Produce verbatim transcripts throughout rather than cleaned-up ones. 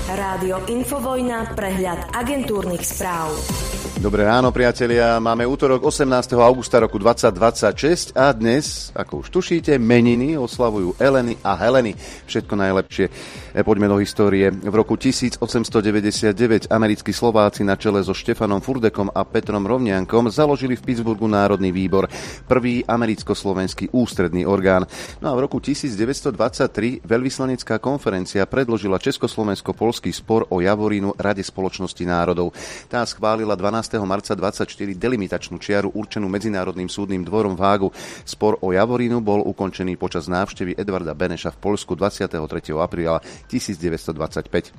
Rádio Infovojna, prehľad agentúrnych správ. Dobré ráno, priatelia. Máme útorok osemnásteho augusta roku dvetisícdvadsaťšesť a dnes, ako už tušíte, meniny oslavujú Eleny a Heleny. Všetko najlepšie. Poďme do histórie. V roku tisícosemstodeväťdesiatdeväť americkí Slováci na čele so Štefanom Furdekom a Petrom Rovniankom založili v Pittsburghu Národný výbor, prvý americko-slovenský ústredný orgán. No a v roku devätnásťstodvadsaťtri veľvyslanecká konferencia predložila československo-poľský spor o Javorínu Rade spoločnosti národov. Tá schválila dvanásteho marca dvadsaťštyri delimitačnú čiaru určenú Medzinárodným súdnym dvorom v Hágu. Spor o Javorínu bol ukončený počas návštevy Edvarda Beneša v Poľsku dvadsiateho tretieho apríla tisícdeväťstodvadsaťpäť.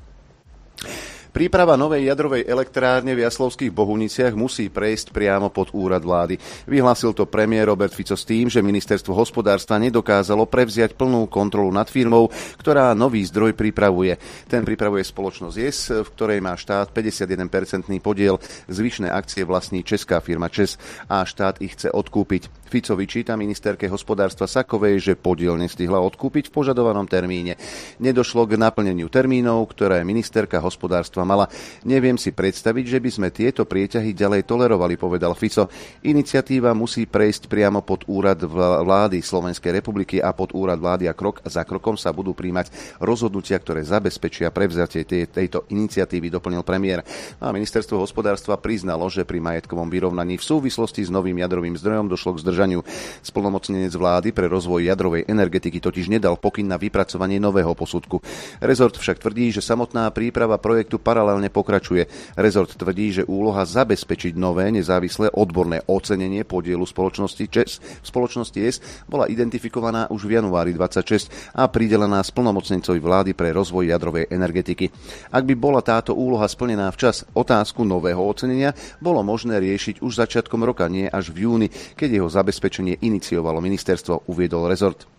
Príprava novej jadrovej elektrárne v Jaslovských Bohuniciach musí prejsť priamo pod úrad vlády. Vyhlásil to premiér Robert Fico s tým, že ministerstvo hospodárstva nedokázalo prevziať plnú kontrolu nad firmou, ktorá nový zdroj pripravuje. Ten pripravuje spoločnosť jes, v ktorej má štát päťdesiatjeden percentný podiel. Zvyšné akcie vlastní česká firma ČEZ a štát ich chce odkúpiť. Fico vyčíta ministerke hospodárstva Sakovej, že podiel nestihla odkúpiť v požadovanom termíne. Nedošlo k naplneniu termínov, ktoré ministerka hospodárstva mala. Neviem si predstaviť, že by sme tieto prieťahy ďalej tolerovali, povedal Fico. Iniciatíva musí prejsť priamo pod úrad vlády Slovenskej republiky a pod úrad vlády a krok za krokom sa budú príjmať rozhodnutia, ktoré zabezpečia prevzatie tejto iniciatívy, doplnil premiér. A ministerstvo hospodárstva priznalo, že pri majetkovom vyrovnaní v súvislosti s novým jadrovým zdrojom došlo k zdržaniu. Splnomocnenec vlády pre rozvoj jadrovej energetiky totiž nedal pokyn na vypracovanie nového posudku. Rezort však tvrdí, že samotná príprava projektu paralelne pokračuje. Rezort tvrdí, že úloha zabezpečiť nové nezávislé odborné ocenenie podielu spoločnosti ČEZ v spoločnosti jes bola identifikovaná už v januári dvadsaťšesť a pridelená splnomocnencovi vlády pre rozvoj jadrovej energetiky. Ak by bola táto úloha splnená včas, otázku nového ocenenia bolo možné riešiť už začiatkom roka, nie až v júni, keď jeho zabezpečenie iniciovalo ministerstvo, uviedol rezort.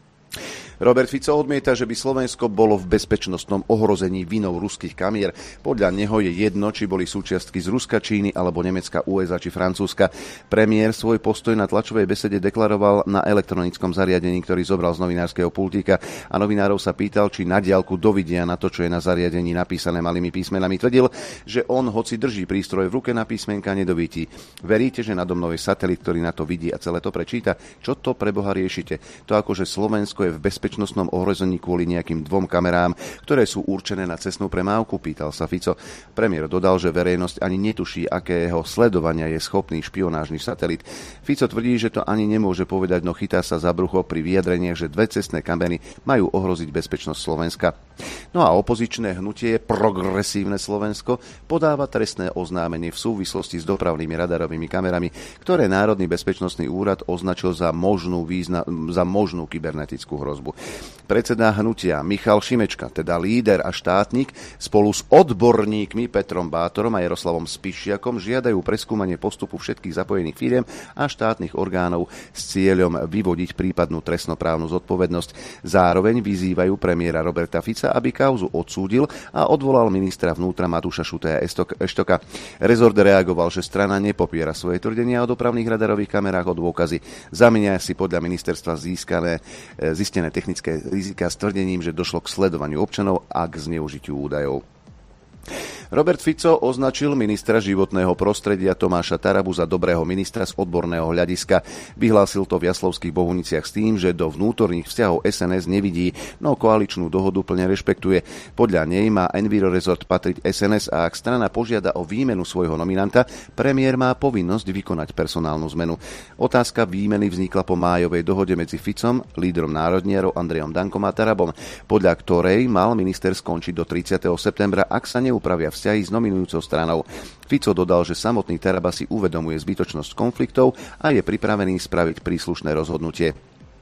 Robert Fico odmieta, že by Slovensko bolo v bezpečnostnom ohrození vinou ruských kamier. Podľa neho je jedno, či boli súčiastky z Ruska, Číny alebo Nemecka, ú es á či Francúzska. Premiér svoj postoj na tlačovej besede deklaroval na elektronickom zariadení, ktorý zobral z novinárskeho pultíka a novinárov sa pýtal, či na diaľku dovidia na to, čo je na zariadení napísané malými písmenami. Tvrdil, že on, hoci drží prístroj v ruke, na písmenka nedovidí. Veríte, že nado mnou je satelit, ktorý na to vidí a celé to prečíta? Čo to pre Boha riešite? To akože Slovensko je v bezpečnosti bezpečnostnom ohrození kvôli nejakým dvom kamerám, ktoré sú určené na cestnú premávku, pýtal sa Fico. Premiér dodal, že verejnosť ani netuší, akého sledovania je schopný špionážny satelit. Fico tvrdí, že to ani nemôže povedať, no chytá sa za brucho pri vyjadreniach, že dve cestné kamery majú ohroziť bezpečnosť Slovenska. No a opozičné hnutie Progresívne Slovensko podáva trestné oznámenie v súvislosti s dopravnými radarovými kamerami, ktoré Národný bezpečnostný úrad označil za možnú, význa, za možnú kybernetickú hrozbu. Predseda hnutia Michal Šimečka, teda líder a štátnik, spolu s odborníkmi Petrom Bátorom a Jaroslavom Spišiakom žiadajú preskúmanie postupu všetkých zapojených firiem a štátnych orgánov s cieľom vyvodiť prípadnú trestnoprávnu zodpovednosť. Zároveň vyzývajú premiéra Roberta Fica, aby kauzu odsúdil a odvolal ministra vnútra Matúša Šutaja Eštoka. Rezort reagoval, že strana nepopiera svoje tvrdenia o dopravných radarových kamerách o dôkazy. Zamieňa si podľa ministerstva získané, zistené technické rizika s tvrdením, že došlo k sledovaniu občanov a k zneužitiu údajov. Robert Fico označil ministra životného prostredia Tomáša Tarabu za dobrého ministra z odborného hľadiska. Vyhlásil to v Jaslovských Bohuniciach s tým, že do vnútorných vzťahov es en es nevidí, no koaličnú dohodu plne rešpektuje. Podľa nej má Enviro Resort patriť es en es a ak strana požiada o výmenu svojho nominanta, premiér má povinnosť vykonať personálnu zmenu. Otázka výmeny vznikla po májovej dohode medzi Ficom, lídrom národniarov Andrejom Dankom a Tarabom, podľa ktorej mal minister skončiť do tridsiateho septembra, ak sa neupravia vzťahy s nominujúcou stranou. Fico dodal, že samotný Taraba si uvedomuje zbytočnosť konfliktov a je pripravený spraviť príslušné rozhodnutie.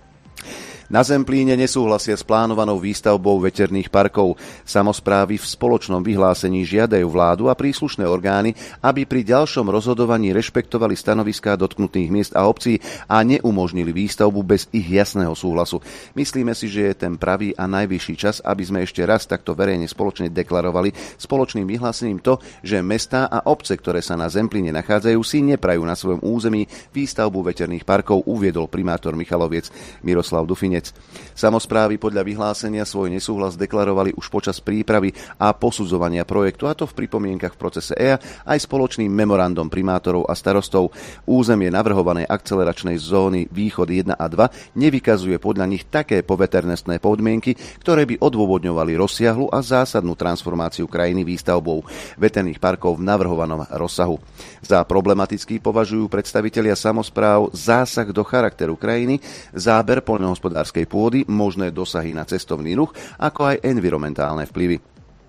Na Zemplíne nesúhlasia s plánovanou výstavbou veterných parkov. Samosprávy v spoločnom vyhlásení žiadajú vládu a príslušné orgány, aby pri ďalšom rozhodovaní rešpektovali stanoviská dotknutých miest a obcí a neumožnili výstavbu bez ich jasného súhlasu. Myslíme si, že je ten pravý a najvyšší čas, aby sme ešte raz takto verejne spoločne deklarovali spoločným vyhlásením to, že mestá a obce, ktoré sa na Zemplíne nachádzajú, si neprajú na svojom území výstavbu veterných parkov, uviedol primátor Michaloviec Miroslav Dufinec. koniec. Samosprávy podľa vyhlásenia svoj nesúhlas deklarovali už počas prípravy a posudzovania projektu, a to v pripomienkach v procese é á aj spoločným memorandom primátorov a starostov. Územie navrhovanej akceleračnej zóny Východ jeden a dva nevykazuje podľa nich také poveternostné podmienky, ktoré by odôvodňovali rozsiahlu a zásadnú transformáciu krajiny výstavbou veterných parkov v navrhovanom rozsahu. Za problematický považujú predstavitelia samospráv zásah do charakteru krajiny, záber poľnohospodárskej pôdy, možné dosahy na cestovný ruch, ako aj environmentálne vplyvy.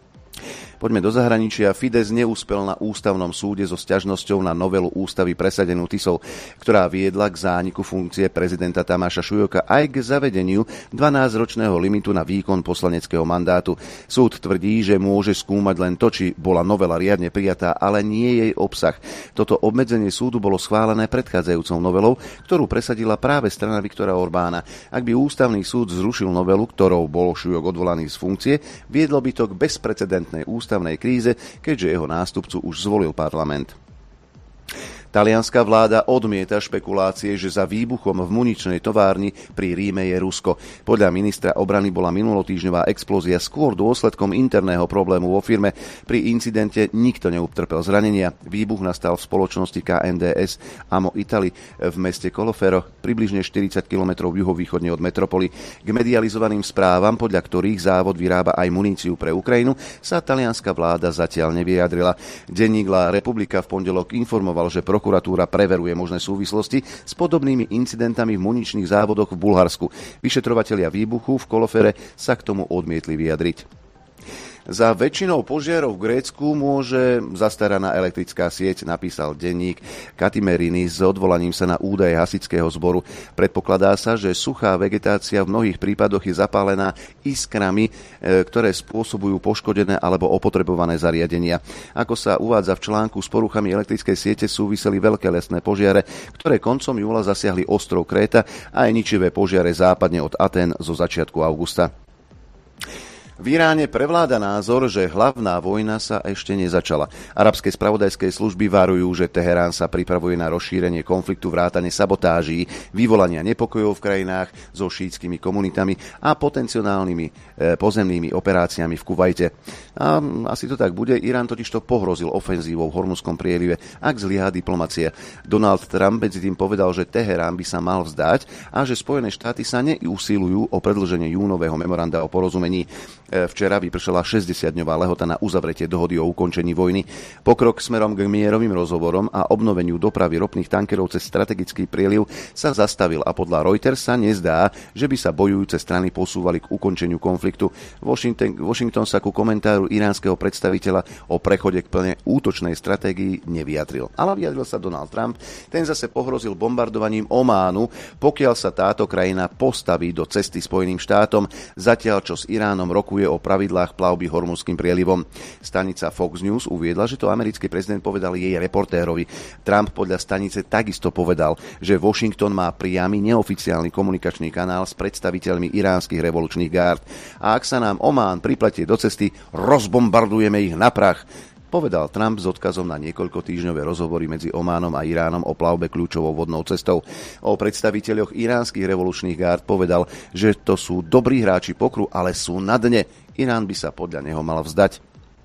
Poďme do zahraničia. Fides neúspel na ústavnom súde so sťažnosťou na novelu ústavy presadenú Tisou, ktorá viedla k zániku funkcie prezidenta Tamáša Šujoka aj k zavedeniu dvanásťročného limitu na výkon poslaneckého mandátu. Súd tvrdí, že môže skúmať len to, či bola novela riadne prijatá, ale nie jej obsah. Toto obmedzenie súdu bolo schválené predchádzajúcou novelou, ktorú presadila práve strana Viktora Orbána. Ak by ústavný súd zrušil novelu, ktorou bol Šujok odvolaný z funkcie, viedlo by to k bezprecedentnej ústavnej ústavnej kríze, keďže jeho nástupcu už zvolil parlament. Talianská vláda odmieta špekulácie, že za výbuchom v muničnej továrni pri Ríme je Rusko. Podľa ministra obrany bola minulotýždňová explózia skôr dôsledkom interného problému vo firme. Pri incidente nikto neutrpel zranenia. Výbuch nastal v spoločnosti ká en dé es Amo Italy v meste Colofero, približne štyridsať kilometrov juhovýchodne od metropoly. K medializovaným správam, podľa ktorých závod vyrába aj muníciu pre Ukrajinu, sa talianska vláda zatiaľ nevyjadrila. Denník La Repubblica v pondelok informoval, že prokuratúra preveruje možné súvislosti s podobnými incidentami v muničných závodoch v Bulharsku. Vyšetrovatelia výbuchu v Kolofere sa k tomu odmietli vyjadriť. Za väčšinou požiarov v Grécku môže zastaraná elektrická sieť, napísal denník Katimerini s odvolaním sa na údaje hasičského zboru. Predpokladá sa, že suchá vegetácia v mnohých prípadoch je zapálená iskrami, ktoré spôsobujú poškodené alebo opotrebované zariadenia. Ako sa uvádza v článku, s poruchami elektrickej siete súviseli veľké lesné požiare, ktoré koncom júla zasiahli ostrov Kréta a aj ničivé požiare západne od Atén zo začiatku augusta. V Iráne prevláda názor, že hlavná vojna sa ešte nezačala. Arabské spravodajské služby varujú, že Teherán sa pripravuje na rozšírenie konfliktu vrátane sabotáží, vyvolania nepokojov v krajinách so šítskymi komunitami a potenciálnymi e, pozemnými operáciami v Kuvajte. A asi to tak bude. Irán totižto pohrozil ofenzívou v Hormuzskom prielive, ak zlyhá diplomacia. Donald Trump medzi tým povedal, že Teherán by sa mal vzdať a že Spojené štáty sa neusilujú o predĺženie júnového memoranda o porozumení. Včera vypršala šesťdesiatdňová lehota na uzavretie dohody o ukončení vojny. Pokrok smerom k mierovým rozhovorom a obnoveniu dopravy ropných tankerov cez strategický prieliv sa zastavil a podľa Reuters sa nezdá, že by sa bojujúce strany posúvali k ukončeniu konfliktu. Washington, Washington sa ku komentáru iránskeho predstaviteľa o prechode k plne útočnej stratégii nevyjadril. Ale vyjadril sa Donald Trump. Ten zase pohrozil bombardovaním Ománu, pokiaľ sa táto krajina postaví do cesty Spojeným štátom, zatiaľ čo s Iránom rokuje o pravidlách plavby Hormuzským prielivom. Stanica Fox News uviedla, že to americký prezident povedal jej reportérovi. Trump podľa stanice takisto povedal, že Washington má priamy neoficiálny komunikačný kanál s predstaviteľmi iránskych revolučných gárd. A ak sa nám Omán pripletie do cesty, rozbombardujeme ich na prach, povedal Trump s odkazom na niekoľko týždňové rozhovory medzi Ománom a Iránom o plavbe kľúčovou vodnou cestou. O predstaviteľoch iránskych revolučných gárd povedal, že to sú dobrí hráči pokru, ale sú na dne. Irán by sa podľa neho mal vzdať.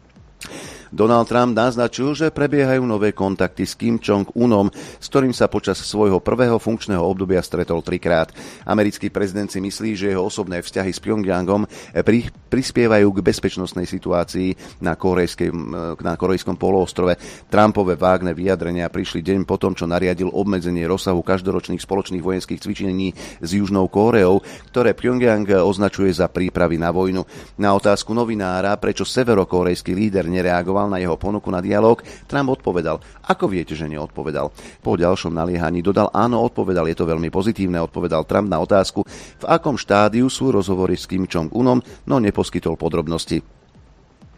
Donald Trump naznačil, že prebiehajú nové kontakty s Kim Jong-unom, s ktorým sa počas svojho prvého funkčného obdobia stretol trikrát. Americký prezident si myslí, že jeho osobné vzťahy s Pyongyangom pri, prispievajú k bezpečnostnej situácii na, na korejskom poloostrove. Trumpove vágne vyjadrenia prišli deň potom, čo nariadil obmedzenie rozsahu každoročných spoločných vojenských cvičení s Južnou Kóreou, ktoré Pyongyang označuje za prípravy na vojnu. Na otázku novinára, prečo severokórejský líder nereagoval na jeho ponuku na dialóg, Trump odpovedal: ako viete, že neodpovedal? Po ďalšom naliehaní dodal: áno, odpovedal, je to veľmi pozitívne, odpovedal Trump na otázku, v akom štádiu sú rozhovory s Kim Jong-unom, no neposkytol podrobnosti.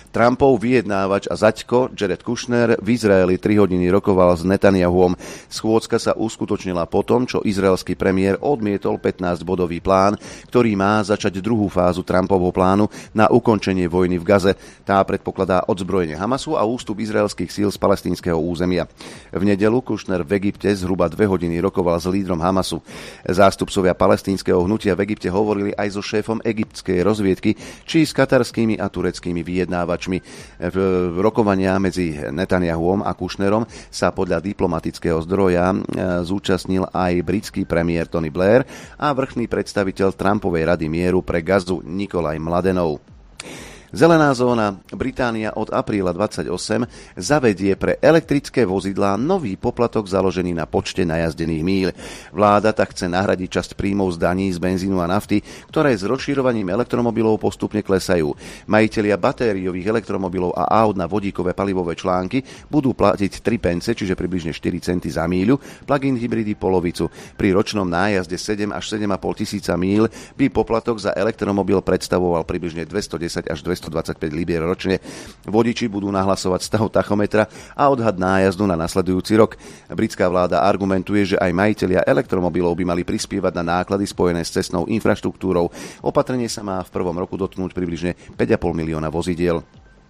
Trumpov vyjednávač a zaťko Jared Kushner v Izraeli tri hodiny rokoval s Netanyahuom. Schôdzka sa uskutočnila po tom, čo izraelský premiér odmietol pätnásťbodový plán, ktorý má začať druhú fázu Trumpovho plánu na ukončenie vojny v Gaze. Tá predpokladá odzbrojenie Hamasu a ústup izraelských síl z palestínskeho územia. V nedeľu Kushner v Egypte zhruba dve hodiny rokoval s lídrom Hamasu. Zástupcovia palestínskeho hnutia v Egypte hovorili aj so šéfom egyptskej rozviedky či s katarskými a tureckými vyjednávačmi. V rokovania medzi Netanyahuom a Kushnerom sa podľa diplomatického zdroja zúčastnil aj britský premiér Tony Blair a vrchný predstaviteľ Trumpovej rady mieru pre Gazu Nikolaj Mladenov. Zelená zóna. Británia od apríla dvadsaťosem zavedie pre elektrické vozidlá nový poplatok založený na počte najazdených míľ. Vláda tak chce nahradiť časť príjmov z daní z benzínu a nafty, ktoré s rozširovaním elektromobilov postupne klesajú. Majitelia batériových elektromobilov a aut na vodíkové palivové články budú platiť tri pence, čiže približne štyri centy za míľu, plug-in hybridy polovicu. Pri ročnom nájazde sedem až sedem a pol tisíca míľ by poplatok za elektromobil predstavoval približne dvestodesať až dvestodvadsaťpäť libier ročne. Vodiči budú nahlasovať stav tachometra a odhad nájazdu na nasledujúci rok. Britská vláda argumentuje, že aj majitelia elektromobilov by mali prispievať na náklady spojené s cestnou infraštruktúrou. Opatrenie sa má v prvom roku dotknúť približne päť a pol milióna vozidiel.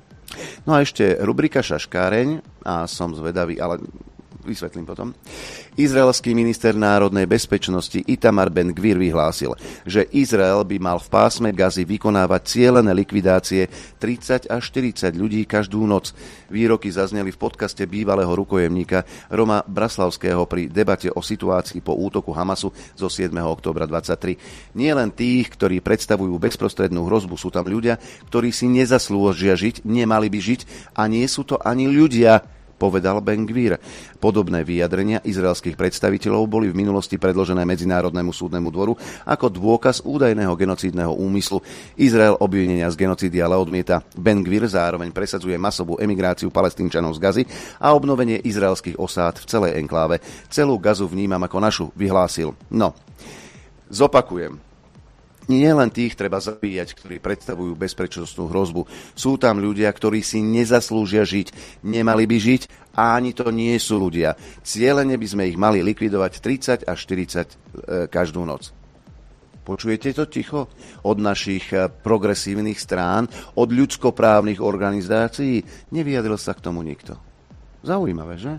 No a ešte rubrika Šaškáreň a som zvedavý, ale vysvetlím potom. Izraelský minister národnej bezpečnosti Itamar Ben-Gvir vyhlásil, že Izrael by mal v pásme Gazy vykonávať cielené likvidácie tridsať až štyridsať ľudí každú noc. Výroky zazneli v podcaste bývalého rukojemníka Roma Braslavského pri debate o situácii po útoku Hamasu zo siedmeho októbra dvadsaťtri. Nie len tých, ktorí predstavujú bezprostrednú hrozbu, sú tam ľudia, ktorí si nezaslúžia žiť, nemali by žiť a nie sú to ani ľudia, povedal Ben-Gvir. Podobné vyjadrenia izraelských predstaviteľov boli v minulosti predložené Medzinárodnému súdnemu dvoru ako dôkaz údajného genocídneho úmyslu. Izrael obvinenia z genocídy ale odmieta. Ben-Gvir zároveň presadzuje masovú emigráciu Palestínčanov z Gazy a obnovenie izraelských osád v celej enkláve. Celú Gazu vnímam ako našu, vyhlásil. No, zopakujem. Nie len tých treba zabíjať, ktorí predstavujú bezpečnostnú hrozbu. Sú tam ľudia, ktorí si nezaslúžia žiť, nemali by žiť a ani to nie sú ľudia. Cielene by sme ich mali likvidovať tridsať až štyridsať e, každú noc. Počujete to ticho? Od našich progresívnych strán, od ľudskoprávnych organizácií nevyjadril sa k tomu nikto. Zaujímavé, že?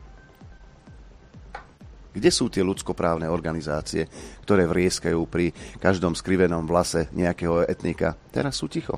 Kde sú tie ľudskoprávne organizácie, ktoré vrieskajú pri každom skrivenom vlase nejakého etnika? Teraz sú ticho.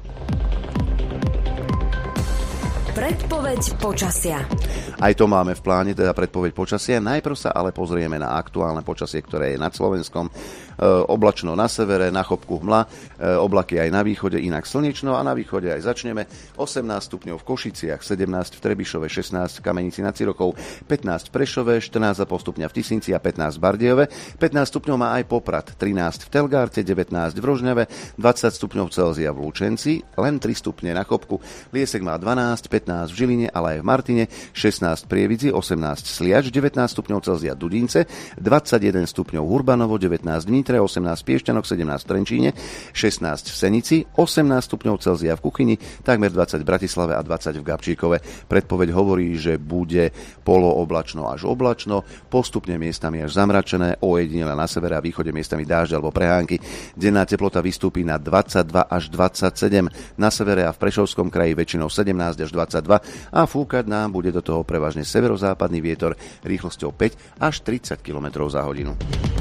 Predpoveď počasia. Aj to máme v pláne, teda predpoveď počasia. Najprv sa ale pozrieme na aktuálne počasie, ktoré je nad Slovenskom. E, oblačno na severe, na chopku hmla, e, oblaky aj na východe, inak slnečno a na východe aj začneme. osemnásť stupňov v Košiciach, sedemnásť v Trebišove, šestnásť v Kamenici nad Cirokou, pätnásť v Prešove, štrnásť a pol stupňa v Tisínci a pätnásť v Bardejove. pätnásť stupňov má aj Poprad, trinásť v Telgárte, devätnásť v Rožňave, dvadsať stupňov Celzia v Lučenci, len tri stupne na Chopku. Liesek má dvanásť, pätnásť v Žiline, ale aj v Martine, šestnásť v Prievidzi, osemnásť Sliač, devätnásť stupňov Celzia Dudince, dvadsaťjeden stupňov Hurbanovo, devätnásť v Nitre, osemnásť v Piešťanoch, sedemnásť v Trenčíne, šestnásť v Senici, osemnásť stupňov Celzia v Kuchyni, takmer dvadsať v Bratislave a dvadsať v Gabčíkove. Predpoveď hovorí, že bude polooblačno až oblačno, postupne miestami až zamračené, ojedinele na severe a východe miestami dážď alebo prehánky. Denná teplota vystúpi na dvadsaťdva až dvadsaťsedem, na severe a v Prešovskom kraji väčšinou sedemnásť až dvadsaťdva a fúkať nám bude do toho prevažne severozápadný vietor rýchlosťou päť až tridsať kilometrov za hodinu.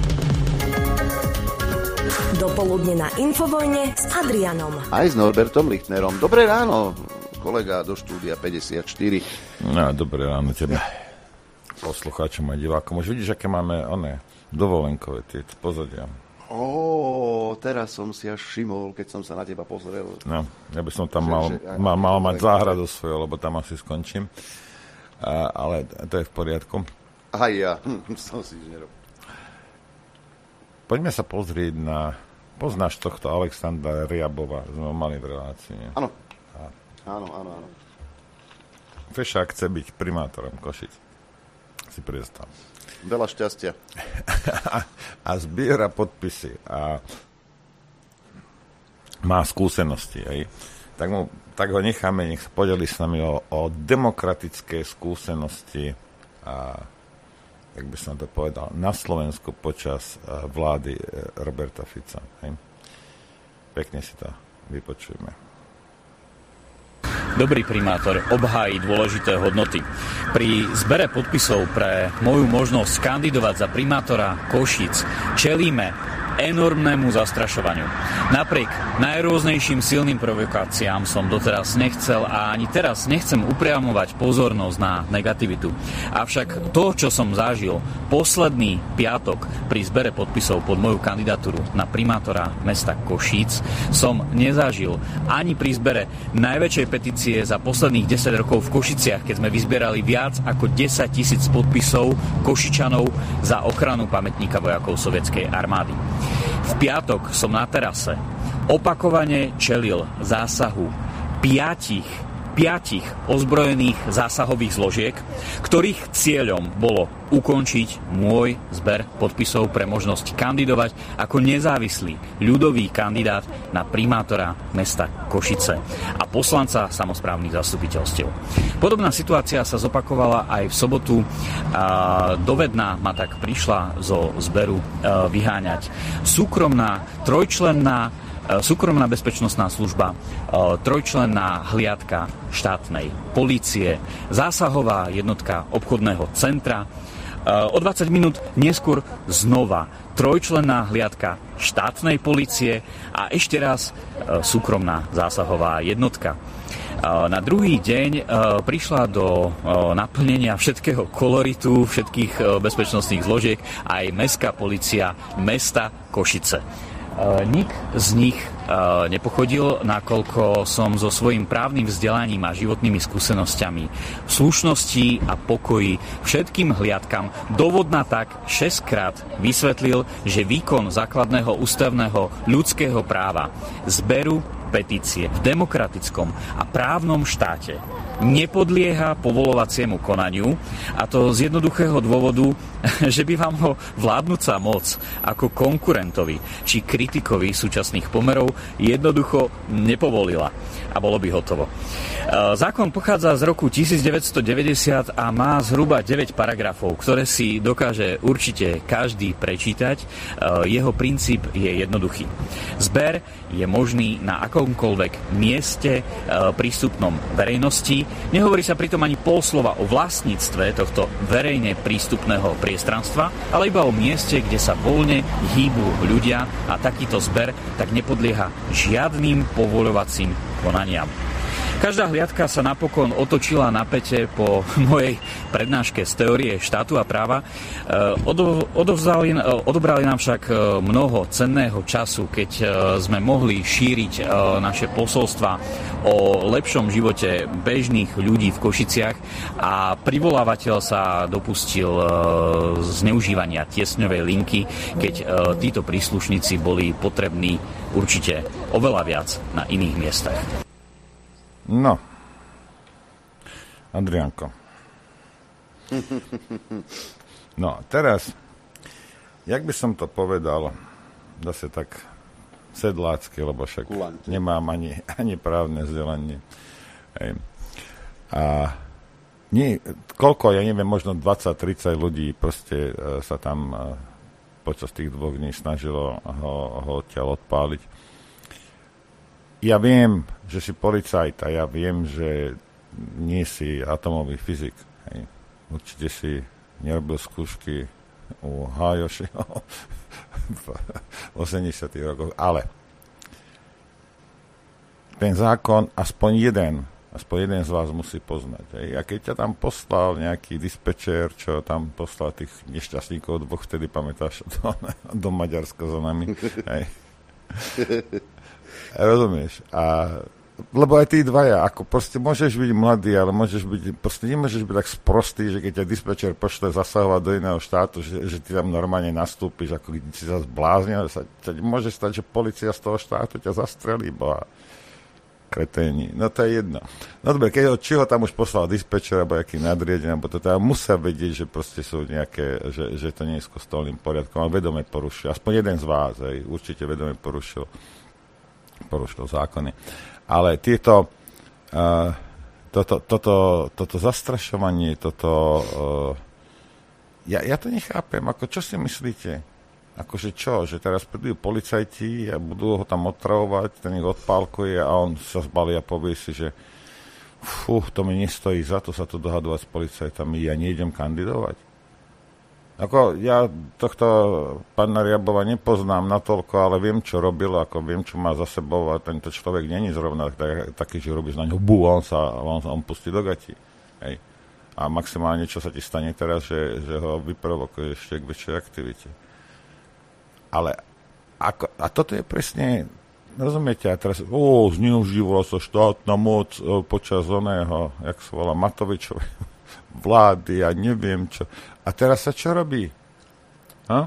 Dopoludne na Infovojne s Adrianom. Aj s Norbertom Lichtnerom. Dobré ráno, kolega do štúdia päťdesiatštyri. No, dobré ráno tebe, poslucháčom a divákom. Už vidíš, aké máme one, dovolenkové tie pozadia. Ó, teraz som si až všimol, keď som sa na teba pozrel. No, ja by som tam mal, mal, mal mať záhradu svoju, lebo tam asi skončím. A, ale to je v poriadku. Aj ja, hm, som si nerobil. Poďme sa pozrieť na... Poznáš tohto Alexandra Ryabova? Sme mali v relácii. Áno. Áno, áno, áno. Fešák chce byť primátorom Košic. Si predstav. Veľa šťastia. A zbiera podpisy. A má skúsenosti. Aj. tak, mu, tak ho necháme, nech sa podeli s nami o, o demokratické skúsenosti a, jak by som to povedal, na Slovensku počas vlády Roberta Fica. Hej. Pekne si to vypočujeme. Dobrý primátor obhájí dôležité hodnoty. Pri zbere podpisov pre moju možnosť kandidovať za primátora Košíc čelíme enormnému zastrašovaniu. Napriek najrôznejším silným provokáciám som doteraz nechcel a ani teraz nechcem upriamovať pozornosť na negativitu. Avšak to, čo som zažil posledný piatok pri zbere podpisov pod moju kandidatúru na primátora mesta Košíc, som nezažil ani pri zbere najväčšej petície za posledných desať rokov v Košiciach, keď sme vyzbierali viac ako desať tisíc podpisov Košičanov za ochranu pamätníka vojakov sovietskej armády. V piatok som na terase opakovane čelil zásahu piatich, piatich ozbrojených zásahových zložiek, ktorých cieľom bolo ukončiť môj zber podpisov pre možnosť kandidovať ako nezávislý ľudový kandidát na primátora mesta Košice a poslanca samosprávnych zastupiteľstiev. Podobná situácia sa zopakovala aj v sobotu. Dovedná ma tak prišla zo zberu vyháňať súkromná trojčlenná súkromná bezpečnostná služba, trojčlenná hliadka štátnej polície, zásahová jednotka obchodného centra. O dvadsať minút neskôr znova trojčlenná hliadka štátnej polície a ešte raz súkromná zásahová jednotka. Na druhý deň prišla do naplnenia všetkého koloritu, všetkých bezpečnostných zložiek aj mestská polícia mesta Košice. Nik z nich nepochodil, nakoľko som so svojím právnym vzdelaním a životnými skúsenosťami v slušnosti a pokoji všetkým hliadkam dovodna tak šesťkrát vysvetlil, že výkon základného ústavného ľudského práva zberu petície v demokratickom a právnom štáte nepodlieha povolovaciemu konaniu, a to z jednoduchého dôvodu, že by vám ho vládnuca moc ako konkurentovi či kritikovi súčasných pomerov jednoducho nepovolila a bolo by hotovo. Zákon pochádza z roku devätnásťstodeväťdesiat a má zhruba deväť paragrafov, ktoré si dokáže určite každý prečítať. Jeho princíp je jednoduchý. Zber je možný na akomkoľvek mieste prístupnom verejnosti. Nehovorí sa pritom ani pol slova o vlastníctve tohto verejne prístupného priestranstva, ale iba o mieste, kde sa voľne hýbu ľudia, a takýto zber tak nepodlieha žiadnym povoľovacím konaniam. Každá hliadka sa napokon otočila na päte po mojej prednáške z teórie štátu a práva. Odovzdali, odobrali nám však mnoho cenného času, keď sme mohli šíriť naše posolstva o lepšom živote bežných ľudí v Košiciach, a privolávateľ sa dopustil zneužívania tiesňovej linky, keď títo príslušníci boli potrební určite oveľa viac na iných miestach. No, Adriánko. No, teraz, jak by som to povedal, zase tak sedlácky, lebo však Kulante. Nemám ani, ani právne vzdelanie. Hej. A nie, koľko, ja neviem, možno dvadsať tridsať ľudí proste e, sa tam e, počas tých dvoch dní snažilo ho, ho odtiaľ odpáliť. Ja viem, že si policajt a ja viem, že nie si atomový fyzik. Hej. Určite si nerobil skúšky u Hajošiho v osemdesiatych rokoch, ale ten zákon aspoň jeden, aspoň jeden z vás musí poznať. Hej. A keď ťa tam poslal nejaký dispečer, čo tam poslal tých nešťastníkov dvoch, vtedy pamätáš do, do Maďarska za nami. Hej. Rozumieš? A, lebo aj tí dvaja, ako proste môžeš byť mladý, ale môžeš byť, proste nemôžeš byť tak sprostý, že keď ťa dispečer pošle zasahovať do iného štátu, že, že ty tam normálne nastúpiš, ako keď si sa zbláznil, sa, sa môže stať, že polícia z toho štátu ťa zastrelí, boha. Kreténi. No to je jedno. No dobre, keď ho, či ho tam už poslal dispečer, alebo aký nadriadený, alebo to teda musia vedieť, že proste sú nejaké, že, že to nie je s kostolným poriadkom, ale vedome porušil. Aspoň jeden z vás, hej, určite vedome porušil porušil zákony. Ale tieto, uh, toto, toto, toto zastrašovanie, toto... Uh, ja, ja to nechápem. Ako, čo si myslíte? Akože čo? Že teraz prídu policajti a budú ho tam otravovať, ten ich odpálkuje a on sa zbalí a povie si, že fú, to mi nestojí za to sa tu dohadovať s policajtami, ja nejdem kandidovať. Ako, ja tohto pána Riabova nepoznám natoľko, ale viem, čo robil, ako viem, čo má za sebou a tento človek není zrovna tak, taký, že robíš na ňo bú a on sa on, on pustí do gatí. Hej. A maximálne, čo sa ti stane teraz, že, že ho vyprovokuje ešte k väčšej aktivite. Ale ako, a toto je presne, rozumiete, a teraz, ó, zneužívala sa štátna moc o, počas oného, jak sa volá, Matovičovej vlády a neviem čo. A teraz sa čo robí? Ha?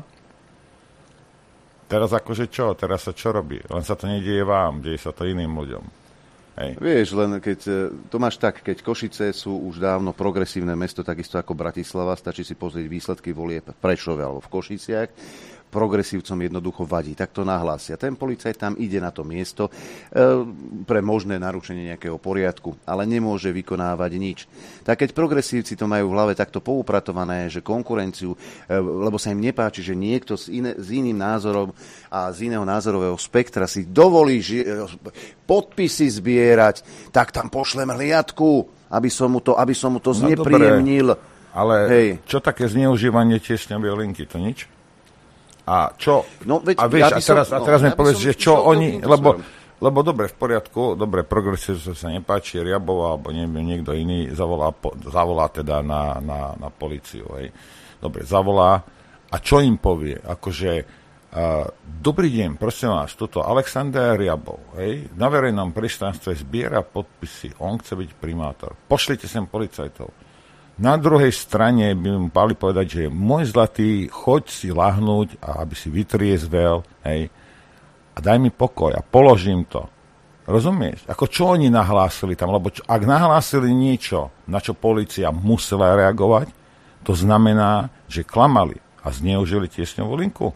Teraz akože čo? Teraz sa čo robí? Len sa to nedieje vám, deje sa to iným ľuďom. Hej. Vieš, len keď, to máš tak, keď Košice sú už dávno progresívne mesto, takisto ako Bratislava, stačí si pozrieť výsledky volieb v Prešove alebo v Košiciach, progresívcom jednoducho vadí. Tak to nahlásia. Ten policajt tam ide na to miesto e, pre možné narušenie nejakého poriadku, ale nemôže vykonávať nič. Tak keď progresívci to majú v hlave takto poupratované, že konkurenciu, e, lebo sa im nepáči, že niekto s, iné, s iným názorom a z iného názorového spektra si dovolí ži, e, podpisy zbierať, tak tam pošlem hliadku, aby som mu to, aby som mu to no znepríjemnil. Dobre, ale Hej. čo také zneužívanie tiesňovej linky, to nič? A čo? No, veď, a vieš, ja a teraz, som, a teraz no, mi ja povedz, že čo oni, lebo, lebo dobre, v poriadku, dobre, progresívne sa nepáči, Riabova, alebo neviem, niekto iný zavolá, zavolá teda na, na, na políciu, hej. Dobre, zavolá a čo im povie? Akože, uh, dobrý deň, prosím vás, toto Alexander Riabov, hej, na verejnom priestranstve zbiera podpisy, on chce byť primátor. Pošlite sem policajtov. Na druhej strane by mu mali povedať, že môj zlatý, choď si lahnúť, a aby si vytriezvel, hej, a daj mi pokoj a položím to. Rozumieš? Ako čo oni nahlásili tam? Lebo čo, ak nahlásili niečo, na čo polícia musela reagovať, to znamená, že klamali a zneužili tiesňovú linku.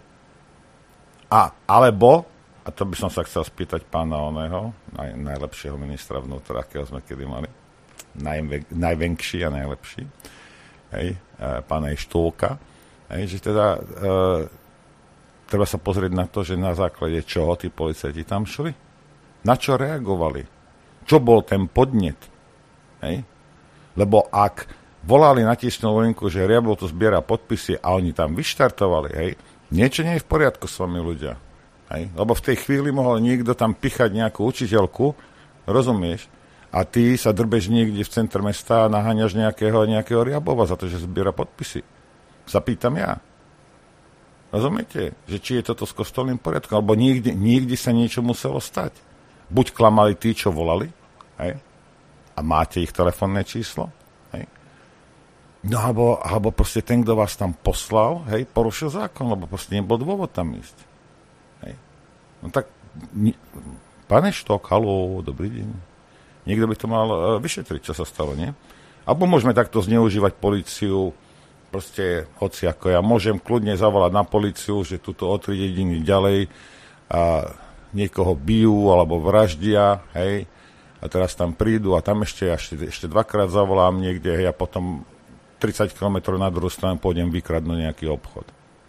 A, alebo, a to by som sa chcel spýtať pána oného, naj, najlepšieho ministra vnútra, akého sme kedy mali, Najve, najvenkší a najlepší, hej, e, pána Štúlka, hej, že teda e, treba sa pozrieť na to, že na základe čoho tí policajti tam šli, na čo reagovali, čo bol ten podnet, hej, lebo ak volali na tiesňovú linku, že Riabov tu zbiera podpisy a oni tam vyštartovali, hej, niečo nie je v poriadku s vami ľudia, hej, lebo v tej chvíli mohol niekto tam pichať nejakú učiteľku, rozumieš, a ty sa drbeš niekde v centre mesta a naháňaš nejakého, nejakého Riabova za to, že zbiera podpisy. Zapýtam ja. Rozumiete? Že či je toto s kostolným poriadkom, alebo niekde, niekde sa niečo muselo stať. Buď klamali tí, čo volali, hej? A máte ich telefónne číslo, hej? No alebo, alebo proste ten, kto vás tam poslal, hej, porušil zákon, lebo proste nebol dôvod tam ísť. Hej? No tak, ne, pane Štok, haló, dobrý deň. Niekto by to mal uh, vyšetriť, čo sa stalo, nie? Alebo môžeme takto zneužívať políciu, proste hoci ako ja. Môžem kľudne zavolať na políciu, že tuto o tri dediny ďalej a niekoho bijú alebo vraždia, hej, a teraz tam prídu a tam ešte, ešte, ešte dvakrát zavolám niekde, hej, a potom tridsať kilometrov na druhú stranu pôjdem vykradnúť nejaký obchod.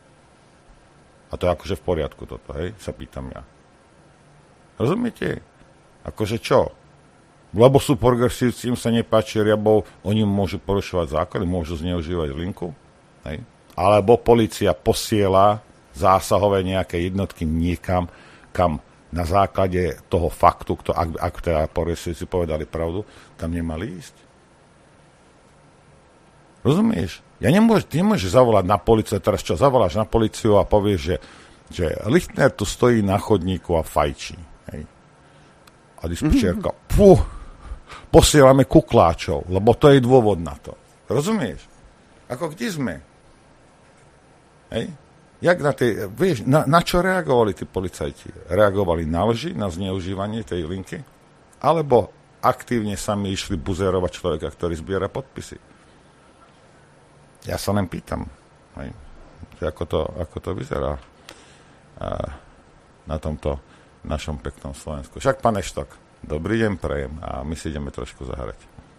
A to je akože v poriadku toto, hej, sa pýtam ja. Rozumiete? Akože čo? Lebo sú progresívci, im sa nepáči Riabov, oni môžu porušovať zákony, môžu zneužívať linku. Hej. Alebo polícia posiela zásahové nejaké jednotky niekam, kam na základe toho faktu, kto, ak, ak teda progresívci povedali pravdu, tam nemali ísť. Rozumieš? Ja nemôžem, ty nemôžeš zavolať na políciu, teraz čo, zavoláš na políciu a povieš, že, že Lichtner tu stojí na chodníku a fajčí. Hej. A dispečérka, mm-hmm. puh, posielame kukláčov, lebo to je dôvod na to. Rozumieš? Ako kde sme? Hej? Jak na tej, vieš, na, na čo reagovali tí policajti? Reagovali na lži, na zneužívanie tej linky? Alebo aktívne sami išli buzérovať človeka, ktorý zbiera podpisy? Ja sa len pýtam, hej, ako to, ako to vyzerá a, na tomto našom peknom Slovensku. Však, pane Štok, Dobrý deň prajem a my si ideme trošku zahrať.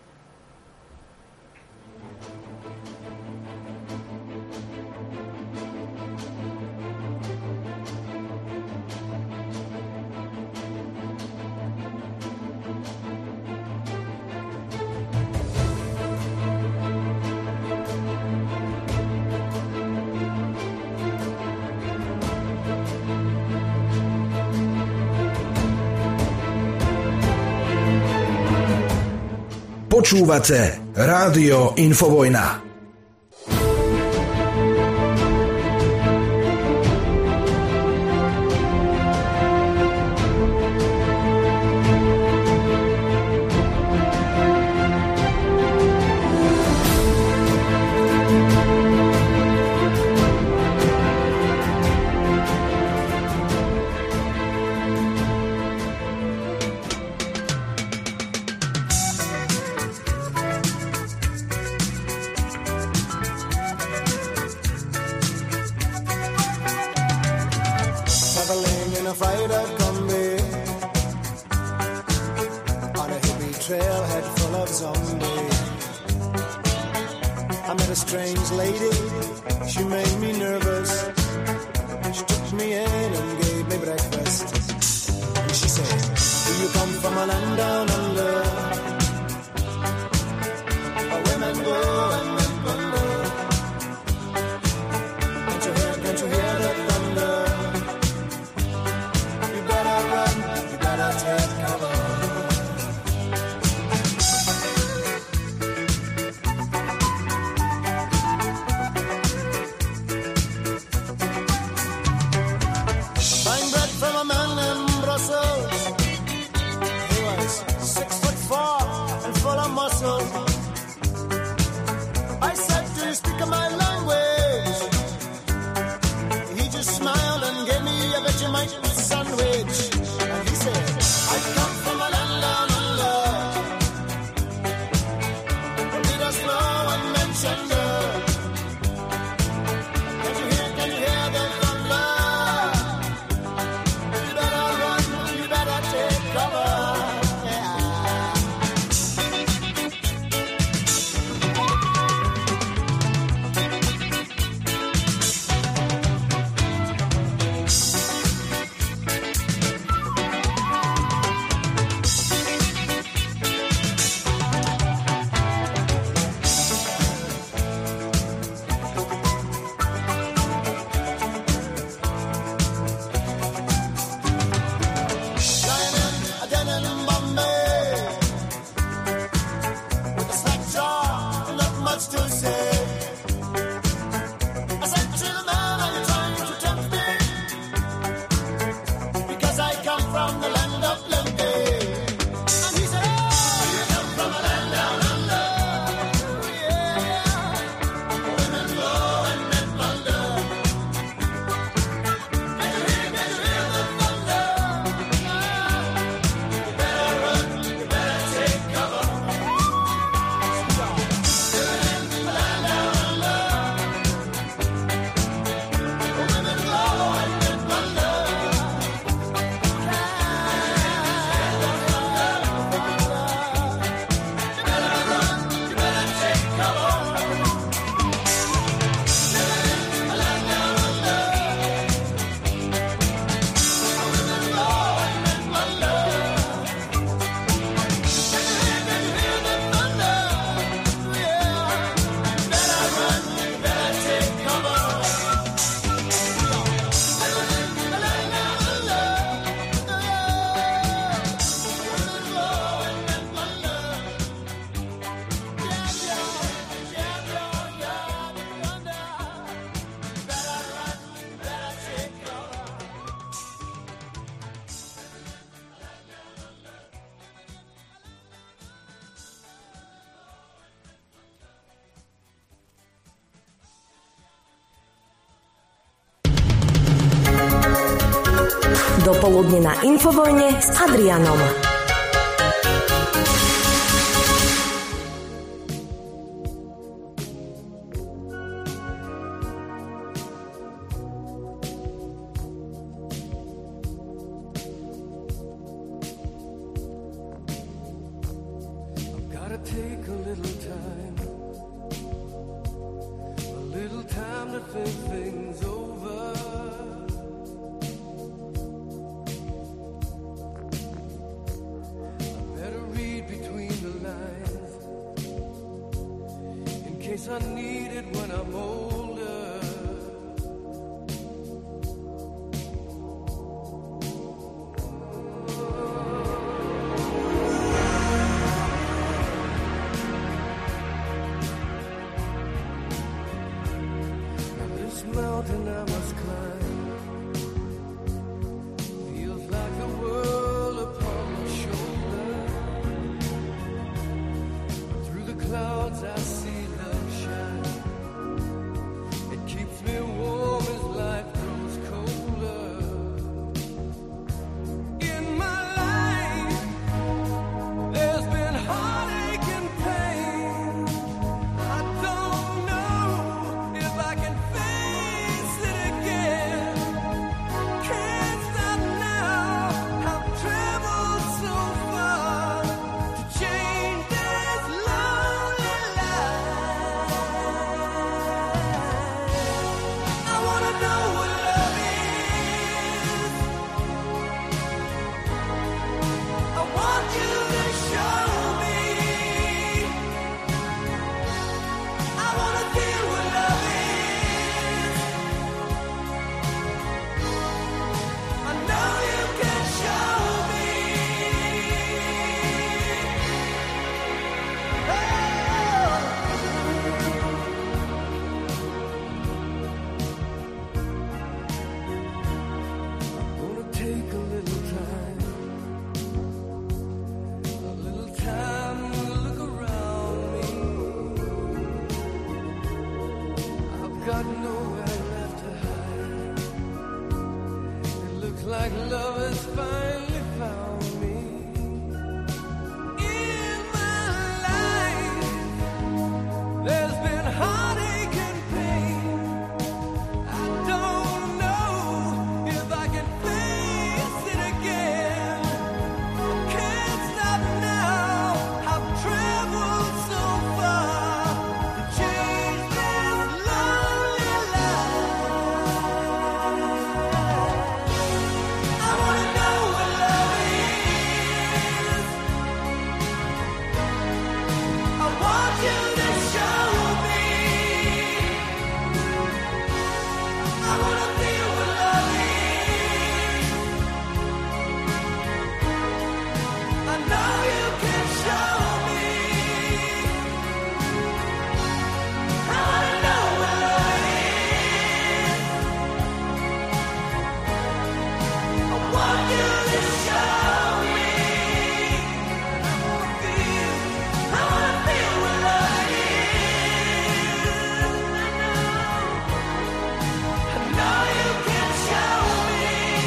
Počúvate Rádio Infovojna. Dopoludne na Infovojne s Adrianom. gotta take a little time, a little time to think things over. I better read between the lines in case I need it when I'm older. Mountain I must climb feels like the world upon my shoulder. Through the clouds I see love shine. It keeps me warm as life grows colder. In my life there's been heartache and pain. I don't know if I can face it again. Can't stop now. I've traveled so far to change this lonely life. I wanna know what love is. I want you to show me. I wanna feel what love is. I know you can show me. I'm gonna take a little time, a little time to look around me. I've got nowhere left to hide. It looks like love has finally found me. In my life, there's been heartache and pain. I don't know if I can face it again. Can't stop now. I've traveled so far to change this lonely life. I wanna know what love is. I want you to show me. I wanna feel what love is. I know you can show me. I wanna know what love is. I want you to show me. I wanna feel, I wanna feel what love is. I know, I know you can show me.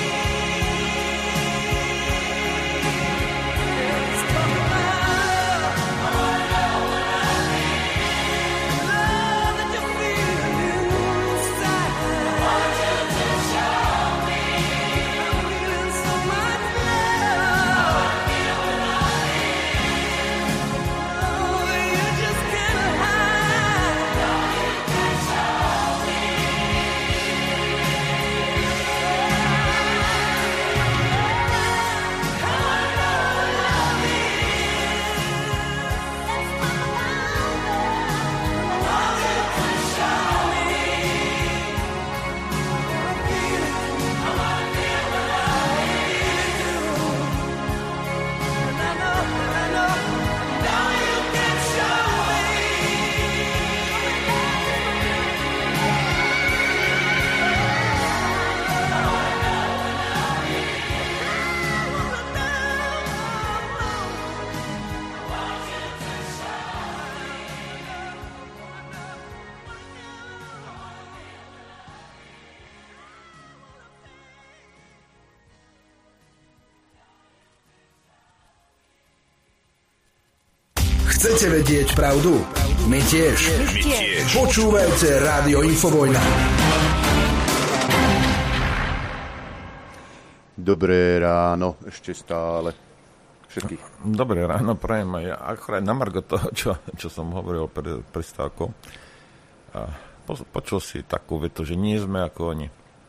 It's coming out. I wanna know what love is. Love that you feel inside. I want you to show me. I'm feeling so much love. I wanna feel what love is. Oh, you just can't hide. I know you can show me. I wanna know what love is. I want you to show me. I feel it. I wanna feel what love is. And I know, and I know, I know you can show me. I wanna know what love is. I wanna know. I want you to show Chcete vedieť pravdu? My tiež. My tiež. Počúvajte Rádio Infovojna. Dobré ráno, ešte stále. všetkých. Dobré ráno, prajem aj ja. Akorát na margo toho, čo, čo som hovoril pred prestávkou. A po, počul si takú vetu, že nie sme ako oni.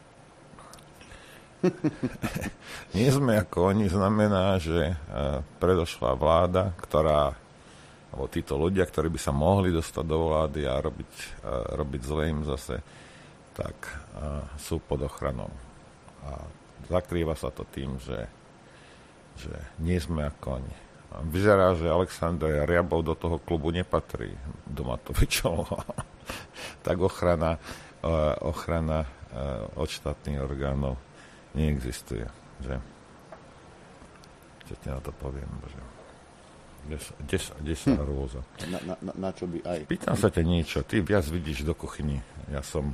Nie sme ako oni znamená, že predošlá vláda, ktorá, alebo títo ľudia, ktorí by sa mohli dostať do vlády a robiť, a robiť zle im zase, tak sú pod ochranou. A zakrýva sa to tým, že že nie sme ako oni. Vyzerá, že Alexander Riabov do toho klubu nepatrí, do Matovičovho. Tak ochrana, ochrana od štátnych orgánov neexistuje. Že? Čo ti na to poviem? Kde sa rôza? Na, na, na čo by aj? Pýtam sa ťa niečo. Ty viac vidíš do kuchyni. Ja som,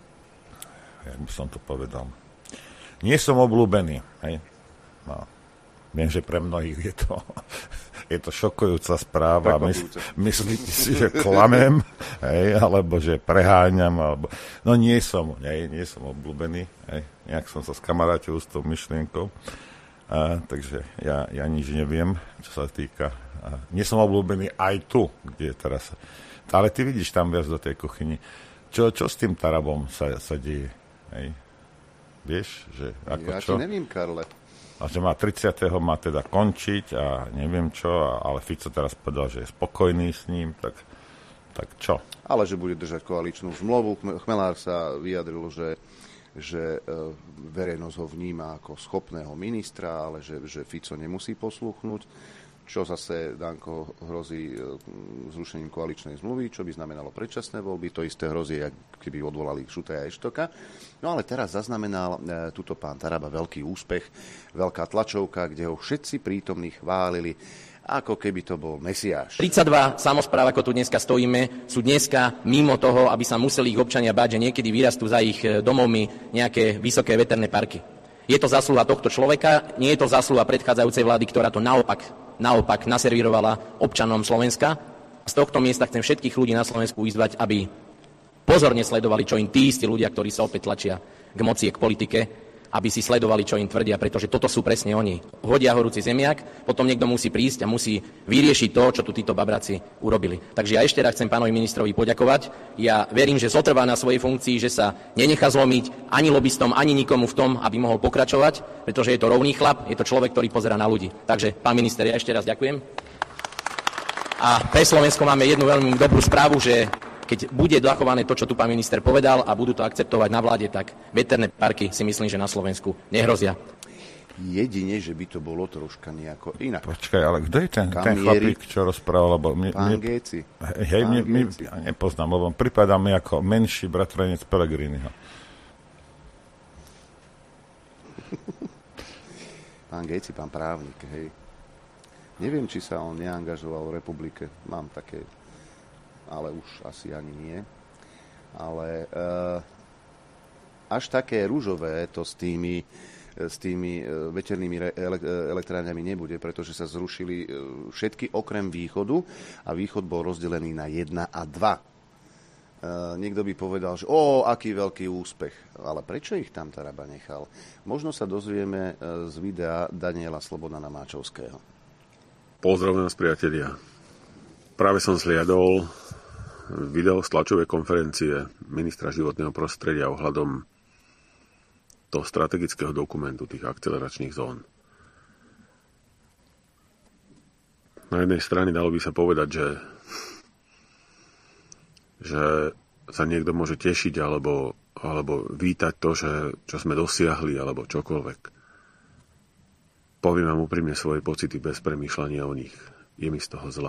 jak by som to povedal, nie som obľúbený. Hej? No. Viem, že pre mnohých je to, je to šokujúca správa. Mys, myslíte si, že klamem, hej, alebo že preháňam, alebo... No nie som, hej, nie som obľúbený, hej. Nejak som sa skamarátil s tou myšlienkou, a, takže ja, ja nič neviem, čo sa týka. A, nie som obľúbený aj tu, kde je teraz. Ale ty vidíš tam viac do tej kuchyni. Čo, čo s tým Tarabom sa, sa deje? Hej? Vieš, že ako ja čo? Ja ti neviem, Karle. A že má tridsiateho má teda končiť a neviem čo, ale Fico teraz povedal, že je spokojný s ním, tak, tak čo? Ale že bude držať koaličnú zmluvu. Chmelár sa vyjadril, že, že verejnosť ho vníma ako schopného ministra, ale že, že Fico nemusí posluchnúť. Čo zase, Danko, hrozí zrušením koaličnej zmluvy, čo by znamenalo predčasné voľby. To isté hrozí, ak keby odvolali Šutaja a Eštoka. No ale teraz zaznamenal e, tuto pán Taraba veľký úspech, veľká tlačovka, kde ho všetci prítomní chválili, ako keby to bol Mesiáš. tridsaťdva samospráv, ako tu dneska stojíme, sú dneska mimo toho, aby sa museli ich občania báť, že niekedy vyrastú za ich domovmi nejaké vysoké veterné parky. Je to zásluha tohto človeka, nie je to zásluha predchádzajúcej vlády, ktorá to naopak, naopak naservírovala občanom Slovenska. Z tohto miesta chcem všetkých ľudí na Slovensku vyzvať, aby pozorne sledovali, čo im tí istí ľudia, ktorí sa opäť tlačia k moci, k politike, aby si sledovali, čo im tvrdia, pretože toto sú presne oni. Hodia horúci zemiak, potom niekto musí prísť a musí vyriešiť to, čo tu títo babraci urobili. Takže ja ešte raz chcem pánovi ministrovi poďakovať. Ja verím, že zotrvá na svojej funkcii, že sa nenechá zlomiť ani lobistom, ani nikomu v tom, aby mohol pokračovať, pretože je to rovný chlap, je to človek, ktorý pozerá na ľudí. Takže, pán minister, ja ešte raz ďakujem. A pre Slovensko máme jednu veľmi dobrú správu, že keď bude zachované to, čo tu pán minister povedal a budú to akceptovať na vláde, tak veterné parky si myslím, že na Slovensku nehrozia. Jedine, že by to bolo troška nejako inak. Počkaj, ale kto je ten, ten chlapík, čo rozprával? Lebo mne, pán mne, Géci. Hej, mne, mne, ja nepoznám, lebo pripadá mi ako menší bratranec Pellegriniho. Pán Géci, pán právnik, hej. Neviem, či sa on neangažoval v republike. Mám také... ale už asi ani nie. Ale e, až také ružové to s tými, s tými veternými elektrárňami nebude, pretože sa zrušili všetky okrem východu a východ bol rozdelený na jedna a dva. E, niekto by povedal, že o, aký veľký úspech. Ale prečo ich tam Taraba nechal? Možno sa dozvieme z videa Daniela Slobodana Máčovského. Pozdravujem vás, priatelia. Práve som sliadol video z tlačovej konferencie ministra životného prostredia ohľadom toho strategického dokumentu tých akceleračných zón. Na jednej strane dalo by sa povedať, že, že sa niekto môže tešiť alebo, alebo vítať to, že, čo sme dosiahli alebo čokoľvek. Poviem vám úprimne svoje pocity bez premýšľania o nich. Je mi z toho zle.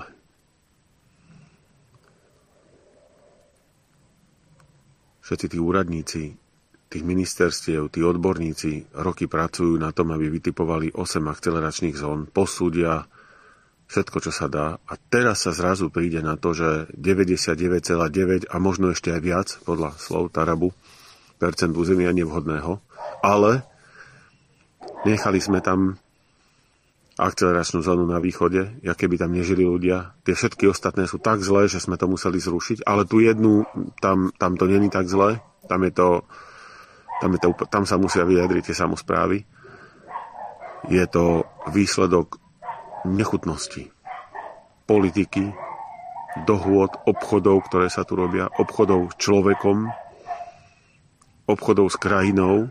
Všetci tí úradníci, tých ministerstiev, tí odborníci roky pracujú na tom, aby vytipovali osem akceleračných zón, posúdia všetko, čo sa dá a teraz sa zrazu príde na to, že deväťdesiatdeväť celá deväť a možno ešte aj viac, podľa slov Tarabu, percent územia nevhodného, ale nechali sme tam akceleračnú zónu na východe, aké by tam nežili ľudia. Tie všetky ostatné sú tak zlé, že sme to museli zrušiť, ale tu jednu, tam, tam to není tak zlé, tam je to, tam, je to, tam sa musia vyjadriť tie samosprávy. Je to výsledok nechutnosti politiky, dohôd, obchodov, ktoré sa tu robia, obchodov s človekom, obchodov s krajinou.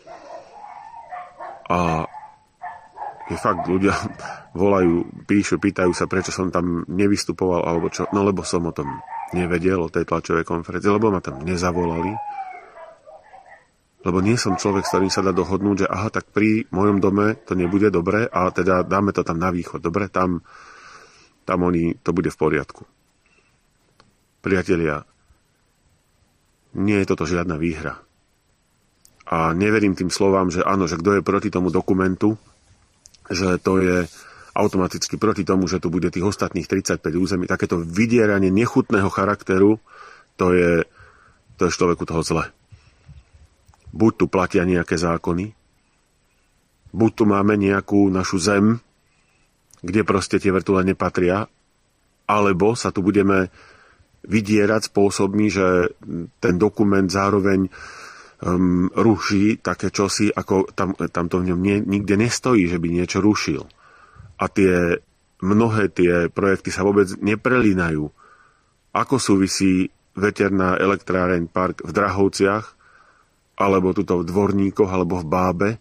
A je fakt, ľudia volajú, píšu, pýtajú sa, prečo som tam nevystupoval, alebo čo. No lebo som o tom nevedel, o tej tlačovej konferencii, lebo ma tam nezavolali. Lebo nie som človek, s ktorým sa dá dohodnúť, že aha, tak pri mojom dome to nebude dobre a teda dáme to tam na východ. Dobre, tam, tam oni, to bude v poriadku. Priatelia, nie je toto žiadna výhra. A neverím tým slovám, že áno, že kto je proti tomu dokumentu, že to je automaticky proti tomu, že tu bude tých ostatných tridsaťpäť území. Takéto vydieranie nechutného charakteru, to je, to je človeku toho zle. Buď tu platia nejaké zákony, buď tu máme nejakú našu zem, kde proste tie vrtule nepatria, alebo sa tu budeme vydierať spôsobmi, že ten dokument zároveň Um, ruší také čosi, ako tam, tam to v ňom nie, nikde nestojí, že by niečo rušil. A tie mnohé tie projekty sa vôbec neprelínajú. Ako súvisí veterná elektráreň park v Drahovciach, alebo tuto v Dvorníkoch, alebo v Bábe,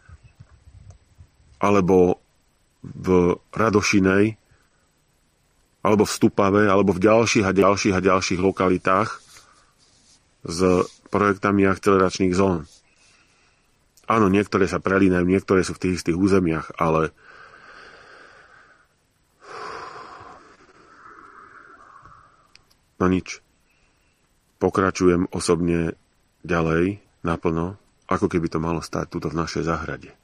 alebo v Radošinej, alebo v Stupave, alebo v ďalších a ďalších a ďalších lokalitách s projektami akceleračných zón. Áno, niektoré sa prelínajú, niektoré sú v tých istých územiach, ale no nič. Pokračujem osobne ďalej, naplno, ako keby to malo stáť tuto v našej záhrade.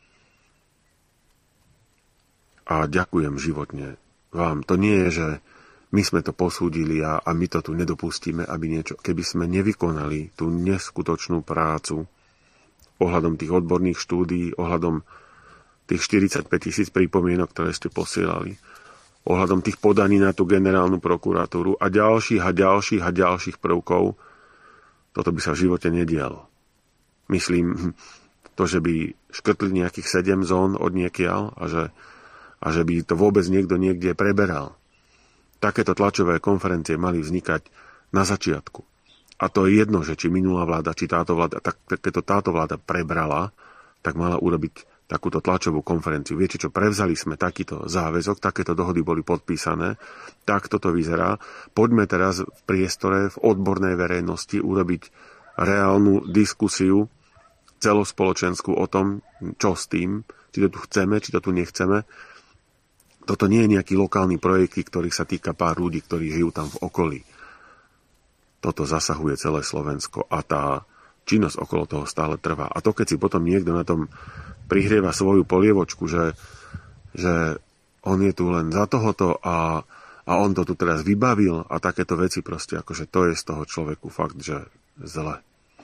A ďakujem životne vám. To nie je, že my sme to posúdili a, a my to tu nedopustíme, aby niečo... Keby sme nevykonali tú neskutočnú prácu ohľadom tých odborných štúdií, ohľadom tých štyridsaťpäť tisíc pripomienok, ktoré ste posielali, ohľadom tých podaní na tú generálnu prokuratúru a ďalších a ďalších a ďalších prvkov, toto by sa v živote nedialo. Myslím, to, že by škrtli nejakých sedem zón od niekiaľ a že, a že by to vôbec niekto niekde preberal. Takéto tlačové konferencie mali vznikať na začiatku. A to je jedno, že či minulá vláda, či táto vláda, tak keď to táto vláda prebrala, tak mala urobiť takúto tlačovú konferenciu. Viete čo, prevzali sme takýto záväzok, takéto dohody boli podpísané, tak toto vyzerá. Poďme teraz v priestore, v odbornej verejnosti urobiť reálnu diskusiu celospoločenskú o tom, čo s tým, či to tu chceme, či to tu nechceme. Toto nie je nejaký lokálny projekt, ktorý sa týka pár ľudí, ktorí žijú tam v okolí. Toto zasahuje celé Slovensko a tá činnosť okolo toho stále trvá. A to, keď si potom niekto na tom prihrieva svoju polievočku, že, že on je tu len za tohoto a, a on to tu teraz vybavil a takéto veci proste, akože to je z toho človeku fakt, že zle.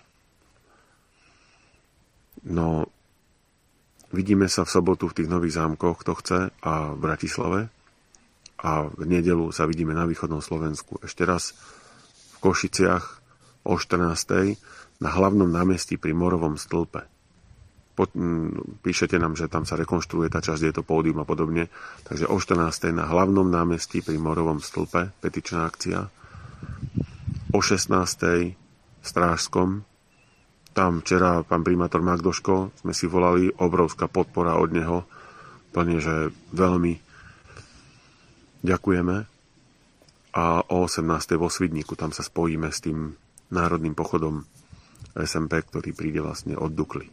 No, vidíme sa v sobotu v tých Nových Zámkoch, kto chce, a v Bratislave. A v nedeľu sa vidíme na východnom Slovensku. Ešte raz v Košiciach o štrnástej na hlavnom námestí pri Morovom stĺpe. Po, píšete nám, že tam sa rekonštruuje tá časť, je to pódium a podobne. Takže o štrnástej na hlavnom námestí pri Morovom stĺpe, petičná akcia. O šestnástej v Strážskom. Tam včera pán primátor Magdoško, sme si volali, obrovská podpora od neho. Plne, že veľmi ďakujeme. A o osemnástej vo Svidníku, tam sa spojíme s tým národným pochodom es em pé, ktorý príde vlastne od Dukly.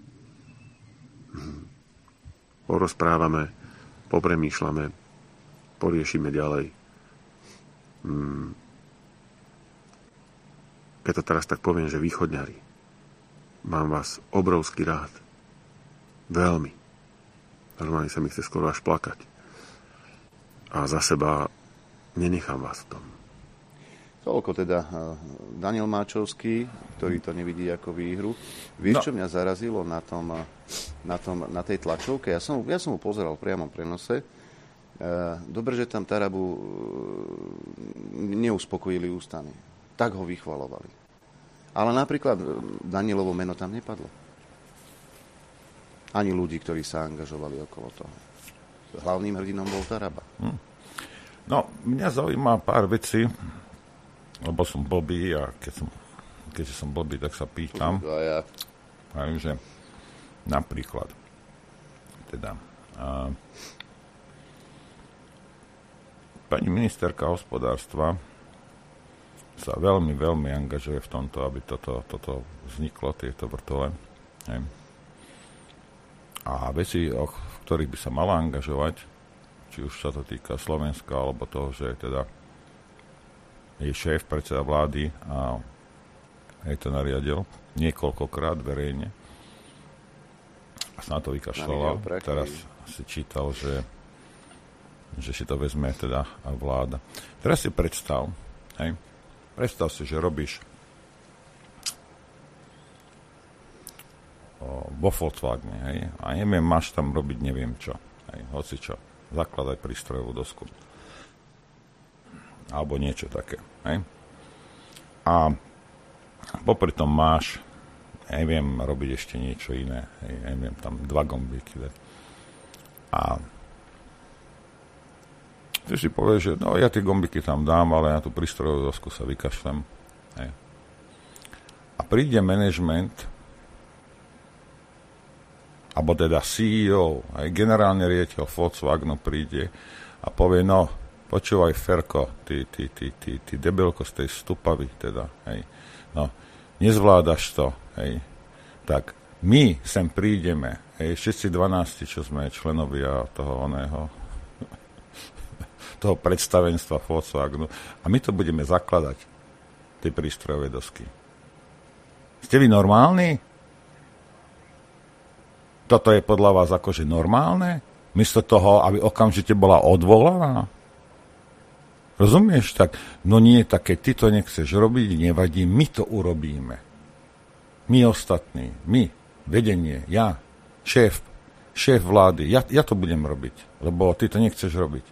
Porozprávame, popremýšľame, poriešime ďalej. Keď to teraz tak poviem, že východňari, mám vás obrovský rád. Veľmi. Normálne sa mi chce skoro až plakať. A za seba nenechám vás v tom. Toľko teda Daniel Máčovský, ktorý to nevidí ako výhru. Vieš, no. Čo mňa zarazilo na, tom, na, tom, na tej tlačovke? Ja som, ja som ho pozeral v priamom prenose. Dobre, že tam Tarabu neuspokojili ústami. Tak ho vychvalovali. Ale napríklad Danielovo meno tam nepadlo. Ani ľudí, ktorí sa angažovali okolo toho. hlavným hrdinom bol Taraba. Hm. No, mňa zaujíma pár vecí, lebo som blbý a keď som, keďže som blbý, tak sa pýtam. A ja. A viem, že napríklad, teda, a, pani ministerka hospodárstva sa veľmi, veľmi angažuje v tomto, aby toto, toto vzniklo, tieto vrtule. Hej. A veci, o ktorých by sa mala angažovať, či už sa to týka Slovenska, alebo toho, že teda jej šéf, predseda vlády a jej to nariadil niekoľkokrát verejne a sa na to vykašľoval. Teraz si čítal, že, že si to vezme teda vláda. Teraz si predstav, hej, predstav si, že robíš vo Volkswagene, hej, a neviem, máš tam robiť neviem čo, hej, hoci čo, zakladaj prístrojovú dosku. Alebo niečo také, hej. A popri tom máš, neviem, robiť ešte niečo iné, hej, neviem, tam dva gombíky dať. A ty si povieš, že no, ja tie gombíky tam dám, ale na tú prístrojovú dosku sa vykašlem, hej. A príde management, alebo teda C E O, aj generálny riaditeľ Volkswagenu príde a povie, no, počúvaj, Ferko, ty, ty, ty, ty, ty debilko z tej stupavy, teda, hej, no, nezvládaš to, hej, tak my sem prídeme, hej, všetci dvanásti, čo sme členovia toho oného, toho predstavenstva Volkswagenu, a my to budeme zakladať, tie prístrojové dosky. Ste vy normálni? Toto je podľa vás akože normálne? Miesto toho, aby okamžite bola odvolaná? Rozumieš? Tak, no nie, tak keď ty to nechceš robiť, nevadí, my to urobíme. My ostatní, my, vedenie, ja, šéf, šéf vlády, ja, ja to budem robiť, lebo ty to nechceš robiť.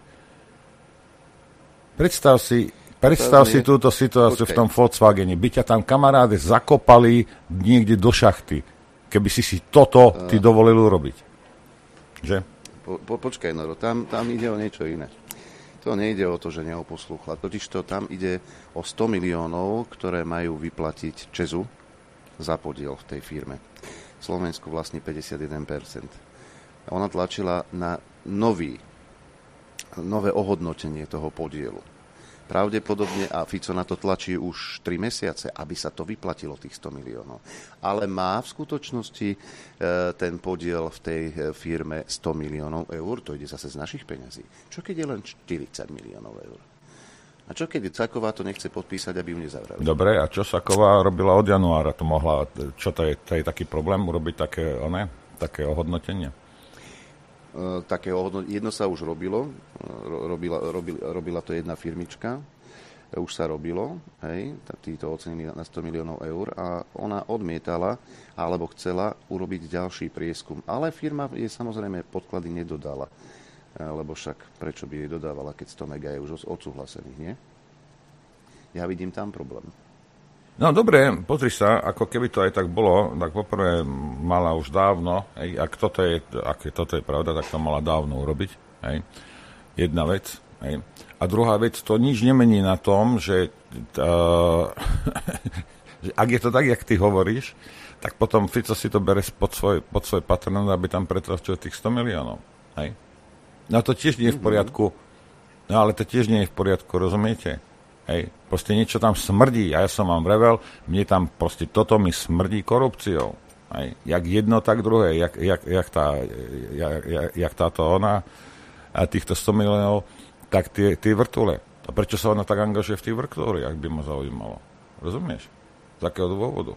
Predstav si, predstav si túto situáciu v tom Volkswagene. By ťa tam kamaráde zakopali niekde do šachty, keby si si toto ty dovolil urobiť. Že? Po, po, počkaj, Noro, tam, tam ide o niečo iné. To nejde o to, že neoposlúchla. Totižto tam ide o sto miliónov, ktoré majú vyplatiť Česu za podiel v tej firme. Slovensku vlastní päťdesiatjeden percent. A ona tlačila na nový, nové ohodnotenie toho podielu. Pravdepodobne, a Fico na to tlačí už tri mesiace, aby sa to vyplatilo, tých sto miliónov. Ale má v skutočnosti e, ten podiel v tej firme sto miliónov eur, to ide zase z našich peňazí. Čo keď je len štyridsať miliónov eur? A čo keď Saková to nechce podpísať, aby ju nezavreli? Dobre, a čo Saková robila od januára? To mohla, čo to je, to je taký problém urobiť také, one, také ohodnotenie? Také jedno sa už robilo, robila, robila, robila to jedna firmička, už sa robilo, hej, títo ocenili na sto miliónov eur a ona odmietala, alebo chcela urobiť ďalší prieskum. Ale firma jej samozrejme podklady nedodala, lebo však prečo by jej dodávala, keď sto mega je už odsúhlasených, nie? Ja vidím tam problém. No dobre, pozri sa, ako keby to aj tak bolo, tak poprvé mala už dávno, hej, ak toto je, ak toto je pravda, tak to mala dávno urobiť, hej, jedna vec, hej. A druhá vec, to nič nemení na tom, že, uh, že ak je to tak, jak ty hovoríš, tak potom Fico si to bere pod svoj, pod svoj patronát, aby tam pretlačil tých sto miliónov, hej. No to tiež nie je v poriadku, no ale to tiež nie je v poriadku, rozumiete? Hej, proste niečo tam smrdí, a ja som vám vrevel, mne tam proste toto mi smrdí korupciou. Hej, jak jedno, tak druhé, jak, jak, jak, tá, jak, jak, jak táto ona a týchto sto miliónov, tak tie, tie vrtule. A prečo sa ona tak angažuje v tých vrtule, ak by ma zaujímalo? Rozumieš? Z akého dôvodu?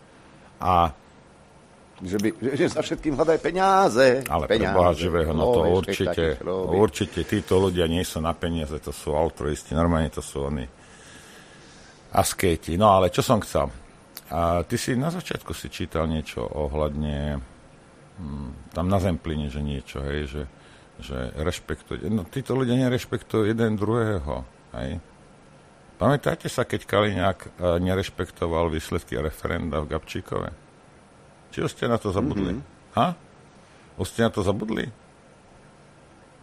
A Že, by, že za všetkým hľadaj peniaze. Ale peniaze, pre Boha živého, no to vieš, určite, určite, títo ľudia nie sú na peniaze, to sú altruisti, normálne to sú oni askéti. No ale čo som chcel? A ty si na začiatku si čítal niečo ohľadne, hm, tam na Zempline, že niečo, hej, že, že rešpektujú, no títo ľudia nerešpektujú jeden druhého, hej. Pamätáte sa, keď Kaliňák nerešpektoval výsledky referenda v Gabčíkove? Či už ste na to zabudli? Mm-hmm. Ha? Už ste na to zabudli?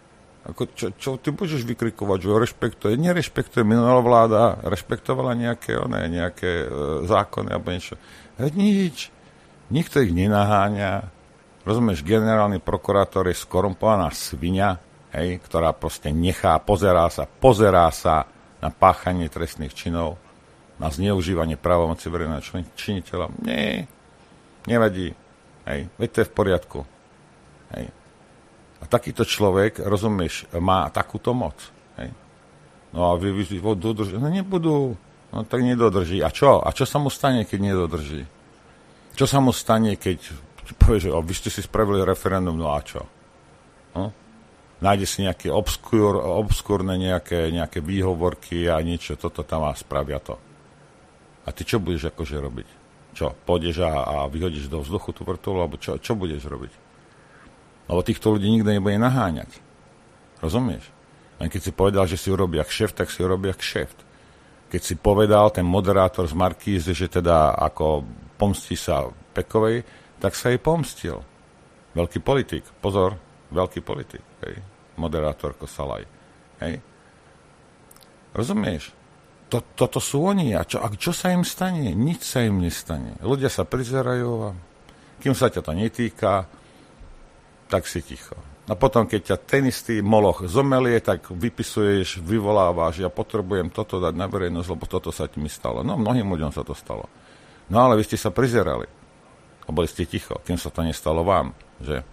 Ako čo, čo ty môžeš vykrikovať, že ho rešpektuje? Nerešpektuje, minulá vláda rešpektovala nejaké, one, nejaké e, zákony alebo niečo. Veď nič. Nikto ich nenaháňa. Rozumieš, generálny prokurátor je skorumpovaná svinia, hej, ktorá proste nechá, pozerá sa, pozerá sa na páchanie trestných činov, na zneužívanie právomoci verejného činiteľa. Nie, nevadí. Hej, veď to je v poriadku. Hej. A takýto človek, rozumieš, má takúto moc. Hej. No a vy, vy, vy dodrží. No nebudú. No tak nedodrží. A čo? A čo sa mu stane, keď nedodrží? Čo sa mu stane, keď povie, že vy ste si spravili referendum, no a čo? No? Nájde si nejaké obskúr, obskúrne nejaké, nejaké výhovorky a niečo, toto tam a spravia to. A ty čo budeš akože robiť? Čo? Pôjdeš a, a vyhodíš do vzduchu tú vrtulu, alebo čo, čo budeš robiť? Lebo týchto ľudí nikto nebude naháňať. Rozumieš? Len keď si povedal, že si urobia kšeft, tak si urobia kšeft. Keď si povedal ten moderátor z Markízy, že teda ako pomstí sa Pekovej, tak sa jej pomstil. Veľký politik. Pozor, veľký politik. Hej. Moderátor Kosalaj. Hej. Rozumieš? To, toto sú oni. A čo, a čo sa im stane? Nič sa im nestane. Ľudia sa prizerajú a kým sa ťa to netýka, tak si ticho. A potom, keď ťa ten istý moloch zomelie, tak vypisuješ, vyvolávaš, ja potrebujem toto dať na verejnosť, lebo toto sa ti mi stalo. No, mnohým ľuďom sa to stalo. No, ale vy ste sa prizerali. A boli ste ticho, kým sa to nestalo vám, že?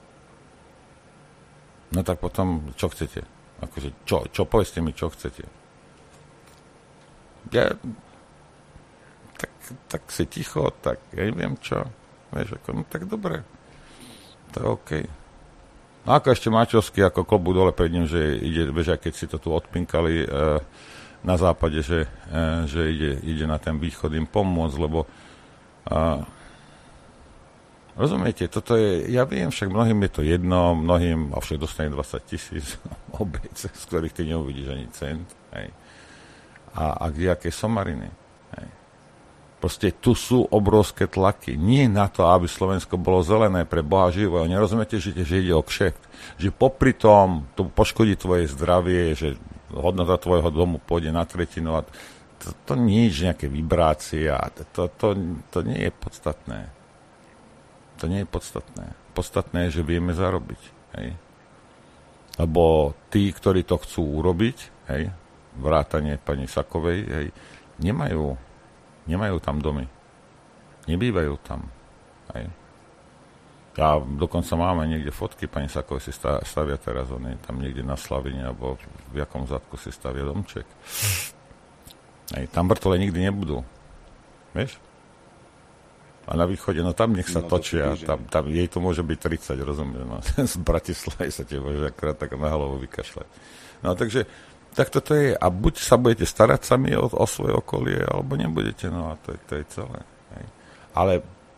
No tak potom, čo chcete? Akože, čo, čo, povedzte mi, čo chcete? Ja, tak, tak si ticho, tak ja neviem čo. Vieš, ako, no tak dobre. To je OK. No ako ešte Mačovský, ako klobu dole pred ním, že ide, vieš, keď si to tu odpinkali e, na západe, že, e, že ide, ide na ten východ im pomôcť, lebo e, rozumiete, toto je, ja viem, však mnohým je to jedno, mnohým, a však dostane dvadsať tisíc obec, z ktorých ty neuvidíš ani cent, hej. A, a kde aké somariny, hej. Proste tu sú obrovské tlaky. Nie na to, aby Slovensko bolo zelené pre Boha živého. Nerozumiete, že, že ide o kšeft. Že popri tom to poškodí tvoje zdravie, že hodnota tvojho domu pôjde na tretinu. A to, to nie je nejaké vibrácie. To, to, to, to nie je podstatné. To nie je podstatné. Podstatné je, že vieme zarobiť. Hej. Lebo tí, ktorí to chcú urobiť, hej, vrátane pani Sakovej, hej, nemajú Nemajú tam domy. Nebývajú tam. Hej. Ja dokonca máme niekde fotky, pani Sakové si stavia teraz, on je tam niekde na Slavine, alebo v jakom zadku si stavia domček. Hej. Tam vrtole nikdy nebudú. Vieš? A na východe, no tam nech sa no, točia. Tam, tam, jej to môže byť tridsať, rozumieš? No. Z Bratislavy sa tie môže akorát tak na hlavu vykašľať. No takže tak toto je, a buď sa budete starať sami o, o svoje okolie, alebo nebudete, no a to je, to je celé. Hej. Ale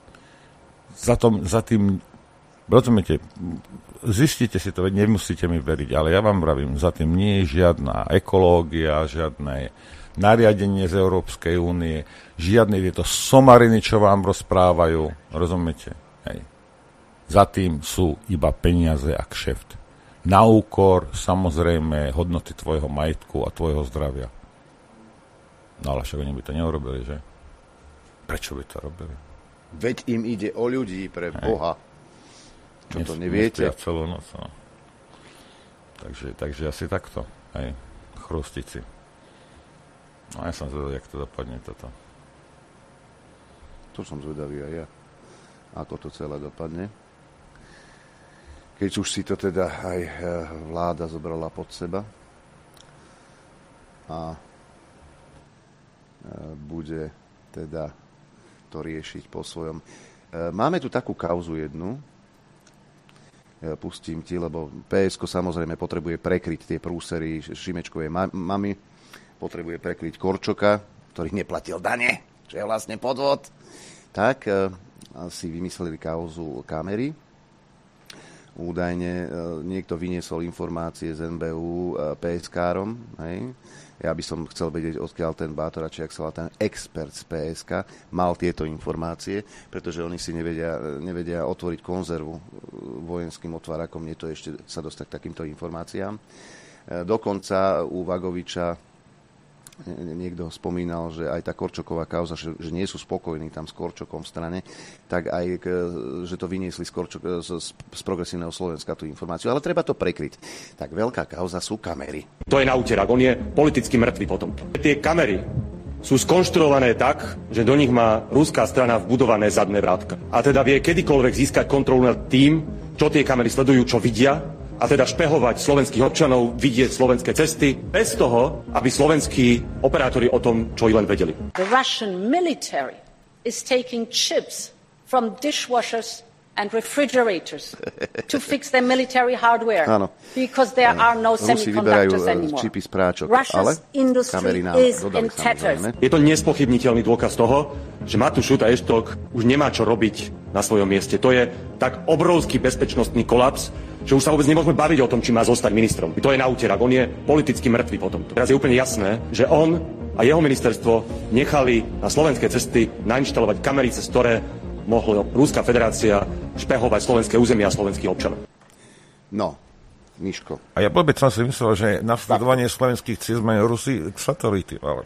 za, tom, za tým, rozumiete, zistite si to, veď nemusíte mi veriť, ale ja vám vravím, za tým nie je žiadna ekológia, žiadne nariadenie z Európskej únie, žiadne tieto somariny, čo vám rozprávajú, rozumiete? Hej. Za tým sú iba peniaze a kšeft. Na úkor, samozrejme, hodnoty tvojho majetku a tvojho zdravia. No ale však oni by to neurobili, že? Prečo by to robili? Veď im ide o ľudí, pre Hej. Boha. Čo Nes, to neviete? Celú noc, no. Takže, takže asi takto. Hej, chrustici. No ja som zvedal, jak to dopadne toto. To som zvedavý aj ja. Ako to celé dopadne. Keď už si to teda aj vláda zobrala pod seba a bude teda to riešiť po svojom. Máme tu takú kauzu jednu, pustím ti, lebo pé esko samozrejme potrebuje prekryť tie prúsery Šimečkovej mamy, potrebuje prekryť Korčoka, ktorý neplatil dane, čo je vlastne podvod. Tak si vymysleli kauzu kamery. údajne niekto vyniesol informácie z en bé ú pé es károm, hej. Ja by som chcel vedieť, odkiaľ ten Bátora, či ak sa volá ten expert z pé es ká, mal tieto informácie, pretože oni si nevedia, nevedia otvoriť konzervu vojenským otvárakom, nie to ešte sa dostať k takýmto informáciám. Dokonca u Vagoviča niekto spomínal, že aj tá Korčoková kauza, že, že nie sú spokojní tam s Korčokom v strane, tak aj, že to vyniesli z, Korčok, z, z progresívneho Slovenska tú informáciu. Ale treba to prekryť. Tak veľká kauza sú kamery. To je na úterak, on je politicky mŕtvy potom. Tie kamery sú skonštruované tak, že do nich má ruská strana vbudované zadné vrátka. A teda vie kedykoľvek získať kontrolu nad tým, čo tie kamery sledujú, čo vidia, a teda špehovať slovenských občanov, vidieť slovenské cesty, bez toho, aby slovenskí operátori o tom, čo i len vedeli. The Russian military is taking chips from dishwashers and refrigerators to fix their military hardware. Áno. Because there are no Rusi semiconductors vyberajú anymore. čipy z práčok, Russia's ale industry is in tatters. Je to nespochybniteľný dôkaz toho, že Matúš Šuta Eštok už nemá čo robiť na svojom mieste. To je tak obrovský bezpečnostný kolaps, že už sa vôbec nemôžeme baviť o tom, či má zostať ministrom. To je na úterak, on je politicky mŕtvy potom. Teraz je úplne jasné, že on a jeho ministerstvo nechali na slovenské cesty nainštalovať kamery, cez ktoré mohla Ruská federácia špehovať slovenské územie a slovenských občanov. No, Miško. A ja vôbec som si myslel, že na sledovanie slovenských ciest majú Rusi satelity, ale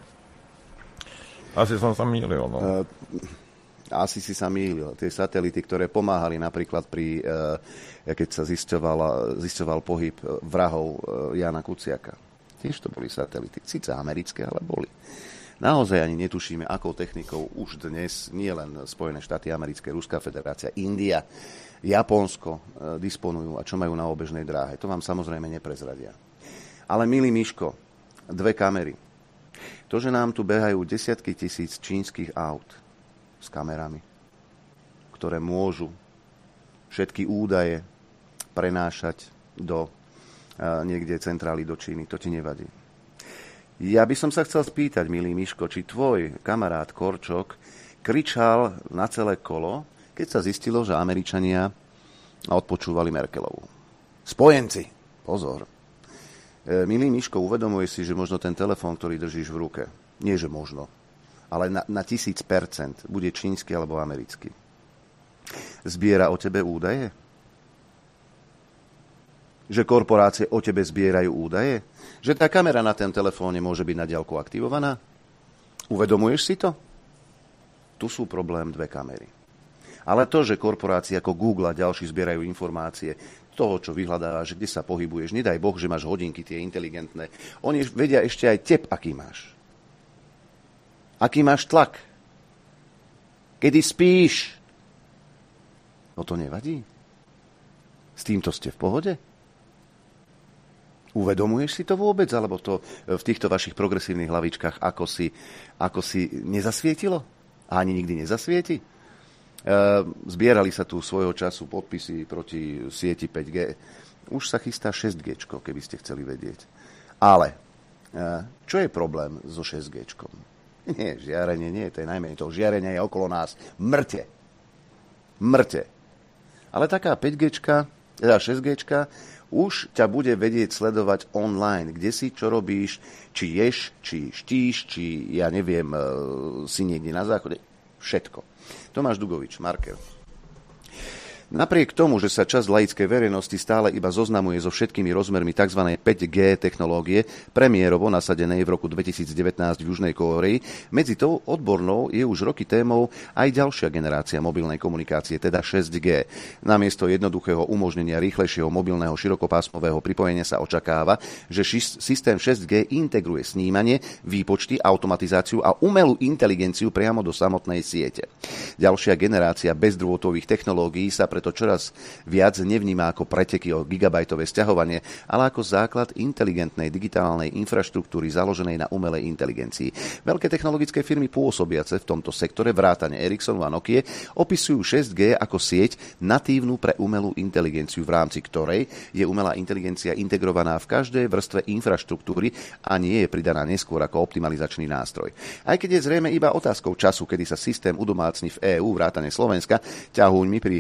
asi som sa mýlil. No. Uh, asi si sa mýlil. Tie satelity, ktoré pomáhali napríklad pri, uh, keď sa zisťoval, zisťoval pohyb vrahov uh, Jana Kuciaka. Tiež to boli satelity. Sice americké, ale boli. Naozaj ani netušíme, akou technikou už dnes nie len Spojené štáty americké, Ruská federácia, India, Japonsko uh, disponujú a čo majú na obežnej dráhe. To vám samozrejme neprezradia. Ale milý Miško, dve kamery. To, že nám tu behajú desiatky tisíc čínskych aut s kamerami, ktoré môžu všetky údaje prenášať do uh, niekde centrály do Číny, to ti nevadí. Ja by som sa chcel spýtať, milý Miško, či tvoj kamarát Korčok kričal na celé kolo, keď sa zistilo, že Američania odpočúvali Merkelovú. Spojenci, pozor. E, milý Miško, uvedomuje si, že možno ten telefón, ktorý držíš v ruke, nie že možno, ale na, na tisíc percent bude čínsky alebo americký. Zbiera o tebe údaje? Že korporácie o tebe zbierajú údaje? Že tá kamera na ten telefóne môže byť na diaľku aktivovaná? Uvedomuješ si to? Tu sú problém dve kamery. Ale to, že korporácie ako Google a ďalší zbierajú informácie toho, čo vyhľadávaš, kde sa pohybuješ, nedaj Boh, že máš hodinky tie inteligentné. Oni vedia ešte aj tep, aký máš. Aký máš tlak. Kedy spíš. No to nevadí. S týmto ste v pohode? Uvedomuješ si to vôbec? Alebo to v týchto vašich progresívnych hlavičkách ako si, ako si nezasvietilo? A ani nikdy nezasvieti? Zbierali sa tu svojho času podpisy proti sieti päť gé. Už sa chystá šesť gé, keby ste chceli vedieť. Ale čo je problém so šesť gé? Nie, žiarenie nie, to je najmenej toho. Žiarenie je okolo nás mŕte. Mŕte. Ale taká päť gé, teda šesť gé, už ťa bude vedieť sledovať online, kde si, čo robíš, či ješ, či štíš, či, ja neviem, si niekde na záchode. Všetko. Tomáš Dugovič, Marker. Napriek tomu, že sa časť laickej verejnosti stále iba zoznamuje so všetkými rozmermi tzv. päť gé technológie, premiérovo nasadenej v roku dvetisícdevätnásť v Južnej Kórei, medzi tou odbornou je už roky témou aj ďalšia generácia mobilnej komunikácie, teda šesť gé. Namiesto jednoduchého umožnenia rýchlejšieho mobilného širokopásmového pripojenia sa očakáva, že systém šesť gé integruje snímanie, výpočty, automatizáciu a umelú inteligenciu priamo do samotnej siete. Ďalšia generácia bezdrôtových technológií sa pre to čoraz viac nevníma ako preteky o gigabajtové sťahovanie, ale ako základ inteligentnej digitálnej infraštruktúry založenej na umelej inteligencii. Veľké technologické firmy pôsobiace v tomto sektore vrátane Ericssonu a Nokie opisujú šesť gé ako sieť natívnu pre umelú inteligenciu, v rámci ktorej je umelá inteligencia integrovaná v každej vrstve infraštruktúry a nie je pridaná neskôr ako optimalizačný nástroj. Aj keď je zrejme iba otázkou času, kedy sa systém udomácni v EÚ vrátane Slovenska, ťahuňmi pri príprave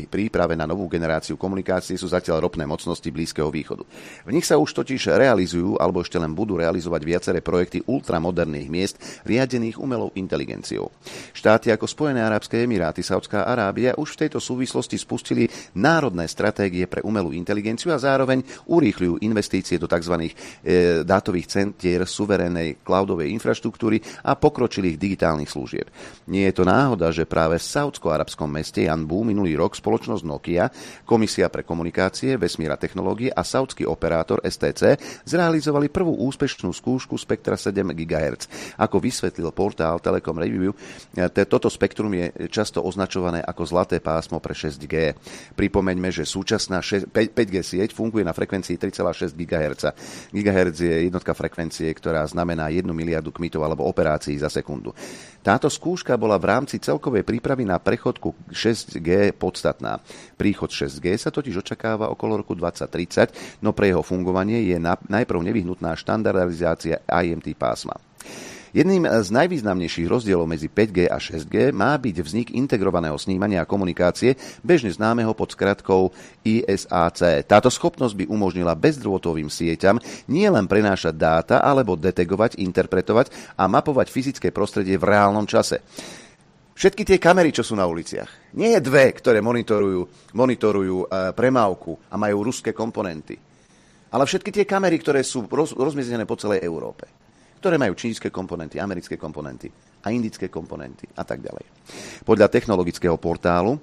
práve na novú generáciu komunikácie sú zatiaľ ropné mocnosti Blízkeho východu. V nich sa už totiž realizujú, alebo ešte len budú realizovať viaceré projekty ultramoderných miest riadených umelou inteligenciou. Štáty ako Spojené arabské emiráty, Saudská Arábia už v tejto súvislosti spustili národné stratégie pre umelú inteligenciu a zároveň urýchľujú investície do tzv. E, dátových centier suverénnej cloudovej infraštruktúry a pokročilých digitálnych služieb. Nie je to náhoda, že práve v saúdsko-arabskom meste Janbu minulý rok spoločnosť Nokia, Komisia pre komunikácie, vesmír a technológie a saúdsky operátor es té cé zrealizovali prvú úspešnú skúšku spektra sedem gigahertz. Ako vysvetlil portál Telecom Review, toto spektrum je často označované ako zlaté pásmo pre šesť gé. Pripomeňme, že súčasná päť gé sieť funguje na frekvencii tri celé šesť gigahertz. Gigahertz je jednotka frekvencie, ktorá znamená jednu miliardu kmitov alebo operácií za sekundu. Táto skúška bola v rámci celkovej prípravy na prechod ku šesť gé podstatná. Príchod šesť gé sa totiž očakáva okolo roku dvadsať tridsať, no pre jeho fungovanie je najprv nevyhnutná štandardizácia í em té pásma. Jedným z najvýznamnejších rozdielov medzi päť gé a šesť gé má byť vznik integrovaného snímania a komunikácie, bežne známeho pod skratkou í es á cé. Táto schopnosť by umožnila bezdrôtovým sieťam nielen prenášať dáta, alebo detegovať, interpretovať a mapovať fyzické prostredie v reálnom čase. Všetky tie kamery, čo sú na uliciach, nie je dve, ktoré monitorujú, monitorujú e, premávku a majú ruské komponenty, ale všetky tie kamery, ktoré sú roz, rozmiestené po celej Európe, ktoré majú čínske komponenty, americké komponenty a indické komponenty a tak ďalej. Podľa technologického portálu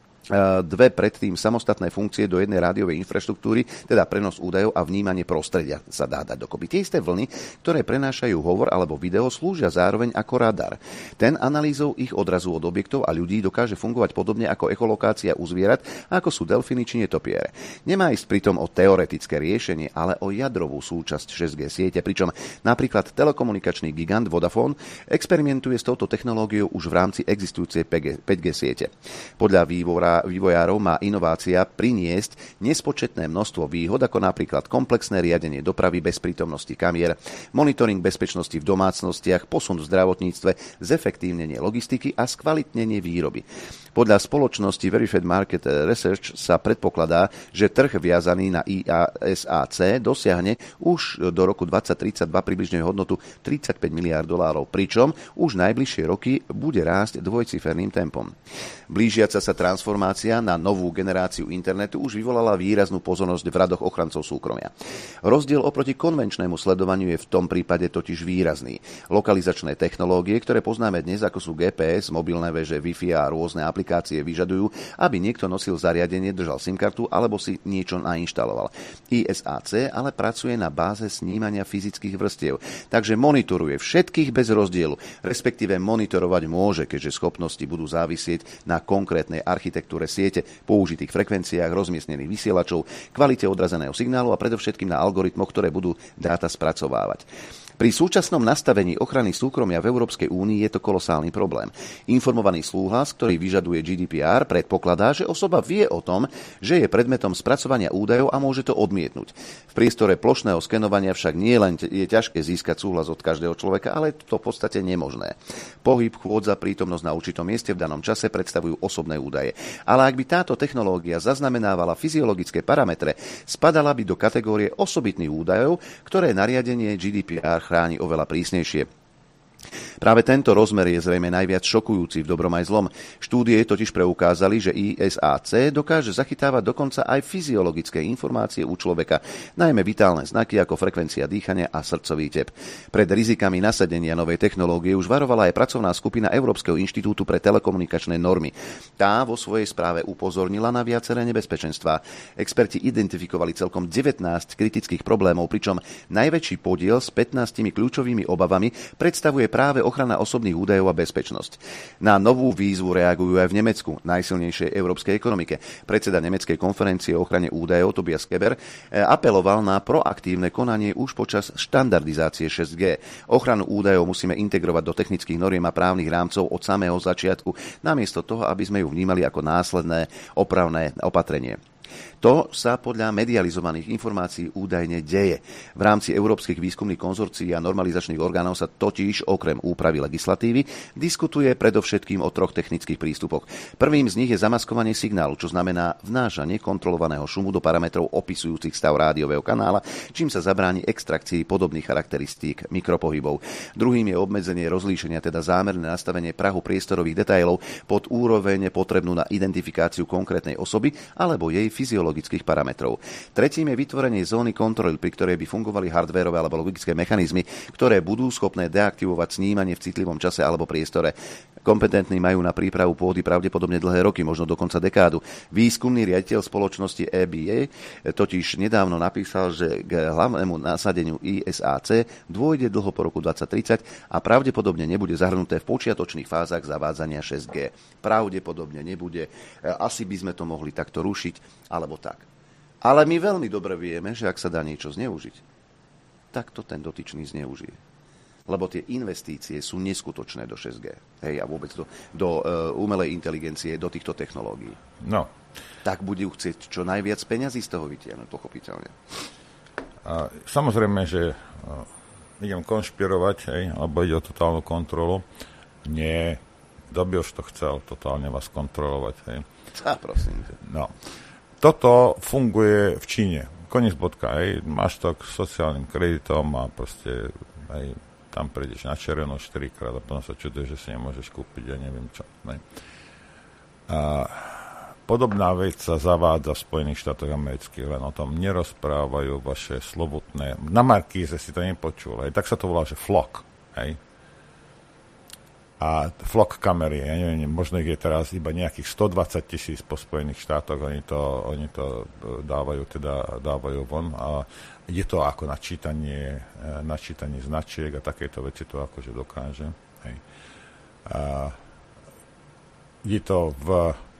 dve predtým samostatné funkcie do jednej rádiovej infraštruktúry, teda prenos údajov a vnímanie prostredia sa dá dať dokopy. Tie isté vlny, ktoré prenášajú hovor alebo video, slúžia zároveň ako radar. Ten analýzou ich odrazu od objektov a ľudí dokáže fungovať podobne ako echolokácia u zvierat, ako sú delfíny či netopiere. Nemá ísť pritom o teoretické riešenie, ale o jadrovú súčasť šesť gé siete, pričom napríklad telekomunikačný gigant Vodafone experimentuje s touto technológiou už v rámci existujúcej päť gé siete. Podľa vývora vývojárov má inovácia priniesť nespočetné množstvo výhod, ako napríklad komplexné riadenie dopravy bez prítomnosti kamier, monitoring bezpečnosti v domácnostiach, posun v zdravotníctve, zefektívnenie logistiky a skvalitnenie výroby. Podľa spoločnosti Verified Market Research sa predpokladá, že trh viazaný na í es á cé dosiahne už do roku dvadsať tridsaťdva približne hodnotu tridsaťpäť miliárd dolárov, pričom už najbližšie roky bude rásť dvojciferným tempom. Blížiaca sa transformácia na novú generáciu internetu už vyvolala výraznú pozornosť v radoch ochrancov súkromia. Rozdiel oproti konvenčnému sledovaniu je v tom prípade totiž výrazný. Lokalizačné technológie, ktoré poznáme dnes ako sú gé pé es, mobilné veže, Wi-Fi a rôzne aplikácie vyžadujú, aby niekto nosil zariadenie, držal SIM-kartu alebo si niečo nainštaloval. í es á cé ale pracuje na báze snímania fyzických vrstiev, takže monitoruje všetkých bez rozdielu, respektíve monitorovať môže, keďže schopnosti budú závisieť na konkrétnej architektúre siete, použitých frekvenciách, rozmiestnených vysielačov, kvalite odrazeného signálu a predovšetkým na algoritmoch, ktoré budú dáta spracovávať. Pri súčasnom nastavení ochrany súkromia v Európskej únii je to kolosálny problém. Informovaný súhlas, ktorý vyžaduje gé dé pé er, predpokladá, že osoba vie o tom, že je predmetom spracovania údajov a môže to odmietnúť. V priestore plošného skenovania však nie len je ťažké získať súhlas od každého človeka, ale je to v podstate nemožné. Pohyb, chôdza, prítomnosť na určitom mieste v danom čase predstavujú osobné údaje. Ale ak by táto technológia zaznamenávala fyziologické parametre, spadala by do kategórie osobitných údajov, ktoré nariadenie gé dé pé er chráni oveľa prísnejšie. Práve tento rozmer je zrejme najviac šokujúci v dobrom aj zlom. Štúdie totiž preukázali, že í es á cé dokáže zachytávať dokonca aj fyziologické informácie u človeka, najmä vitálne znaky ako frekvencia dýchania a srdcový tep. Pred rizikami nasadenia novej technológie už varovala aj pracovná skupina Európskeho inštitútu pre telekomunikačné normy. Tá vo svojej správe upozornila na viaceré nebezpečenstvá. Experti identifikovali celkom devätnásť kritických problémov, pričom najväčší podiel s pätnástimi kľúčovými obavami predstavuje práve ochrana osobných údajov a bezpečnosť. Na novú výzvu reagujú aj v Nemecku, najsilnejšej európskej ekonomike. Predseda Nemeckej konferencie o ochrane údajov Tobias Keber apeloval na proaktívne konanie už počas štandardizácie šesť gé. Ochranu údajov musíme integrovať do technických noriem a právnych rámcov od samého začiatku, namiesto toho, aby sme ju vnímali ako následné opravné opatrenie. To sa podľa medializovaných informácií údajne deje. V rámci európskych výskumných konzorcií a normalizačných orgánov sa totiž okrem úpravy legislatívy diskutuje predovšetkým o troch technických prístupoch. Prvým z nich je zamaskovanie signálu, čo znamená vnášanie kontrolovaného šumu do parametrov opisujúcich stav rádiového kanála, čím sa zabráni extrakcii podobných charakteristík mikropohybov. Druhým je obmedzenie rozlíšenia, teda zámerné nastavenie prahu priestorových detailov pod úroveň potrebnú na identifikáciu konkrétnej osoby alebo jej fyziologických parametrov. Tretím je vytvorenie zóny kontroly, pri ktorej by fungovali hardwérové alebo logické mechanizmy, ktoré budú schopné deaktivovať snímanie v citlivom čase alebo priestore. Kompetentní majú na prípravu pôdy pravdepodobne dlhé roky, možno dokonca dekádu. Výskumný riaditeľ spoločnosti é bé á totiž nedávno napísal, že k hlavnému nasadeniu í es á cé dôjde dlho po roku dvadsať tridsať a pravdepodobne nebude zahrnuté v počiatočných fázach zavádzania šesť gé. Pravdepodobne nebude. Asi by sme to mohli takto rušiť, alebo tak. Ale my veľmi dobre vieme, že ak sa dá niečo zneužiť, tak to ten dotyčný zneužije. Lebo tie investície sú neskutočné do šesť gé. Hej, a vôbec do, do uh, umelej inteligencie, do týchto technológií. No. Tak budú chcieť čo najviac peňazí z toho vytiahnuť, pochopiteľne. A samozrejme, že uh, idem konšpirovať, hej, alebo ide o totálnu kontrolu. Nie, kto by už to chcel totálne vás kontrolovať. Hej. Á, prosím. No. Toto funguje v Číne. Koniec bodka, hej. Máš to k sociálnym kreditom a proste, hej, tam prejdeš na červenú štyrikrát a potom sa čuduješ, že si nemôžeš kúpiť, ja neviem čo. Ne? A podobná vec sa zavádza v Spojených štátoch amerických, len o tom nerozprávajú vaše slobodné. Na Markíze si to nepočul, hej? Tak sa to volá, že flock. Hej? A flock kamery, ja neviem, možno ich je teraz iba nejakých stodvadsať tisíc po Spojených štátoch, oni to, oni to dávajú, teda dávajú von a je to ako načítanie, načítanie značiek a takéto veci to akože dokáže. Hej. A je to v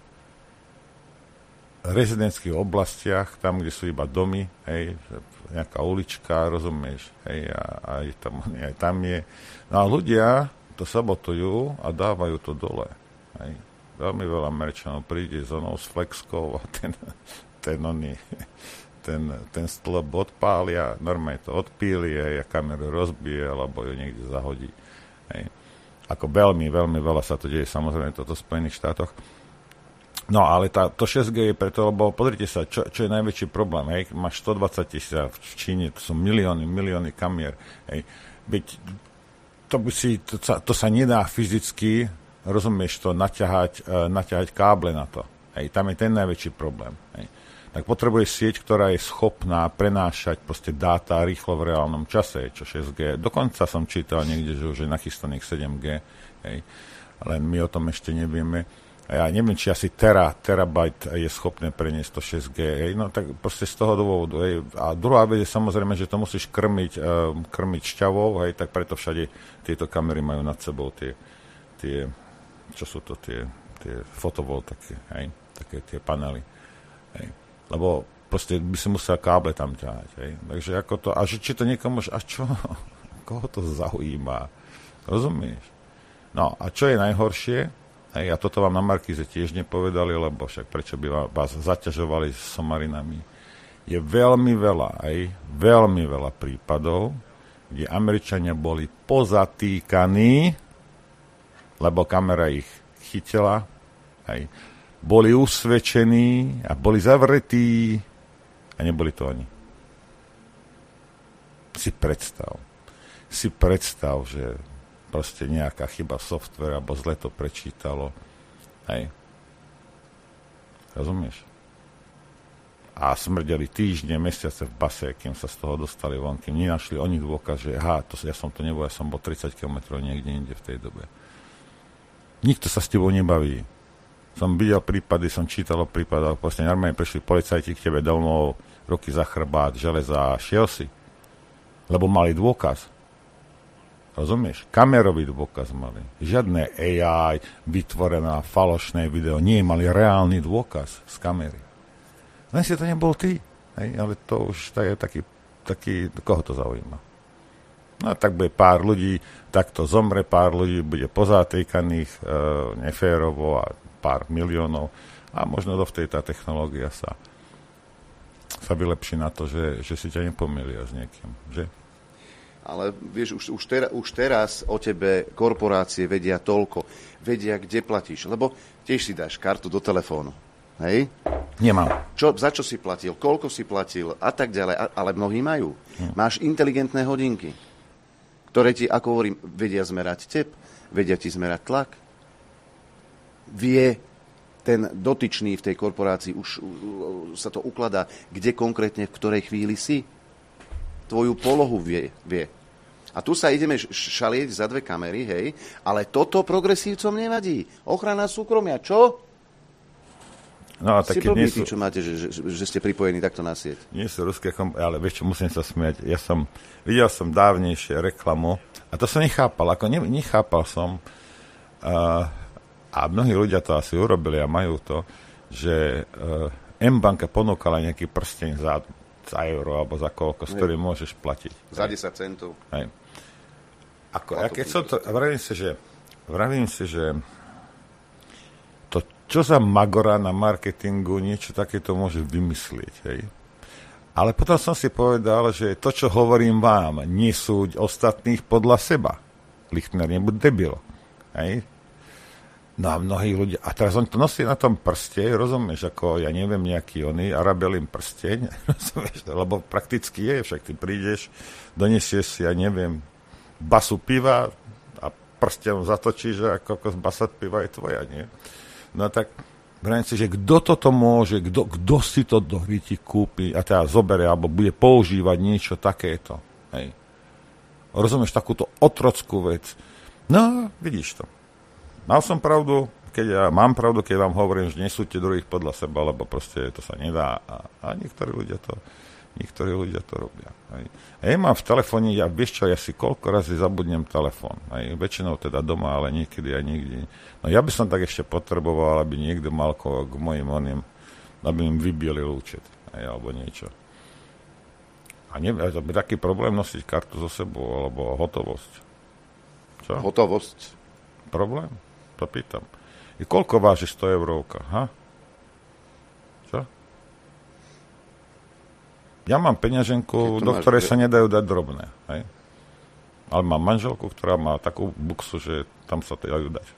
rezidentských oblastiach, tam, kde sú iba domy, hej, nejaká ulička, rozumieš, hej, a, a je tam, aj tam je. No a ľudia to sabotujú a dávajú to dole. Hej. Veľmi veľa Američanov príde z onou s flexkou a ten, ten oný ten, ten stĺp odpália, normálne to odpíli a kameru rozbije, alebo ju niekde zahodí. Hej. Ako veľmi, veľmi veľa sa to deje, samozrejme, toto v Spojených štátoch. No, ale tá, to šesť gé je preto, lebo pozrite sa, čo, čo je najväčší problém, hej, máš stodvadsať tisíc, v Číne to sú milióny, milióny kamier, hej, byť, to by si, to sa, to sa nedá fyzicky, rozumieš to, naťahať, uh, naťahať káble na to, hej, tam je ten najväčší problém, hej. Tak potrebuje sieť, ktorá je schopná prenášať proste dáta rýchlo v reálnom čase, čo šesť gé. Dokonca som čítal niekde, že už je nachystaných sedem gé, hej. Len my o tom ešte nevieme. A ja neviem, či asi tera, terabajt je schopné preniesť to šesť gé, hej. No tak proste z toho dôvodu, hej. A druhá vec je samozrejme, že to musíš krmiť, um, krmiť šťavou, hej, tak preto všade tieto kamery majú nad sebou tie, tie čo sú to, tie, tie fotovoltaiky, hej, také tie panely, hej. Lebo proste by si musel káble tam ťahať. Hej. Takže ako to, a že či to niekomu, a čo? Koho to zaujíma? Rozumieš? No a čo je najhoršie, hej, a toto vám na Markíze tiež nepovedali, lebo však prečo by vás zaťažovali s somarinami, je veľmi veľa, hej, veľmi veľa prípadov, kde Američania boli pozatýkaní, lebo kamera ich chytila, hej, boli usvedčení a boli zavretí a neboli to oni. Si predstav. Si predstav, že proste nejaká chyba software alebo zle to prečítalo. Hej. Rozumieš? A smrdeli týždne, mesiace v base, kým sa z toho dostali von, kým nenašli oni dôkaz, že aha, to, ja som to nebol, ja som bol tridsať kilometrov niekde inde v tej dobe. Nikto sa s tebou nebaví. Som videl prípady, som čítal o prípadoch, proste normálne prišli policajti k tebe domov, ruky za chrbát, železa a šiel si. Lebo mali dôkaz. Rozumieš? Kamerový dôkaz mali. Žiadne á í vytvorená falošné video. Nie, mali reálny dôkaz z kamery. Len si to nebol ty. Hej? Ale to už je taký, taký, koho to zaujíma. No tak bude pár ľudí, takto zomre pár ľudí, bude pozatýkaných e, neférovo a pár miliónov a možno dovtedy tá technológia sa sa vylepší na to, že, že si ťa nepomýlia s niekým, že? Ale vieš, už, už, tera, už teraz o tebe korporácie vedia toľko, vedia, kde platíš, lebo tiež si dáš kartu do telefónu, hej? Nemám. Čo, za čo si platil, koľko si platil a tak ďalej, a, ale mnohí majú. Hm. Máš inteligentné hodinky, ktoré ti, ako hovorím, vedia zmerať tep, vedia ti zmerať tlak. Vie ten dotyčný v tej korporácii, už, už sa to ukladá, kde konkrétne, v ktorej chvíli si. Tvoju polohu vie, vie. A tu sa ideme šalieť za dve kamery, hej, ale toto progresívcom nevadí. Ochrana súkromia, čo? No a si blbí tí, čo máte, že, že, že ste pripojení takto na sieť. Nie sú ruské, ale vieš čo, musím sa smiať. Ja som, videl som dávnejšie reklamu a to som nechápal, ako ne, nechápal som uh, a mnohí ľudia to asi urobili a majú to, že uh, M-banka ponúkala nejaký prsteň za za euro, alebo za koľko, s ktorým môžeš platiť. Za desať centov. Hej. Ako, ja keď som to, vravím si, že vravím si, že to, čo za magora na marketingu, niečo takéto môže vymyslieť, hej. Ale potom som si povedal, že to, čo hovorím vám, nie sú ostatných podľa seba. Lichtner, nebuď debil. Hej. No a mnohí ľudia, a teraz on to nosí na tom prste, rozumieš, ako, ja neviem, nejaký oný arabelin prsteň, rozumieš, lebo prakticky je, však ty prídeš, donesieš si, ja neviem, basu piva a prsteň zatočíš a ako basa piva je tvoja, nie? No tak, vrajím si, že kto toto môže, kto, kto si to do hry ti kúpi a teda zoberie, alebo bude používať niečo takéto, hej. Rozumieš, takúto otrockú vec. No, vidíš to. Mal som pravdu, keď ja mám pravdu, keď vám hovorím, že nesúďte druhých podľa seba, lebo proste to sa nedá a, a niektorí ľudia to niektorí ľudia to robia. Hej. Ja mám v telefóne, ja vieš čo, ja si koľko razy zabudnem telefón. Hej. Väčšinou teda doma, ale niekedy aj nikdy. No ja by som tak ešte potreboval, aby niekto mal k mojim oným, aby im vybielil účet, hej, alebo niečo. A neviem, to by taký problém nosiť kartu so sebou, alebo hotovosť. Čo? Hotovosť. Problém? To pýtam. I koľko váži sto eurovka? Ha? Čo? Ja mám peňaženku, do ktorej máš... sa nedajú dať drobné. Hej? Ale mám manželku, ktorá má takú buksu, že tam sa to dajú dať.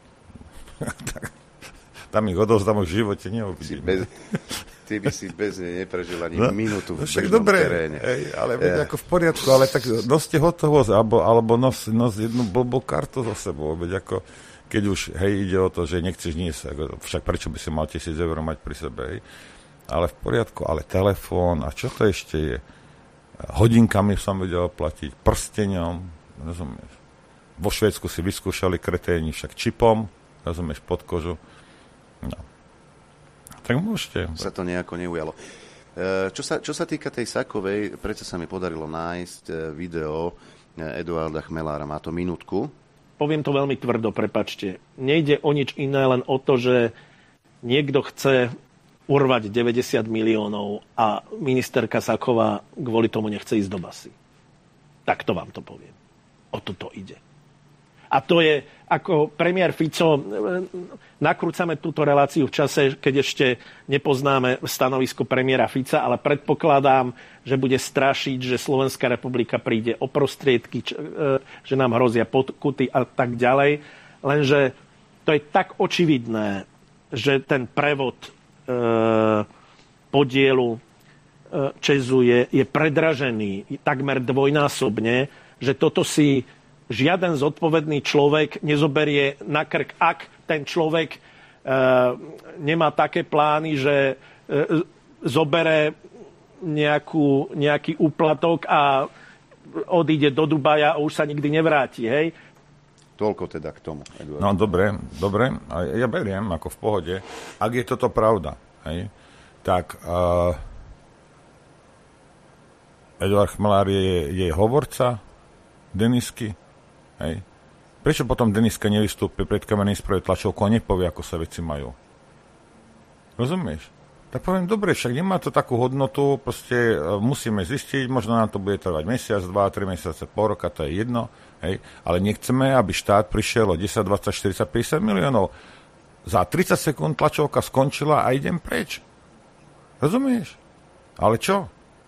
Tam ich odovzdám, v živote neuvidím. Bez... Ty by si bez nej neprežil ani no, minútu v bežnom dobre, teréne. Hej, ale veď yeah. ako v poriadku, ale tak noste hotovosť, alebo, alebo nos, nos jednu blbú kartu so sebou, veď ako keď už, hej, ide o to, že nechceš niesť, však prečo by si mal tisíc eur mať pri sebe, hej. Ale v poriadku, ale telefón, a čo to ešte je? Hodinkami som vedel platiť, prsteňom, rozumieš? Vo Švédsku si vyskúšali kreténi však čipom, rozumieš, pod kožu. No. Tak môžete. Sa to nejako neujalo. Čo sa, čo sa týka tej Sakovej, prečo sa mi podarilo nájsť video Eduarda Chmelára, má to minútku. Poviem to veľmi tvrdo, prepačte. Nejde o nič iné, len o to, že niekto chce urvať deväťdesiat miliónov a ministerka Saková kvôli tomu nechce ísť do basy. Tak to vám to poviem. O toto ide. A to je, ako premiér Fico, nakrúcame túto reláciu v čase, keď ešte nepoznáme stanovisko premiéra Fica, ale predpokladám, že bude strašiť, že Slovenská republika príde o prostriedky, že nám hrozia pokuty a tak ďalej. Lenže to je tak očividné, že ten prevod e, podielu e, ČEZu je, je predražený takmer dvojnásobne, že toto si žiaden zodpovedný človek nezoberie na krk, ak ten človek e, nemá také plány, že e, zobere nejakú, nejaký úplatok a odíde do Dubaja a už sa nikdy nevráti, hej? Toľko teda k tomu, Eduard. No, dobre, dobre. A ja beriem, ako v pohode. Ak je toto pravda, hej, tak uh, Eduard Chmelár je, je hovorca Denisky. Hej. Prečo potom Deniska nevystúpi pred kamerný spraviť tlačovku a nepovie, ako sa veci majú? Rozumieš? Tak poviem, dobre, však nemá to takú hodnotu, proste uh, musíme zistiť, možno nám to bude trvať mesiac, dva, tri mesiace, pol roka, to je jedno, hej, ale nechceme, aby štát prišiel o desať, dvadsať, štyridsať, päťdesiat miliónov. Za tridsať sekúnd tlačovka skončila a idem preč. Rozumieš? Ale čo?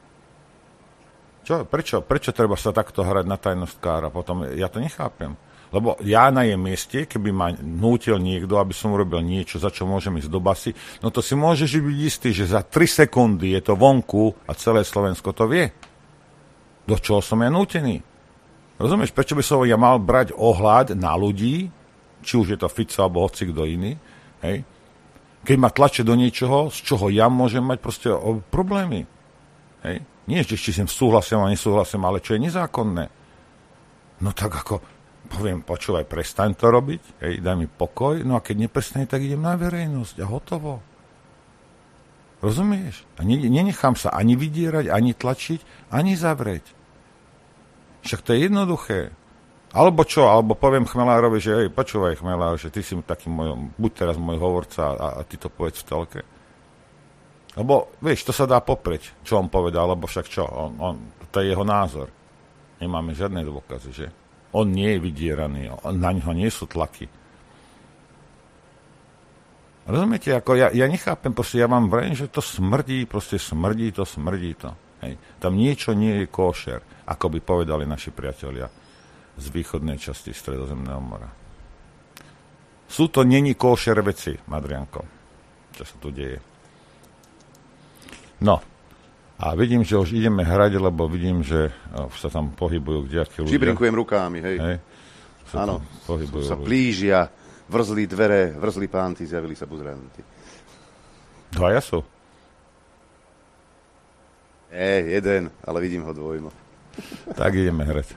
Čo? Prečo? Prečo treba sa takto hrať na tajnostkára? Potom ja to nechápem. Lebo ja na jej mieste, keby ma nútil niekto, aby som urobil niečo, za čo môžem ísť do basy, no to si môžeš byť istý, že za tri sekundy je to vonku a celé Slovensko to vie. Do čoho som ja nútený? Rozumieš, prečo by som ja mal brať ohľad na ľudí, či už je to Fico alebo hoci kto iný, hej? Keď ma tlačí do niečoho, z čoho ja môžem mať proste problémy. Hej? Nie, že či sem súhlasím a nesúhlasím, ale čo je nezákonné. No tak ako, poviem, počúvaj, prestaň to robiť, hej, daj mi pokoj, no a keď neprestaň, tak idem na verejnosť a hotovo. Rozumieš? A ne, nenechám sa ani vydierať, ani tlačiť, ani zavrieť. Však to je jednoduché. Alebo čo, alebo poviem Chmelárovi, že hej, počúvaj Chmelár, že ty si taký môj, buď teraz môj hovorca a, a ty to povedz v telke. Lebo, vieš, to sa dá popreť, čo on povedal, lebo však čo, on, on, to je jeho názor. Nemáme žiadne dôkazy, že? On nie je vydieraný, on, na ňo nie sú tlaky. Rozumiete, ako ja, ja nechápem, proste ja vám vrajím, že to smrdí, proste smrdí to, smrdí to. Hej. Tam niečo nie je košer, ako by povedali naši priatelia z východnej časti Stredozemného mora. Sú to není košer veci, Madrianko, čo sa tu deje. No, a vidím, že už ideme hrať, lebo vidím, že už sa tam pohybujú kdejakí ľudia. Žibrinkujem rukámi, hej. hej. Áno, sa blížia, vrzli dvere, vrzli pánty, zjavili sa buzranti. Dvaja sú? Nie, jeden, ale vidím ho dvojmo. Tak ideme hrať.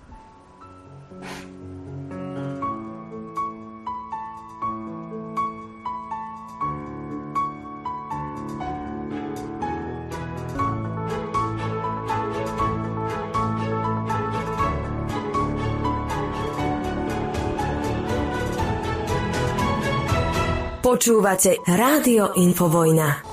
Počúvate Rádio Infovojna.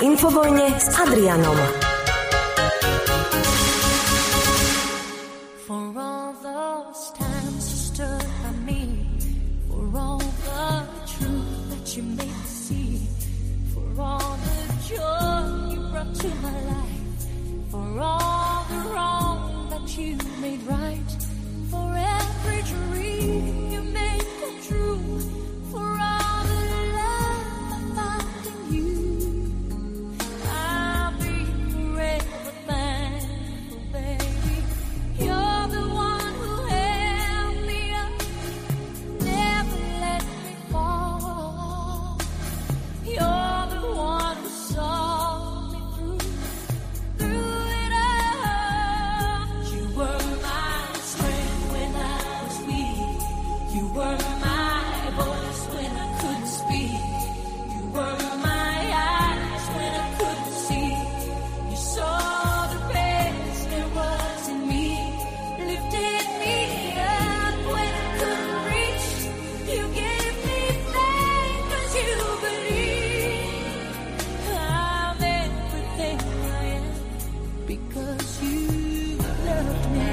Infovojne s Adrianom. For all those times you stood by me, for all the truth that you made me see, for all the joy you brought to my life, for all the wrong that you made right, for every dream you made come true, for all the love I found in you, I'll be forever thankful, baby. You're the one who held me up, never let me fall. You're the one who saw me through, through it all. You were my strength when I was weak. You were my voice when I couldn't speak. You were my eyes when I couldn't see. You saw the best there was in me, lifted me up when I couldn't reach. You gave me faith 'cause you believe I'm everything I am because you loved me.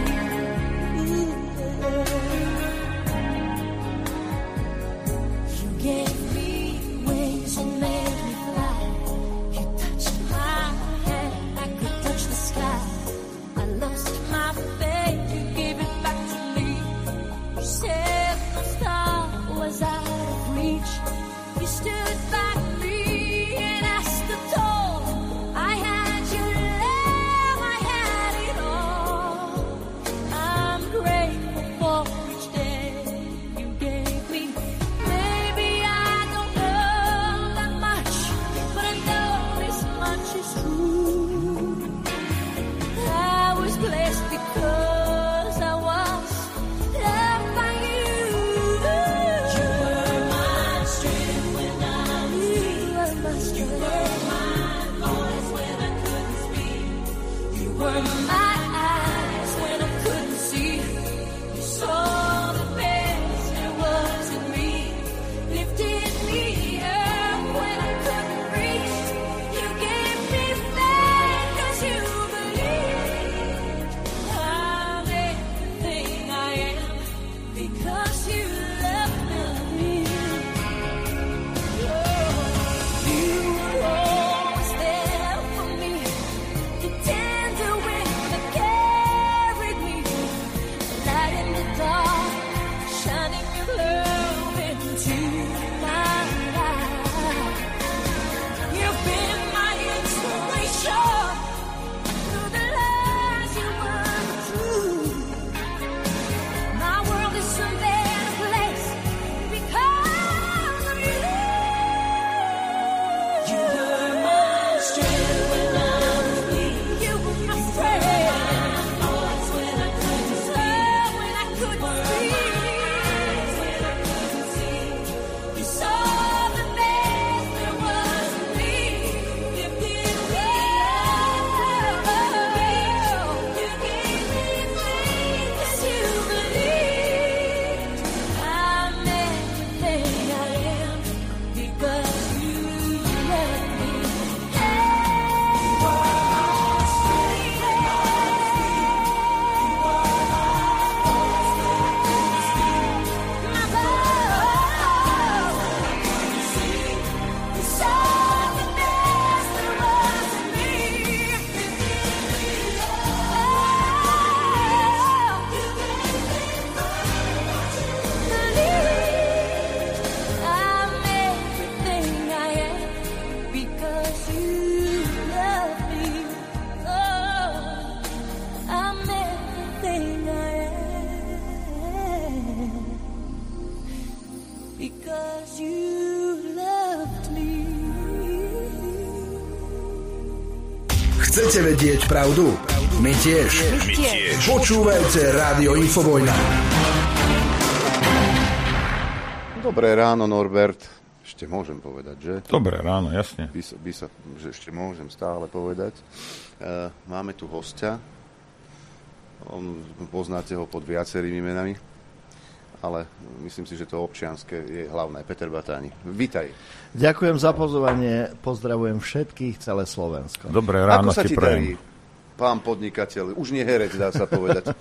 You gave me wings and made me fly. You touched my hand, I could touch the sky. I lost my faith, you gave it back to me. You said the star was out of reach. You stood by me and I stood tall. I had your love, I had it all. I'm grateful for each day you gave me. Maybe I don't know that much, but I know this much is true. I was blessed because I was loved by you. You were my strength when I was weak. You were my strength. You were my voice when I couldn't speak. You were my eyes when I couldn't see. You saw the best there was in me, lifted me up when I couldn't reach. You gave me faith 'cause you believed I'm everything I am because you loved me. You were always there for me, the tender wind that carried me, light in the dark, shining your love into my life. You've been my inspiration through the lies you weren't true. My world is a better place because of you. You were my strength when I was weak. You were my strength. Voice when I couldn't speak. When I couldn't speak. When I couldn't see. You saw the best there was in me. Lifted me up. You gave me faith 'cause you believed I'm everything I am because you loved me. My love, you saw the best there was in me. I'm everything I am because you love me. Oh, I'm everything I am because you loved me. Chcete vedieť pravdu? My tiež. My tiež. Počúvajte Rádio Infovojna. Dobré ráno, Norbert. Ešte môžem povedať, že? Dobré ráno, jasne. By sa, by sa, že ešte môžem stále povedať. Uh, máme tu hostia. On, poznáte ho pod viacerými menami. ale myslím si, že to občianske je hlavné. Peter Batáni, vítaj. Ďakujem za pozvanie, pozdravujem všetkých, celé Slovensko. Dobré ráno Ako sa ti ti prajem. darí, pán podnikateľ? Už nie herec, dá sa povedať.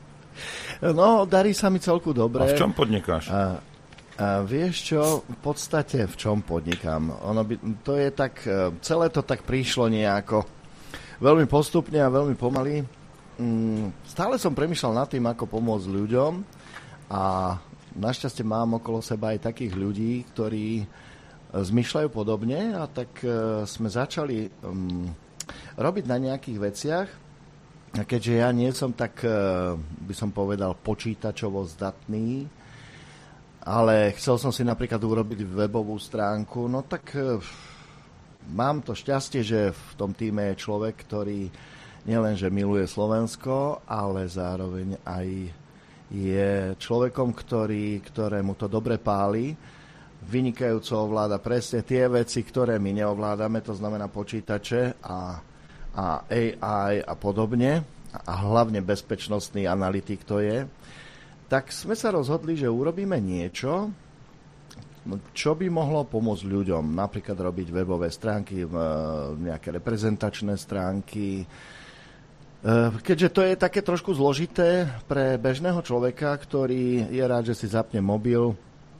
No, darí sa mi celku dobre. A v čom podnikáš? A, a vieš čo, v podstate v čom podnikám? Ono by, to je tak, celé to tak prišlo nejako veľmi postupne a veľmi pomaly. Stále som premýšľal nad tým, ako pomôcť ľuďom a našťastie mám okolo seba aj takých ľudí, ktorí zmýšľajú podobne a tak sme začali um, robiť na nejakých veciach. A keďže ja nie som tak, by som povedal, počítačovo zdatný, ale chcel som si napríklad urobiť webovú stránku, no tak mám to šťastie, že v tom týme je človek, ktorý nielenže miluje Slovensko, ale zároveň aj je človekom, ktorý, ktorému to dobre páli, vynikajúco ovláda presne tie veci, ktoré my neovládame, to znamená počítače a a á í a podobne, a hlavne bezpečnostný analytik to je, tak sme sa rozhodli, že urobíme niečo, čo by mohlo pomôcť ľuďom. Napríklad robiť webové stránky, nejaké reprezentačné stránky. Keďže to je také trošku zložité pre bežného človeka, ktorý je rád, že si zapne mobil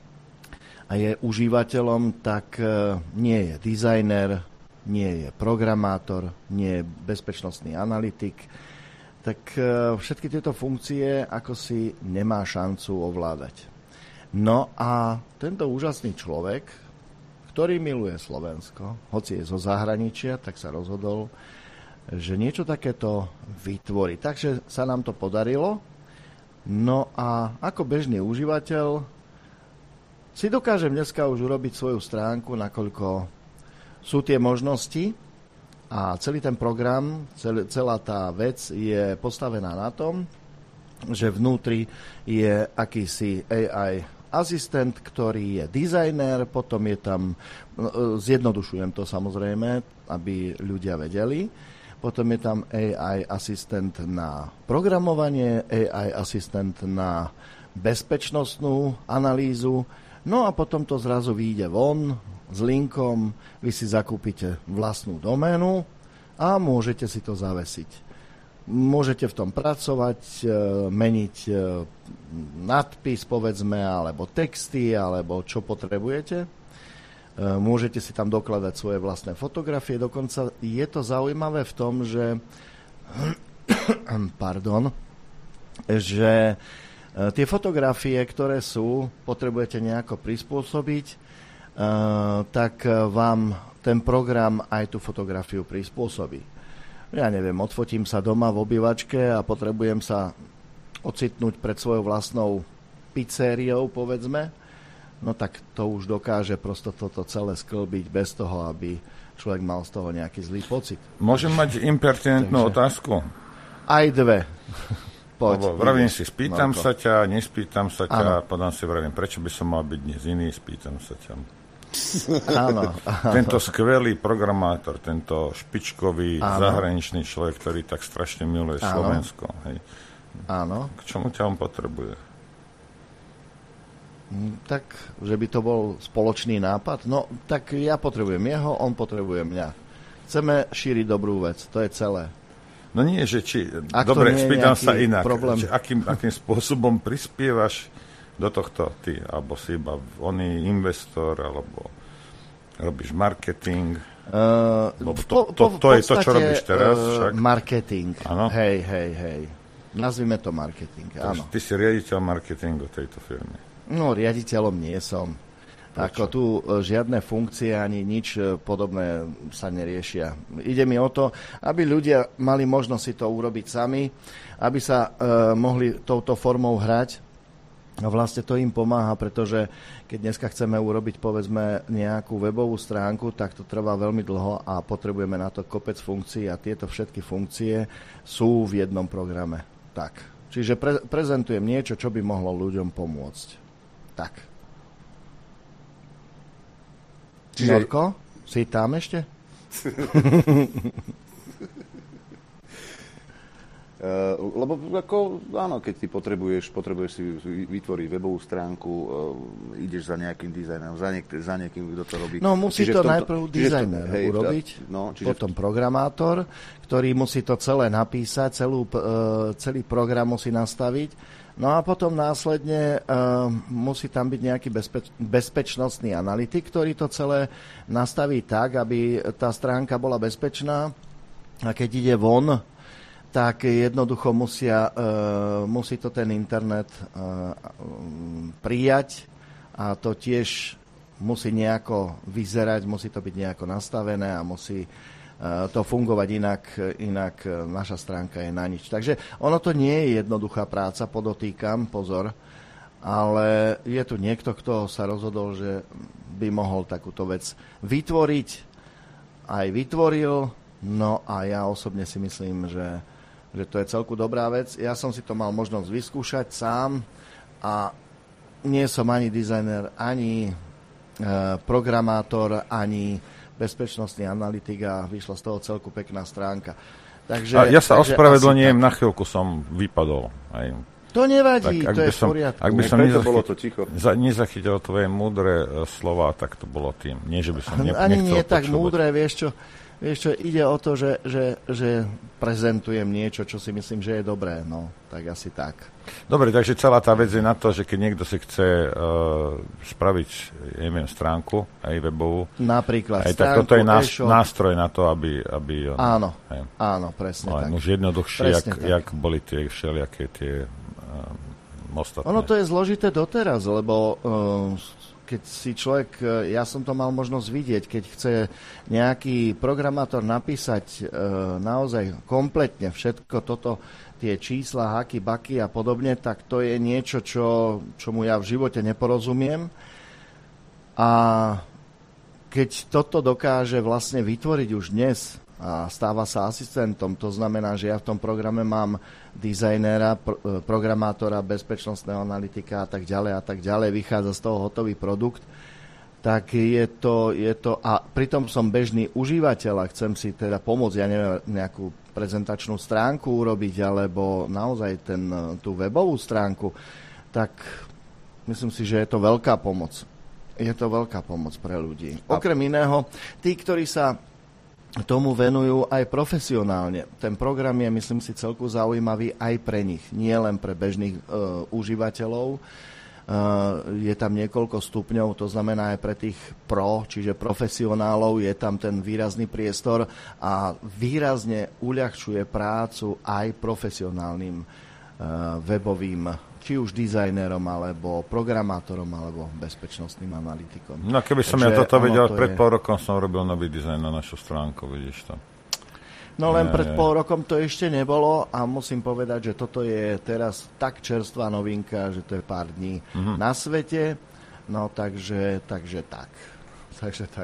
a je užívateľom, tak nie je dizajner, nie je programátor, nie je bezpečnostný analytik, tak všetky tieto funkcie ako si nemá šancu ovládať. No a tento úžasný človek, ktorý miluje Slovensko, hoci je zo zahraničia, tak sa rozhodol, že niečo takéto vytvorí. Takže sa nám to podarilo. No a ako bežný užívateľ si dokážem dneska už urobiť svoju stránku, nakoľko sú tie možnosti a celý ten program, cel, celá tá vec je postavená na tom, že vnútri je akýsi á í asistent, ktorý je dizajner, potom je tam, zjednodušujem to samozrejme, aby ľudia vedeli, potom je tam á í asistent na programovanie, á í asistent na bezpečnostnú analýzu, no a potom to zrazu vyjde von s linkom, vy si zakúpite vlastnú doménu a môžete si to zavesiť. Môžete v tom pracovať, meniť nadpis, povedzme, alebo texty, alebo čo potrebujete. Môžete si tam dokladať svoje vlastné fotografie. Dokonca je to zaujímavé v tom, že pardon, že tie fotografie, ktoré sú, potrebujete nejako prispôsobiť, Uh, tak vám ten program aj tú fotografiu prispôsobí. Ja neviem, odfotím sa doma v obývačke a potrebujem sa ocitnúť pred svojou vlastnou pizzériou, povedzme, no tak to už dokáže prosto toto celé sklbiť bez toho, aby človek mal z toho nejaký zlý pocit. Môžem mať impertinentnú Takže... otázku? Aj dve. Poď. Lebo vravím si, spýtam Marko. sa ťa, nespýtam sa ťa, potom si vravím, prečo by som mal byť dnes iný, spýtam sa ťa. Áno, áno. Tento skvelý programátor, tento špičkový áno. zahraničný človek, ktorý tak strašne miluje áno. Slovensko. Hej. Áno. K čomu ťa on potrebuje? Tak, že by to bol spoločný nápad? No, tak ja potrebujem jeho, on potrebuje mňa. Chceme šíriť dobrú vec, to je celé. No nie, že či... Ak dobre, spýtam sa inak. Že akým, akým spôsobom prispievaš do tohto ty, alebo si iba oný investor, alebo robíš marketing? Uh, to, to, to, to je to, čo robíš teraz však? Marketing. Áno? Hej, hej, hej. Nazvime to marketing, áno. Ty si riaditeľ marketingu tejto firmy. No, riaditeľom nie som. Prečo? Ako tu žiadne funkcie ani nič podobné sa neriešia. Ide mi o to, aby ľudia mali možnosť si to urobiť sami, aby sa uh, mohli touto formou hrať. A vlastne to im pomáha, pretože keď dneska chceme urobiť, povedzme, nejakú webovú stránku, tak to trvá veľmi dlho a potrebujeme na to kopec funkcií a tieto všetky funkcie sú v jednom programe. Tak. Čiže pre- prezentujem niečo, čo by mohlo ľuďom pomôcť. Tak. Čiže... Norko, si tam ešte? Uh, lebo ako, áno, keď ty potrebuješ, potrebuješ si vytvoriť webovú stránku, uh, ideš za nejakým dizajnerom, za, niek- za niekým, kto to robí. No musí čiže to tomto, najprv dizajner hej, urobiť, no, potom programátor, ktorý musí to celé napísať, celú, uh, celý program musí nastaviť, no a potom následne uh, musí tam byť nejaký bezpeč- bezpečnostný analytik, ktorý to celé nastaví tak, aby tá stránka bola bezpečná a keď ide von, tak jednoducho musia, uh, musí to ten internet uh, prijať a to tiež musí nejako vyzerať, musí to byť nejako nastavené a musí uh, to fungovať inak, inak naša stránka je na nič. Takže ono to nie je jednoduchá práca, podotýkam, pozor, ale je tu niekto, kto sa rozhodol, že by mohol takúto vec vytvoriť, aj vytvoril, no a ja osobne si myslím, že že to je celku dobrá vec. Ja som si to mal možnosť vyskúšať sám a nie som ani dizajner, ani e, programátor, ani bezpečnostný analytik a vyšla z toho celku pekná stránka. Takže, a ja sa takže ospravedlňujem, na chvíľku som vypadol. Aj. To nevadí, tak, to je v som, poriadku. Ak by som nezachytil, bolo to ticho. Za, nezachytil tvoje múdre uh, slova, tak to bolo tým. Nie, že by som ne, ani nechcel nie tak počúvať. múdre, vieš čo, vieš čo, ide o to, že, že, že prezentujem niečo, čo si myslím, že je dobré, no, tak asi tak. Dobre, takže celá tá vec je na to, že keď niekto si chce uh, spraviť, neviem, stránku, aj webovú, napríklad aj, stránku, tak toto je nás, e-shop. nástroj na to, aby... aby áno, aj, áno, presne ale tak. už jednoduchšie, jak, jak boli tie všelijaké tie uh, ostatné. Ono to je zložité doteraz, lebo uh, keď si človek, ja som to mal možnosť vidieť, keď chce nejaký programátor napísať e, naozaj kompletne všetko toto, tie čísla, haky, baky a podobne, tak to je niečo, čo, čomu ja v živote neporozumiem. A keď toto dokáže vlastne vytvoriť už dnes a stáva sa asistentom, to znamená, že ja v tom programe mám dizajnéra, pro, programátora, bezpečnostného analytika a tak ďalej a tak ďalej, vychádza z toho hotový produkt, tak je to, je to a pritom som bežný užívateľ a chcem si teda pomôcť, ja neviem, nejakú prezentačnú stránku urobiť, alebo naozaj ten, tú webovú stránku, tak myslím si, že je to veľká pomoc. Je to veľká pomoc pre ľudí. Okrem iného, tí, ktorí sa tomu venujú aj profesionálne. Ten program je, myslím si, celku zaujímavý aj pre nich, nie len pre bežných e, užívateľov. E, je tam niekoľko stupňov, to znamená aj pre tých pro, čiže profesionálov, je tam ten výrazný priestor a výrazne uľahčuje prácu aj profesionálnym e, webovým, či už dizajnerom, alebo programátorom, alebo bezpečnostným analytikom. No keby som Takže ja toto vedel, to pred je... pol rokom som robil nový dizajn na našu stránku, vidíš to. No len je, pred pol rokom to ešte nebolo a musím povedať, že toto je teraz tak čerstvá novinka, že to je pár dní mm-hmm. na svete, no takže, takže tak. Takže tak.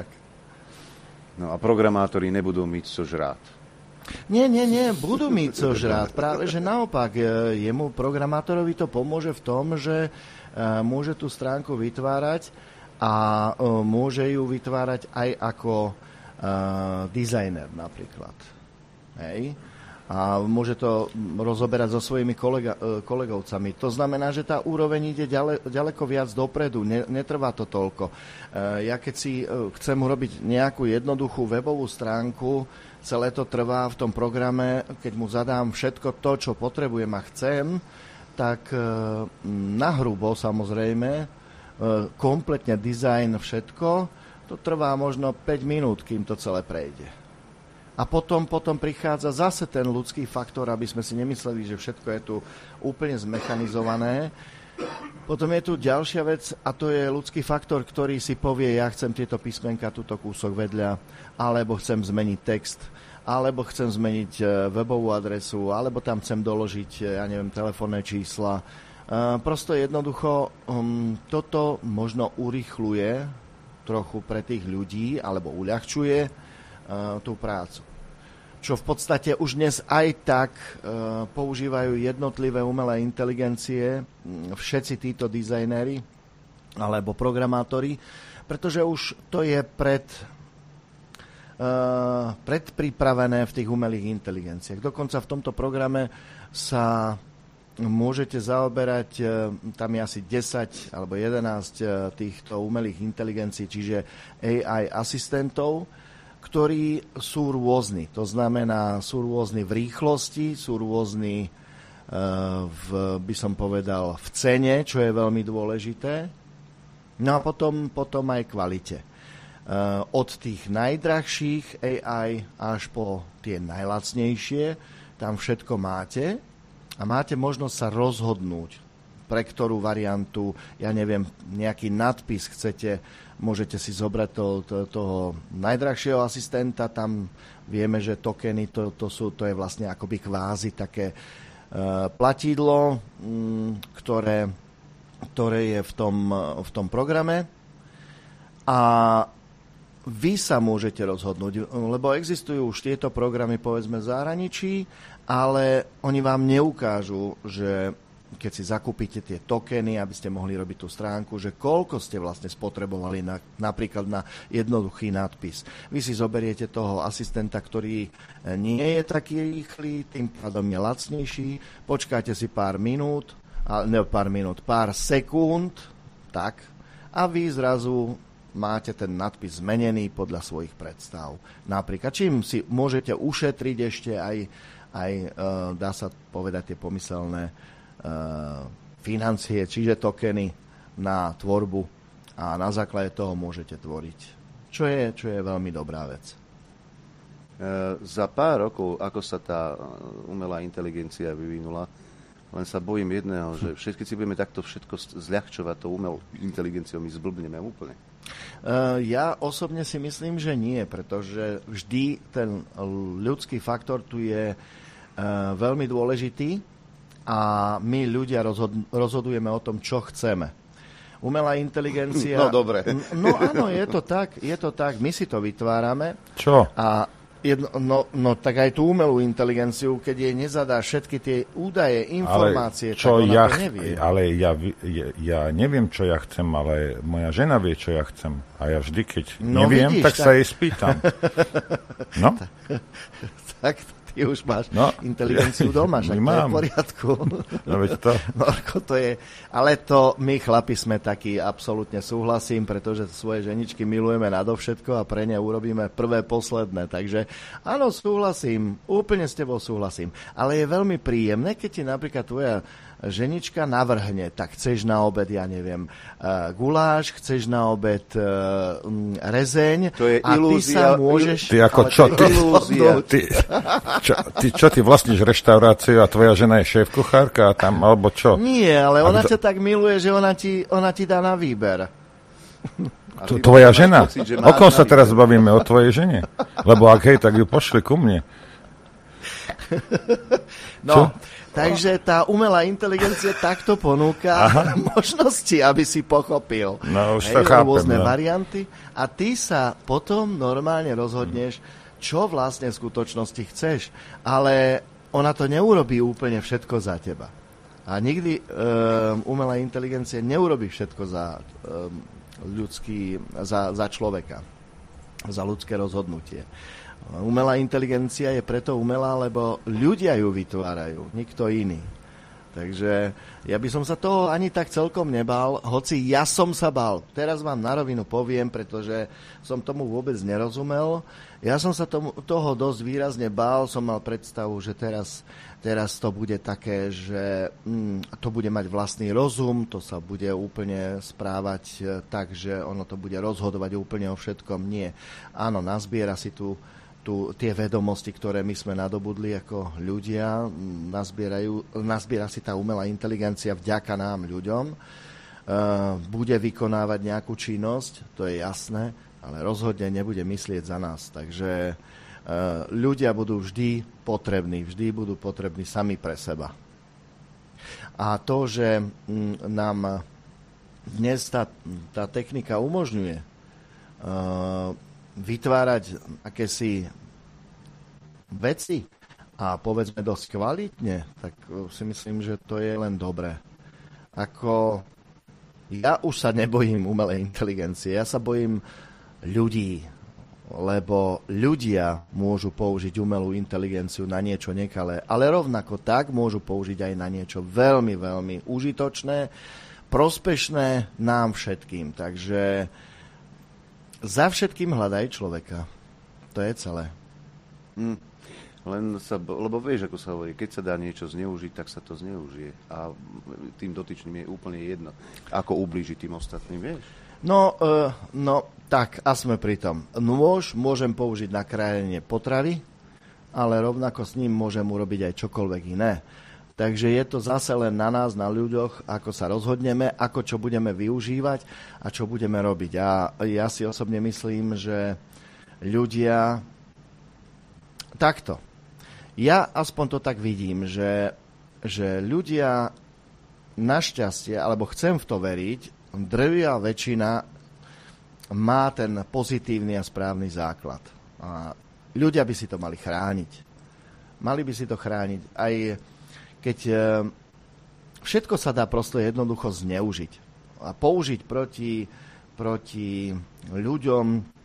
No a programátori nebudú mať čo žrať. Nie, nie, nie, budú mať co žrať. Práve, že naopak, jemu programátorovi to pomôže v tom, že môže tú stránku vytvárať a môže ju vytvárať aj ako dizajner napríklad. Hej. A môže to rozoberať so svojimi kolega, kolegovcami. To znamená, že tá úroveň ide ďale, ďaleko viac dopredu, ne, netrvá to toľko. Ja keď si chcem urobiť nejakú jednoduchú webovú stránku, celé to trvá v tom programe, keď mu zadám všetko to, čo potrebujem a chcem, tak nahrubo samozrejme, kompletne dizajn, všetko, to trvá možno päť minút, kým to celé prejde. A potom, potom prichádza zase ten ľudský faktor, aby sme si nemysleli, že všetko je tu úplne zmechanizované. Potom je tu ďalšia vec a to je ľudský faktor, ktorý si povie, ja chcem tieto písmenka, túto kúsok vedľa, alebo chcem zmeniť text, alebo chcem zmeniť webovú adresu, alebo tam chcem doložiť, ja neviem, telefónne čísla. Prosto jednoducho um, toto možno urýchľuje trochu pre tých ľudí, alebo uľahčuje uh, tú prácu. Čo v podstate už dnes aj tak uh, používajú jednotlivé umelé inteligencie, všetci títo dizajnéri alebo programátori, pretože už to je pred predpripravené v tých umelých inteligenciách. Dokonca v tomto programe sa môžete zaoberať, tam je asi desať alebo jedenásť týchto umelých inteligencií, čiže á í asistentov, ktorí sú rôzni. To znamená, sú rôzni v rýchlosti, sú rôzni v, by som povedal, v cene, čo je veľmi dôležité. No a potom, potom aj kvalite. Od tých najdrahších á í až po tie najlacnejšie, tam všetko máte. A máte možnosť sa rozhodnúť, pre ktorú variantu, ja neviem, nejaký nadpis chcete, môžete si zobrať to, to, toho najdrahšieho asistenta, tam vieme, že tokeny, to, to, sú, to je vlastne akoby kvázi také uh, platidlo, um, ktoré, ktoré je v tom, v tom programe. A vy sa môžete rozhodnúť, lebo existujú už tieto programy, povedzme, v zahraničí, ale oni vám neukážu, že keď si zakúpite tie tokeny, aby ste mohli robiť tú stránku, že koľko ste vlastne spotrebovali na, napríklad na jednoduchý nadpis. Vy si zoberiete toho asistenta, ktorý nie je taký rýchly, tým pádom je lacnejší, počkáte si pár minút, ne pár minút, pár sekúnd, tak, a vy zrazu máte ten nadpis zmenený podľa svojich predstav. Napríklad, čím si môžete ušetriť ešte aj aj, uh, dá sa povedať, tie pomyselné uh, financie, čiže tokeny na tvorbu a na základe toho môžete tvoriť. Čo je, čo je veľmi dobrá vec. Uh, za pár rokov, ako sa tá umelá inteligencia vyvinula, len sa bojím jedného, že všetky si budeme takto všetko zľahčovať tou umelou inteligenciou, my zblbneme úplne. Uh, ja osobne si myslím, že nie, pretože vždy ten ľudský faktor tu je uh, veľmi dôležitý a my ľudia rozhod- rozhodujeme o tom, čo chceme. Umelá inteligencia... No dobre. No áno, je to tak, je to tak, my si to vytvárame. Čo? A jedno, no, no tak aj tú umelú inteligenciu, keď jej nezadá všetky tie údaje, informácie, ale čo tak ona ja to nevie. Ale ja, ja, ja neviem, čo ja chcem, ale moja žena vie, čo ja chcem. A ja vždy, keď no, neviem, vidíš, tak, tak sa jej spýtam. No? Tak ty už máš no, inteligenciu doma, však to je v poriadku. No veď to. Norko, to je, ale to my chlapi sme takí, absolútne súhlasím, pretože svoje ženičky milujeme nadovšetko a pre ne urobíme prvé, posledné. Takže áno, súhlasím, úplne s tebou súhlasím. Ale je veľmi príjemné, keď ti napríklad tvoja ženička navrhne, tak chceš na obed, ja neviem, uh, guláš, chceš na obed uh, rezeň to je a ilúzia, ty sa môžeš... Ty ako čo? Ty, ty, čo, ty čo, ty vlastníš reštauráciu a tvoja žena je šéf-kuchárka a tam, alebo čo? Nie, ale ona to... ťa tak miluje, že ona ti, ona ti dá na výber. To, tvoja žena? Pocit, o kom sa teraz bavíme? O tvojej žene? Lebo ak hej, tak ju pošli ku mne. No, takže tá umelá inteligencia takto ponúka Aha. možnosti, aby si pochopil. No, už hej, to chápem, rôzne no. varianty a ty sa potom normálne rozhodneš, čo vlastne v skutočnosti chceš. Ale ona to neurobí úplne všetko za teba. A nikdy um, umelá inteligencia neurobí všetko za um, ľudský, za, za človeka. Za ľudské rozhodnutie. Umelá inteligencia je preto umelá, lebo ľudia ju vytvárajú, nikto iný. Takže ja by som sa toho ani tak celkom nebál, hoci ja som sa bál. Teraz vám na rovinu poviem, pretože som tomu vôbec nerozumel. Ja som sa tomu, toho dosť výrazne bál, som mal predstavu, že teraz, teraz to bude také, že mm, to bude mať vlastný rozum, to sa bude úplne správať tak, že ono to bude rozhodovať úplne o všetkom. Nie. Áno, nazbiera si tu Tu, tie vedomosti, ktoré my sme nadobudli ako ľudia, nazbierajú, nazbiera si tá umelá inteligencia vďaka nám, ľuďom. Uh, bude vykonávať nejakú činnosť, to je jasné, ale rozhodne nebude myslieť za nás. Takže uh, ľudia budú vždy potrební, vždy budú potrební sami pre seba. A to, že m, nám dnes tá, tá technika umožňuje uh, vytvárať akési veci a povedzme dosť kvalitne, tak si myslím, že to je len dobré. Ako ja už sa nebojím umelej inteligencie, ja sa bojím ľudí. lebo ľudia môžu použiť umelú inteligenciu na niečo nekalé, ale rovnako tak môžu použiť aj na niečo veľmi, veľmi užitočné, prospešné nám všetkým. Takže za všetkým hľadaj človeka. To je celé. Mm. Len sa, lebo vieš, ako sa hovorí, keď sa dá niečo zneužiť, tak sa to zneužije. A tým dotyčným je úplne jedno, ako ublížiť tým ostatným, vieš? No, uh, no tak, a sme pri tom. Nôž môžem použiť na krájenie potravy, ale rovnako s ním môžem urobiť aj čokoľvek iné. Takže je to zase len na nás, na ľuďoch, ako sa rozhodneme, ako čo budeme využívať a čo budeme robiť. A ja si osobne myslím, že ľudia takto. Ja aspoň to tak vidím, že, že ľudia našťastie, alebo chcem v to veriť, drvivá väčšina má ten pozitívny a správny základ. A ľudia by si to mali chrániť. Mali by si to chrániť. Aj keď e, všetko sa dá prosto jednoducho zneužiť. A použiť proti, proti ľuďom,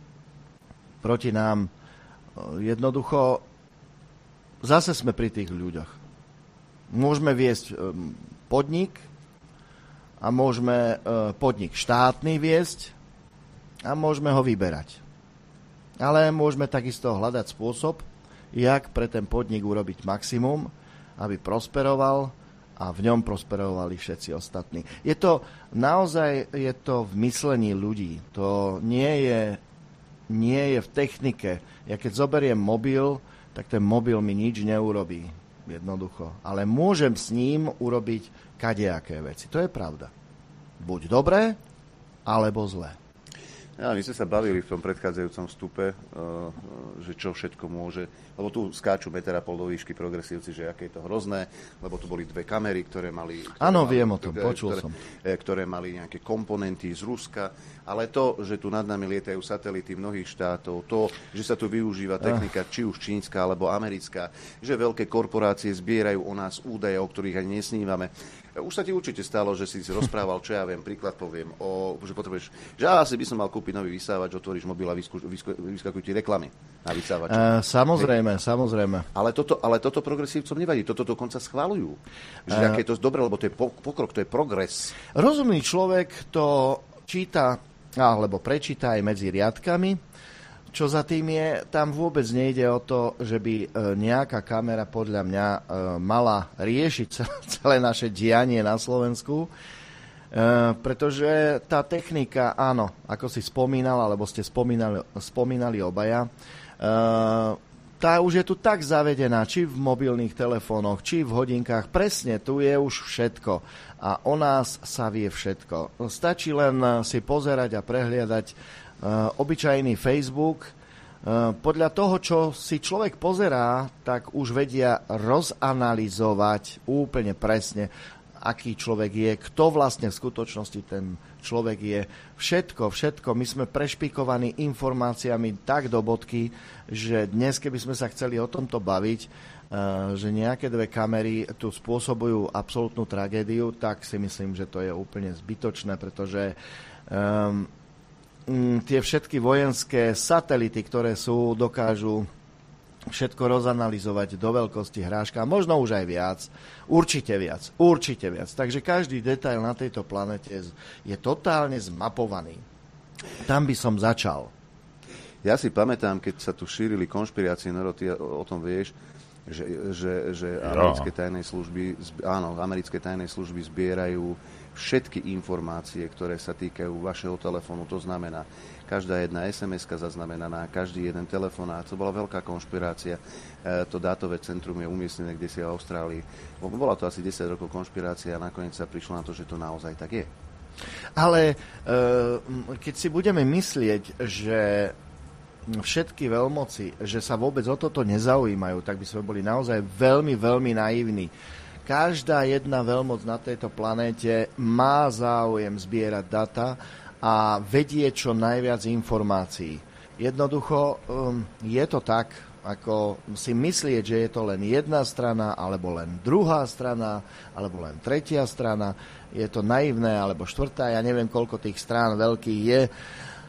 proti nám. Jednoducho zase sme pri tých ľuďoch. Môžeme viesť podnik a môžeme podnik štátny viesť a môžeme ho vyberať. Ale môžeme takisto hľadať spôsob, jak pre ten podnik urobiť maximum, aby prosperoval a v ňom prosperovali všetci ostatní. Je to naozaj je to v myslení ľudí. To nie je, nie je v technike. Ja keď zoberiem mobil, tak ten mobil mi nič neurobí. Jednoducho. Ale môžem s ním urobiť kadejaké veci. To je pravda. Buď dobré, alebo zlé. Ja, my sme sa bavili v tom predchádzajúcom vstupe, že čo všetko môže, lebo tu skáču meter a pol do výšky progresívci, že aké je to hrozné, lebo tu boli dve kamery, ktoré mali... Áno, viem o tom, počul ktoré, som. Ktoré mali nejaké komponenty z Ruska, ale to, že tu nad nami lietajú satelity mnohých štátov, to, že sa tu využíva technika, či už čínska alebo americká, že veľké korporácie zbierajú o nás údaje, o ktorých ani nesnívame. Už sa ti určite stalo, že si rozprával, čo ja viem, príklad poviem, o, že potrebuješ, že asi by som mal kúpiť nový vysávač, otvoríš mobil a vyskú, vyskú, vyskakujú ti reklamy na vysávači. Uh, samozrejme, Hej. samozrejme. Ale toto, ale toto progresívcom nevadí, toto dokonca schvaľujú. Že uh, aké je to dobré, lebo to je pokrok, to je progres. Rozumný človek to číta, alebo prečíta aj medzi riadkami. Čo za tým je, tam vôbec nejde o to, že by nejaká kamera podľa mňa mala riešiť celé naše dianie na Slovensku, pretože tá technika, áno, ako si spomínal, alebo ste spomínali, spomínali obaja, tá už je tu tak zavedená, či v mobilných telefónoch, či v hodinkách, presne, tu je už všetko. A o nás sa vie všetko. Stačí len si pozerať a prehliadať Uh, obyčajný Facebook. Uh, podľa toho, čo si človek pozerá, tak už vedia rozanalizovať úplne presne, aký človek je, kto vlastne v skutočnosti ten človek je. Všetko, všetko. My sme prešpikovaní informáciami tak do bodky, že dnes, keby sme sa chceli o tomto baviť, uh, že nejaké dve kamery tu spôsobujú absolútnu tragédiu, tak si myslím, že to je úplne zbytočné, pretože um, tie všetky vojenské satelity, ktoré sú, dokážu všetko rozanalizovať do veľkosti hráška, možno už aj viac, určite viac, určite viac. Takže každý detail na tejto planete je totálne zmapovaný. Tam by som začal. Ja si pamätám, keď sa tu šírili konšpirácie, Noro, ty o tom vieš, že, že, že americké tajné služby, áno, americké tajné služby zbierajú všetky informácie, ktoré sa týkajú vašeho telefónu. To znamená, každá jedna es em eska zaznamenaná, každý jeden telefonát. To bola veľká konšpirácia. E, to dátové centrum je umiestnené kdesi v Austrálii. Bola to asi desať rokov konšpirácia a nakoniec sa prišlo na to, že to naozaj tak je. Ale e, keď si budeme myslieť, že všetky veľmoci, že sa vôbec o toto nezaujímajú, tak by sme boli naozaj veľmi, veľmi naivní. Každá jedna veľmoc na tejto planéte má záujem zbierať data a vedie čo najviac informácií. Jednoducho um, je to tak, ako si myslieť, že je to len jedna strana, alebo len druhá strana, alebo len tretia strana. Je to naivné, alebo štvrtá, ja neviem, koľko tých strán veľkých je.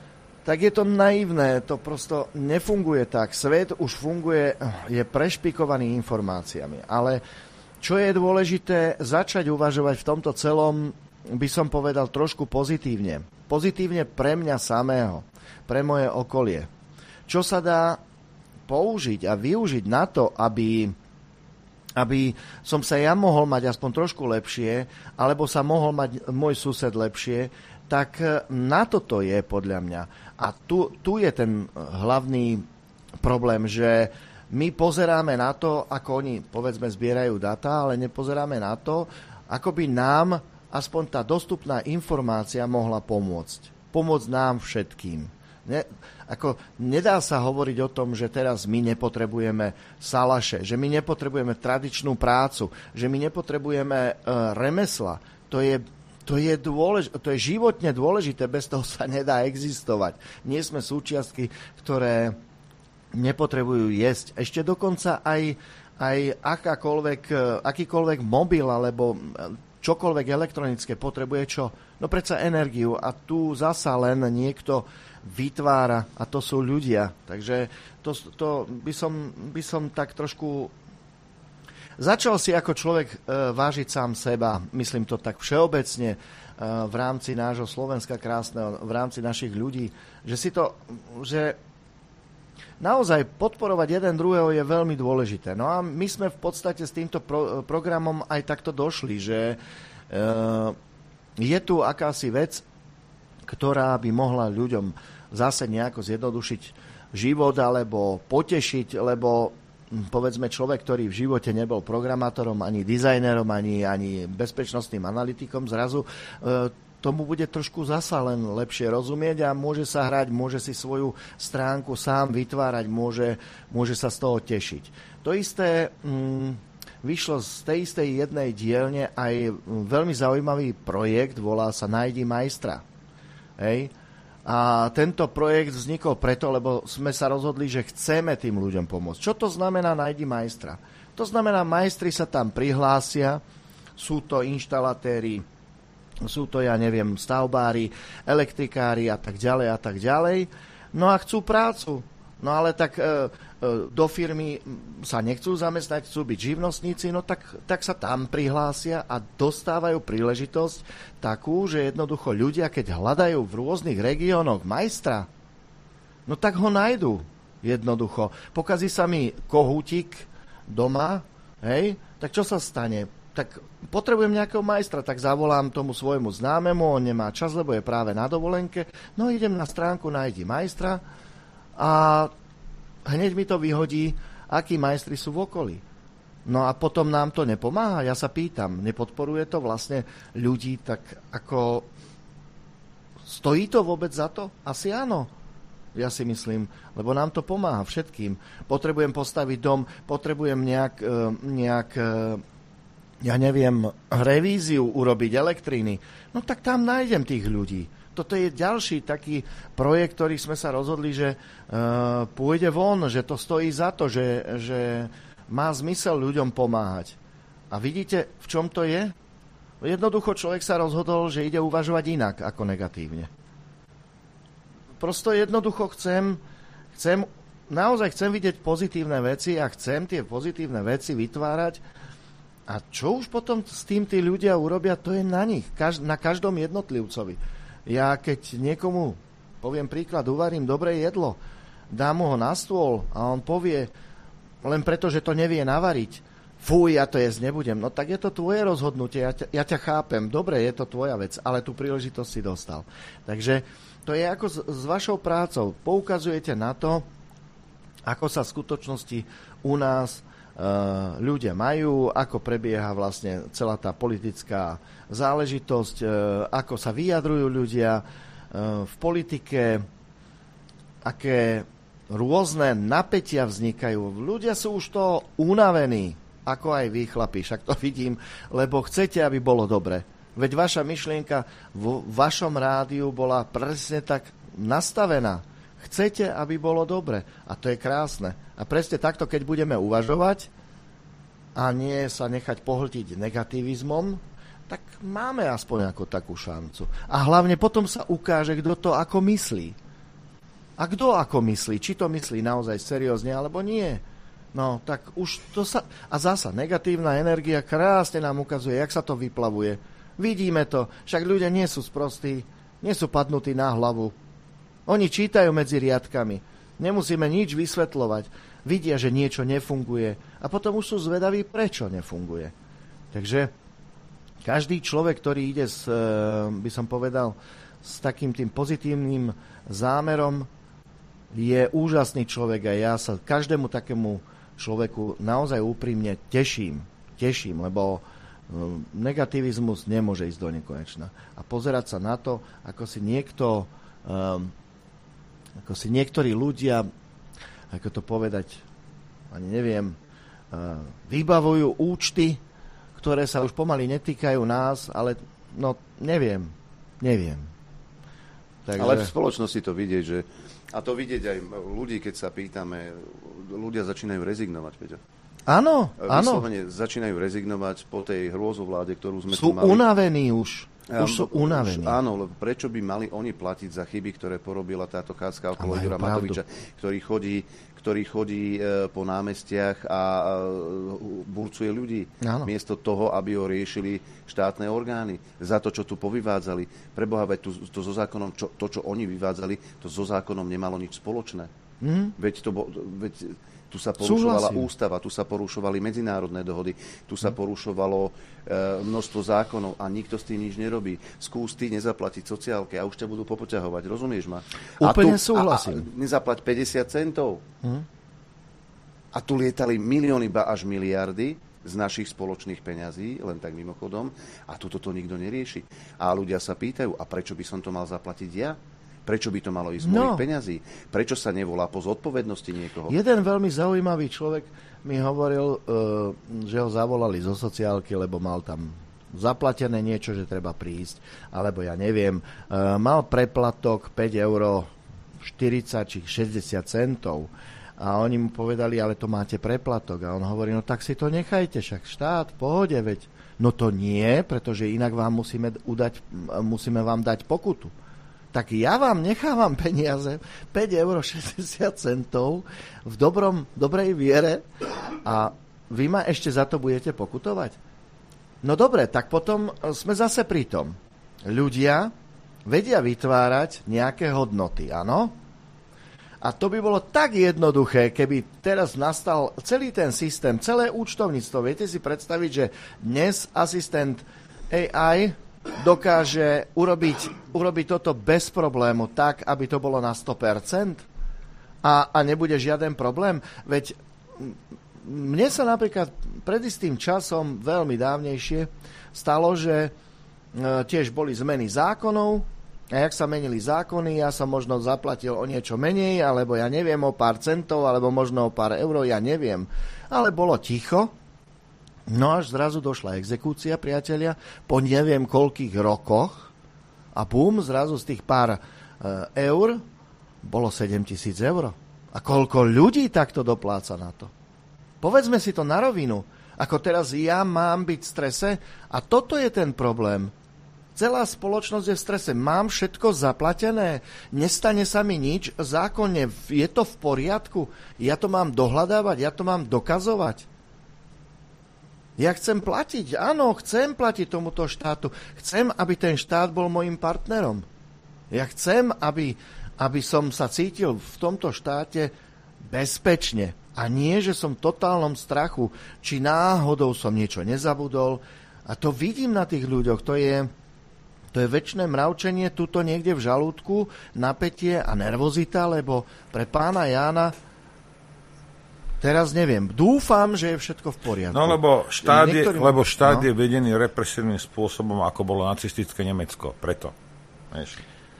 tak je to naivné, to prosto nefunguje tak. Svet už funguje, je prešpikovaný informáciami, ale čo je dôležité, začať uvažovať v tomto celom, by som povedal, trošku pozitívne. Pozitívne pre mňa samého, pre moje okolie. Čo sa dá použiť a využiť na to, aby, aby som sa ja mohol mať aspoň trošku lepšie, alebo sa mohol mať môj sused lepšie, tak na toto je podľa mňa. A tu, tu je ten hlavný problém, že my pozeráme na to, ako oni, povedzme, zbierajú data, ale nepozeráme na to, ako by nám aspoň tá dostupná informácia mohla pomôcť. Pomôcť nám všetkým. Ne, ako, nedá sa hovoriť o tom, že teraz my nepotrebujeme salaše, že my nepotrebujeme tradičnú prácu, že my nepotrebujeme uh, remesla. To je To je, dôlež- to je životne dôležité, bez toho sa nedá existovať. Nie sme súčiastky, ktoré nepotrebujú jesť. Ešte dokonca aj, aj akákoľvek, akýkoľvek mobil alebo čokoľvek elektronické potrebuje čo? No predsa energiu a tu zasa len niekto vytvára a to sú ľudia. Takže to, to by, som, by som tak trošku... Začal si ako človek e, vážiť sám seba, myslím to tak všeobecne, e, v rámci nášho Slovenska krásneho, v rámci našich ľudí, že si to, že naozaj podporovať jeden druhého je veľmi dôležité. No a my sme v podstate s týmto pro, programom aj takto došli, že e, je tu akási vec, ktorá by mohla ľuďom zase nejako zjednodušiť život alebo potešiť, lebo povedzme človek, ktorý v živote nebol programátorom, ani dizajnerom, ani, ani bezpečnostným analytikom, zrazu e, tomu bude trošku zasa len lepšie rozumieť a môže sa hrať, môže si svoju stránku sám vytvárať, môže, môže sa z toho tešiť. To isté mm, vyšlo z tej istej jednej dielne aj veľmi zaujímavý projekt, volá sa Nájdi majstra. Hej. A tento projekt vznikol preto, lebo sme sa rozhodli, že chceme tým ľuďom pomôcť. Čo to znamená Nájdi majstra? To znamená, majstri sa tam prihlásia, sú to inštalatéri, sú to, ja neviem, stavbári, elektrikári a tak ďalej a tak ďalej. No a chcú prácu. No ale tak e, e, do firmy sa nechcú zamestnať, chcú byť živnostníci, no tak, tak sa tam prihlásia a dostávajú príležitosť takú, že jednoducho ľudia, keď hľadajú v rôznych regiónoch majstra, no tak ho nájdú jednoducho. Pokazí sa mi kohútik doma, hej, tak čo sa stane? Tak potrebujem nejakého majstra, tak zavolám tomu svojmu známemu, on nemá čas, lebo je práve na dovolenke, no idem na stránku Nájdi majstra a hneď mi to vyhodí, akí majstri sú v okolí. No a potom nám to nepomáha. Ja sa pýtam, nepodporuje to vlastne ľudí tak ako... Stojí to vôbec za to? Asi áno. Ja si myslím, lebo nám to pomáha všetkým. Potrebujem postaviť dom, potrebujem nejak, nejak ja neviem, revíziu urobiť elektriny. No tak tam nájdem tých ľudí. Toto je ďalší taký projekt, ktorý sme sa rozhodli, že uh, pôjde von, že to stojí za to, že, že má zmysel ľuďom pomáhať. A vidíte, v čom to je? Jednoducho človek sa rozhodol, že ide uvažovať inak ako negatívne. Prosto jednoducho chcem, chcem, naozaj chcem vidieť pozitívne veci a chcem tie pozitívne veci vytvárať. A čo už potom s tým tí ľudia urobia, to je na nich, na každom jednotlivcovi. Ja keď niekomu, poviem príklad, uvarím dobré jedlo, dám mu ho na stôl a on povie, len preto, že to nevie navariť, fuj, ja to jesť nebudem, no tak je to tvoje rozhodnutie, ja ťa, ja ťa chápem, dobre, je to tvoja vec, ale tú príležitosť si dostal. Takže to je ako s, s vašou prácou, poukazujete na to, ako sa v skutočnosti u nás Uh, ľudia majú, ako prebieha vlastne celá tá politická záležitosť, uh, ako sa vyjadrujú ľudia uh, v politike, aké rôzne napätia vznikajú. Ľudia sú už to unavení, ako aj vy, chlapi, však to vidím, lebo chcete, aby bolo dobre. Veď vaša myšlienka v vašom rádiu bola presne tak nastavená. Chcete, aby bolo dobre. A to je krásne. A presne takto, keď budeme uvažovať a nie sa nechať pohltiť negativizmom, tak máme aspoň ako takú šancu. A hlavne potom sa ukáže, kto to ako myslí. A kto ako myslí? Či to myslí naozaj seriózne, alebo nie? No, tak už to sa... A zasa, negatívna energia krásne nám ukazuje, jak sa to vyplavuje. Vidíme to, však ľudia nie sú sprostí, nie sú padnutí na hlavu. Oni čítajú medzi riadkami. Nemusíme nič vysvetľovať. Vidia, že niečo nefunguje. A potom už sú zvedaví, prečo nefunguje. Takže každý človek, ktorý ide s, by som povedal, s takým tým pozitívnym zámerom, je úžasný človek a ja sa každému takému človeku naozaj úprimne teším. Teším, lebo negativizmus nemôže ísť do nekonečna. A pozerať sa na to, ako si niekto, um, ako si niektorí ľudia, ako to povedať, ani neviem, uh, vybavujú účty, ktoré sa už pomaly netýkajú nás, ale no neviem, neviem. Takže... Ale v spoločnosti to vidieť, že a to vidieť aj ľudí, keď sa pýtame, ľudia začínajú rezignovať, Peťo. Áno, áno. Vyslovene začínajú rezignovať po tej hrôzovláde, ktorú sme sú tu mali. Sú unavení už. Už sú unavení. Už, áno, lebo prečo by mali oni platiť za chyby, ktoré porobila táto kácka okolo Igora Matoviča, ktorý chodí, ktorý chodí e, po námestiach a e, burcuje ľudí. Áno. Miesto toho, aby ho riešili štátne orgány. Za to, čo tu povyvádzali. Preboha, veď to, to so zákonom, čo, to, čo oni vyvádzali, to so zákonom nemalo nič spoločné. Mm. Veď to bo, veď, tu sa porušovala Súhlasím. ústava, tu sa porušovali medzinárodné dohody, tu sa porušovalo e, množstvo zákonov a nikto s tým nič nerobí. Skús ty nezaplatiť sociálke a už ťa budú popoťahovať, rozumieš ma? Úplne a tu, súhlasím. A, a nezaplať päťdesiat centov. Hm? A tu lietali milióny, ba až miliardy z našich spoločných peňazí, len tak mimochodom, a tuto to nikto nerieši. A ľudia sa pýtajú, a prečo by som to mal zaplatiť ja? Prečo by to malo ísť z no. mojich peňazí? Prečo sa nevolá po zodpovednosti niekoho? Jeden veľmi zaujímavý človek mi hovoril, že ho zavolali zo sociálky, lebo mal tam zaplatené niečo, že treba prísť. Alebo ja neviem, mal preplatok päť eur štyridsať či šesťdesiat centov. A oni mu povedali, ale to máte preplatok. A on hovorí, no tak si to nechajte, však štát, pohode, veď. No to nie, pretože inak vám musíme, udať, musíme vám dať pokutu. Tak ja vám nechávam peniaze, päť eur šesťdesiat centov v dobrom, dobrej viere a vy ma ešte za to budete pokutovať. No dobre, tak potom sme zase pri tom. Ľudia vedia vytvárať nejaké hodnoty, áno? A to by bolo tak jednoduché, keby teraz nastal celý ten systém, celé účtovníctvo. Viete si predstaviť, že dnes asistent á í dokáže urobiť, urobiť toto bez problému tak, aby to bolo na sto percent a, a nebude žiaden problém. Veď mne sa napríklad pred istým časom, veľmi dávnejšie, stalo, že e, tiež boli zmeny zákonov a jak sa menili zákony, ja som možno zaplatil o niečo menej, alebo ja neviem, o pár centov, alebo možno o pár eur, ja neviem. Ale bolo ticho. No až zrazu došla exekúcia, priatelia, po neviem koľkých rokoch a bum, zrazu z tých pár e, eur bolo sedem tisíc eur. A koľko ľudí takto dopláca na to? Povedzme si to na rovinu. Ako teraz ja mám byť v strese? A toto je ten problém. Celá spoločnosť je v strese. Mám všetko zaplatené, nestane sa mi nič, zákonne je to v poriadku, ja to mám dohľadávať, ja to mám dokazovať. Ja chcem platiť, áno, chcem platiť tomuto štátu. Chcem, aby ten štát bol mojim partnerom. Ja chcem, aby, aby som sa cítil v tomto štáte bezpečne. A nie, že som v totálnom strachu, či náhodou som niečo nezabudol. A to vidím na tých ľuďoch. To je, to je večné mravčenie tuto niekde v žalúdku, napätie a nervozita, lebo pre pána Jána teraz neviem. Dúfam, že je všetko v poriadku. No lebo štát, Niektorým... je, lebo štát no? je vedený represívnym spôsobom, ako bolo nacistické Nemecko. Preto. Vieš.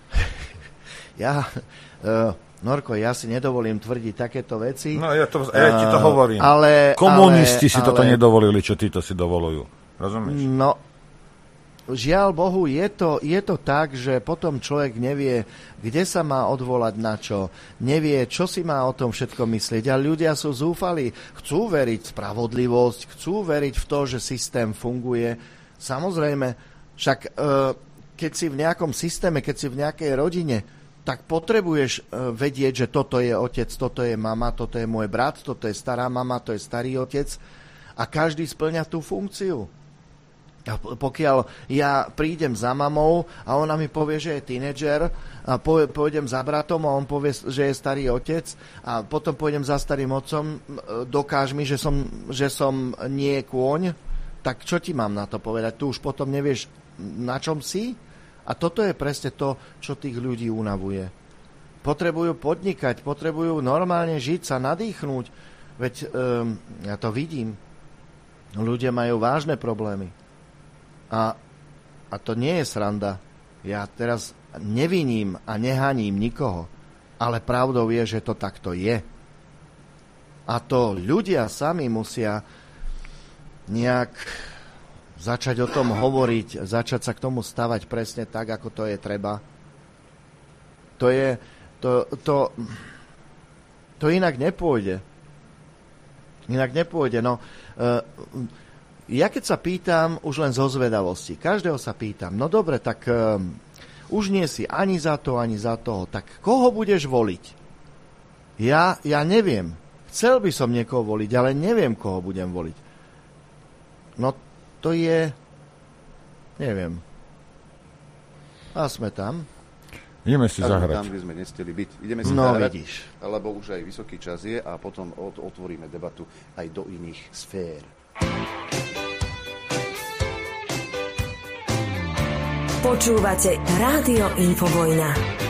Ja, uh, Norko, ja si nedovolím tvrdiť takéto veci. No ja, to, ja ti to hovorím. Uh, ale, Komunisti ale, si toto ale... nedovolili, čo títo si dovolujú. Rozumieš? No, žiaľ Bohu, je to, je to tak, že potom človek nevie, kde sa má odvolať na čo, nevie, čo si má o tom všetko myslieť. A ľudia sú zúfali, chcú veriť v spravodlivosť, chcú veriť v to, že systém funguje. Samozrejme, však e, keď si v nejakom systéme, keď si v nejakej rodine, tak potrebuješ vedieť, že toto je otec, toto je mama, toto je môj brat, toto je stará mama, to je starý otec a každý spĺňa tú funkciu. A pokiaľ ja prídem za mamou a ona mi povie, že je tínedžer a pôjdem za bratom a on povie, že je starý otec a potom pôjdem za starým otcom, dokáž mi, že som, že som nie kôň, tak čo ti mám na to povedať? Tu už potom nevieš, na čom si? A toto je presne to, čo tých ľudí unavuje. Potrebujú podnikať, potrebujú normálne žiť, sa nadýchnúť. Veď um, ja to vidím. Ľudia majú vážne problémy. A, a to nie je sranda. Ja teraz neviním a nehaním nikoho, ale pravdou je, že to takto je. A to ľudia sami musia nejak začať o tom hovoriť, začať sa k tomu stavať presne tak, ako to je treba. To je, to, to, to inak nepôjde. Inak nepôjde, no... Uh, Ja keď sa pýtam, už len zo zvedavosti, každého sa pýtam, no dobre, tak um, už nie si ani za to, ani za toho, tak koho budeš voliť? Ja, ja neviem. Chcel by som niekoho voliť, ale neviem, koho budem voliť. No to je... Neviem. A sme tam. Ideme si zahrať. Tam by sme nesteli byť. Ideme si no, zahrať, vidíš. lebo už aj vysoký čas je a potom otvoríme debatu aj do iných sfér. Počúvate Rádio Infovojna.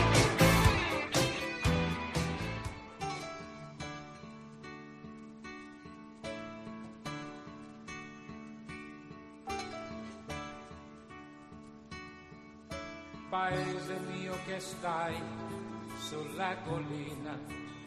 Paese mio che stai sulla collina,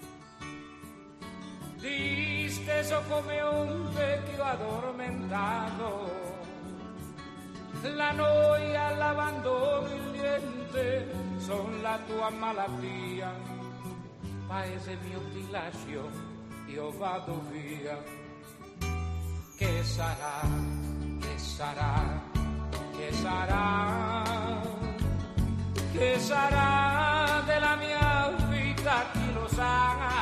disteso come un vecchio addormentato, la noia, l'abbandono, il niente son la tua malattia. Paese mio ti lascio, io vado via. Che sarà, che sarà, che sarà, che sarà della mia vita, chi lo sa.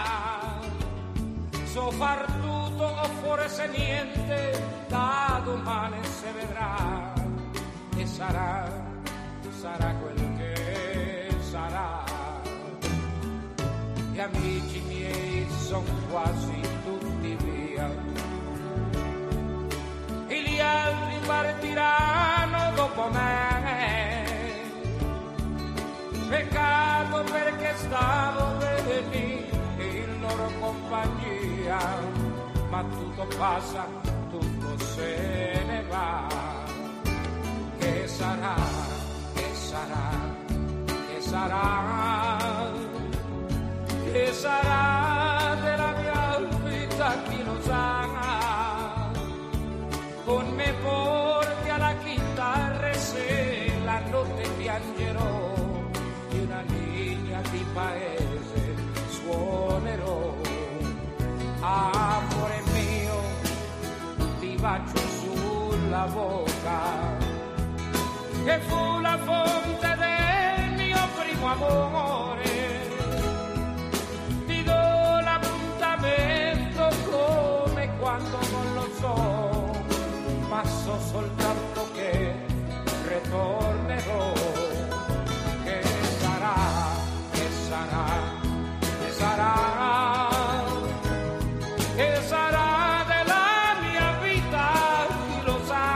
So far tutto o forse niente, da domani se vedrà. E sarà, sarà quel che sarà. Gli amici miei son quasi tutti via e gli altri partiranno dopo me. Peccato perché stavo bene in loro compagnia, ma tutto passa, tutto se ne va. Che sarà, che sarà, che sarà, che sarà della mia vita, chi lo sa. Con me porti alla chitarra e se la notte piangerò, di una linea di paese suonerò. Amore mio, ti bacio sulla bocca, che fu la fonte del mio primo amore. Ti do l'appuntamento come quando non lo so, ma so soltanto che ritornerò. Che sarà, che sarà, che sarà, che sarà della mia vita, chi lo sa.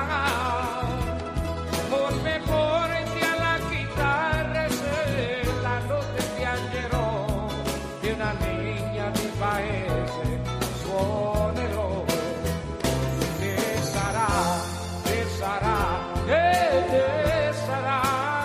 Con me porti alla chitarra e se la notte piangerò, di una linea di paese suonerò. Che sarà, che sarà, che sarà.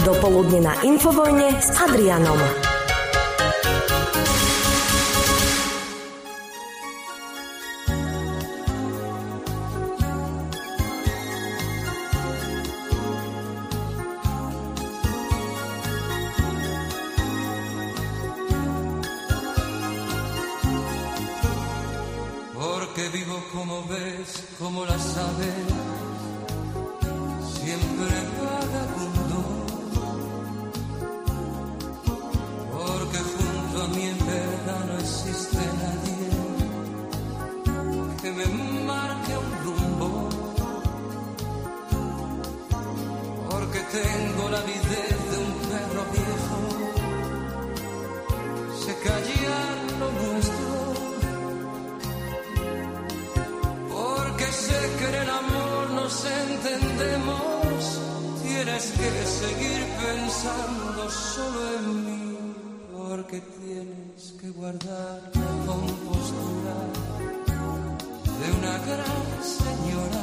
dopoludne na Infovojne s Adrianom. Porque vivo como ves, como las aves, siempre vagabundo. Porque junto a mí en verdad no existe nadie que me marque un rumbo. Porque tengo la avidez de un perro viejo, sé callar lo nuestro. Sé que en el amor nos entendemos, tienes que seguir pensando solo en mí, porque tienes que guardar la compostura de una gran señora.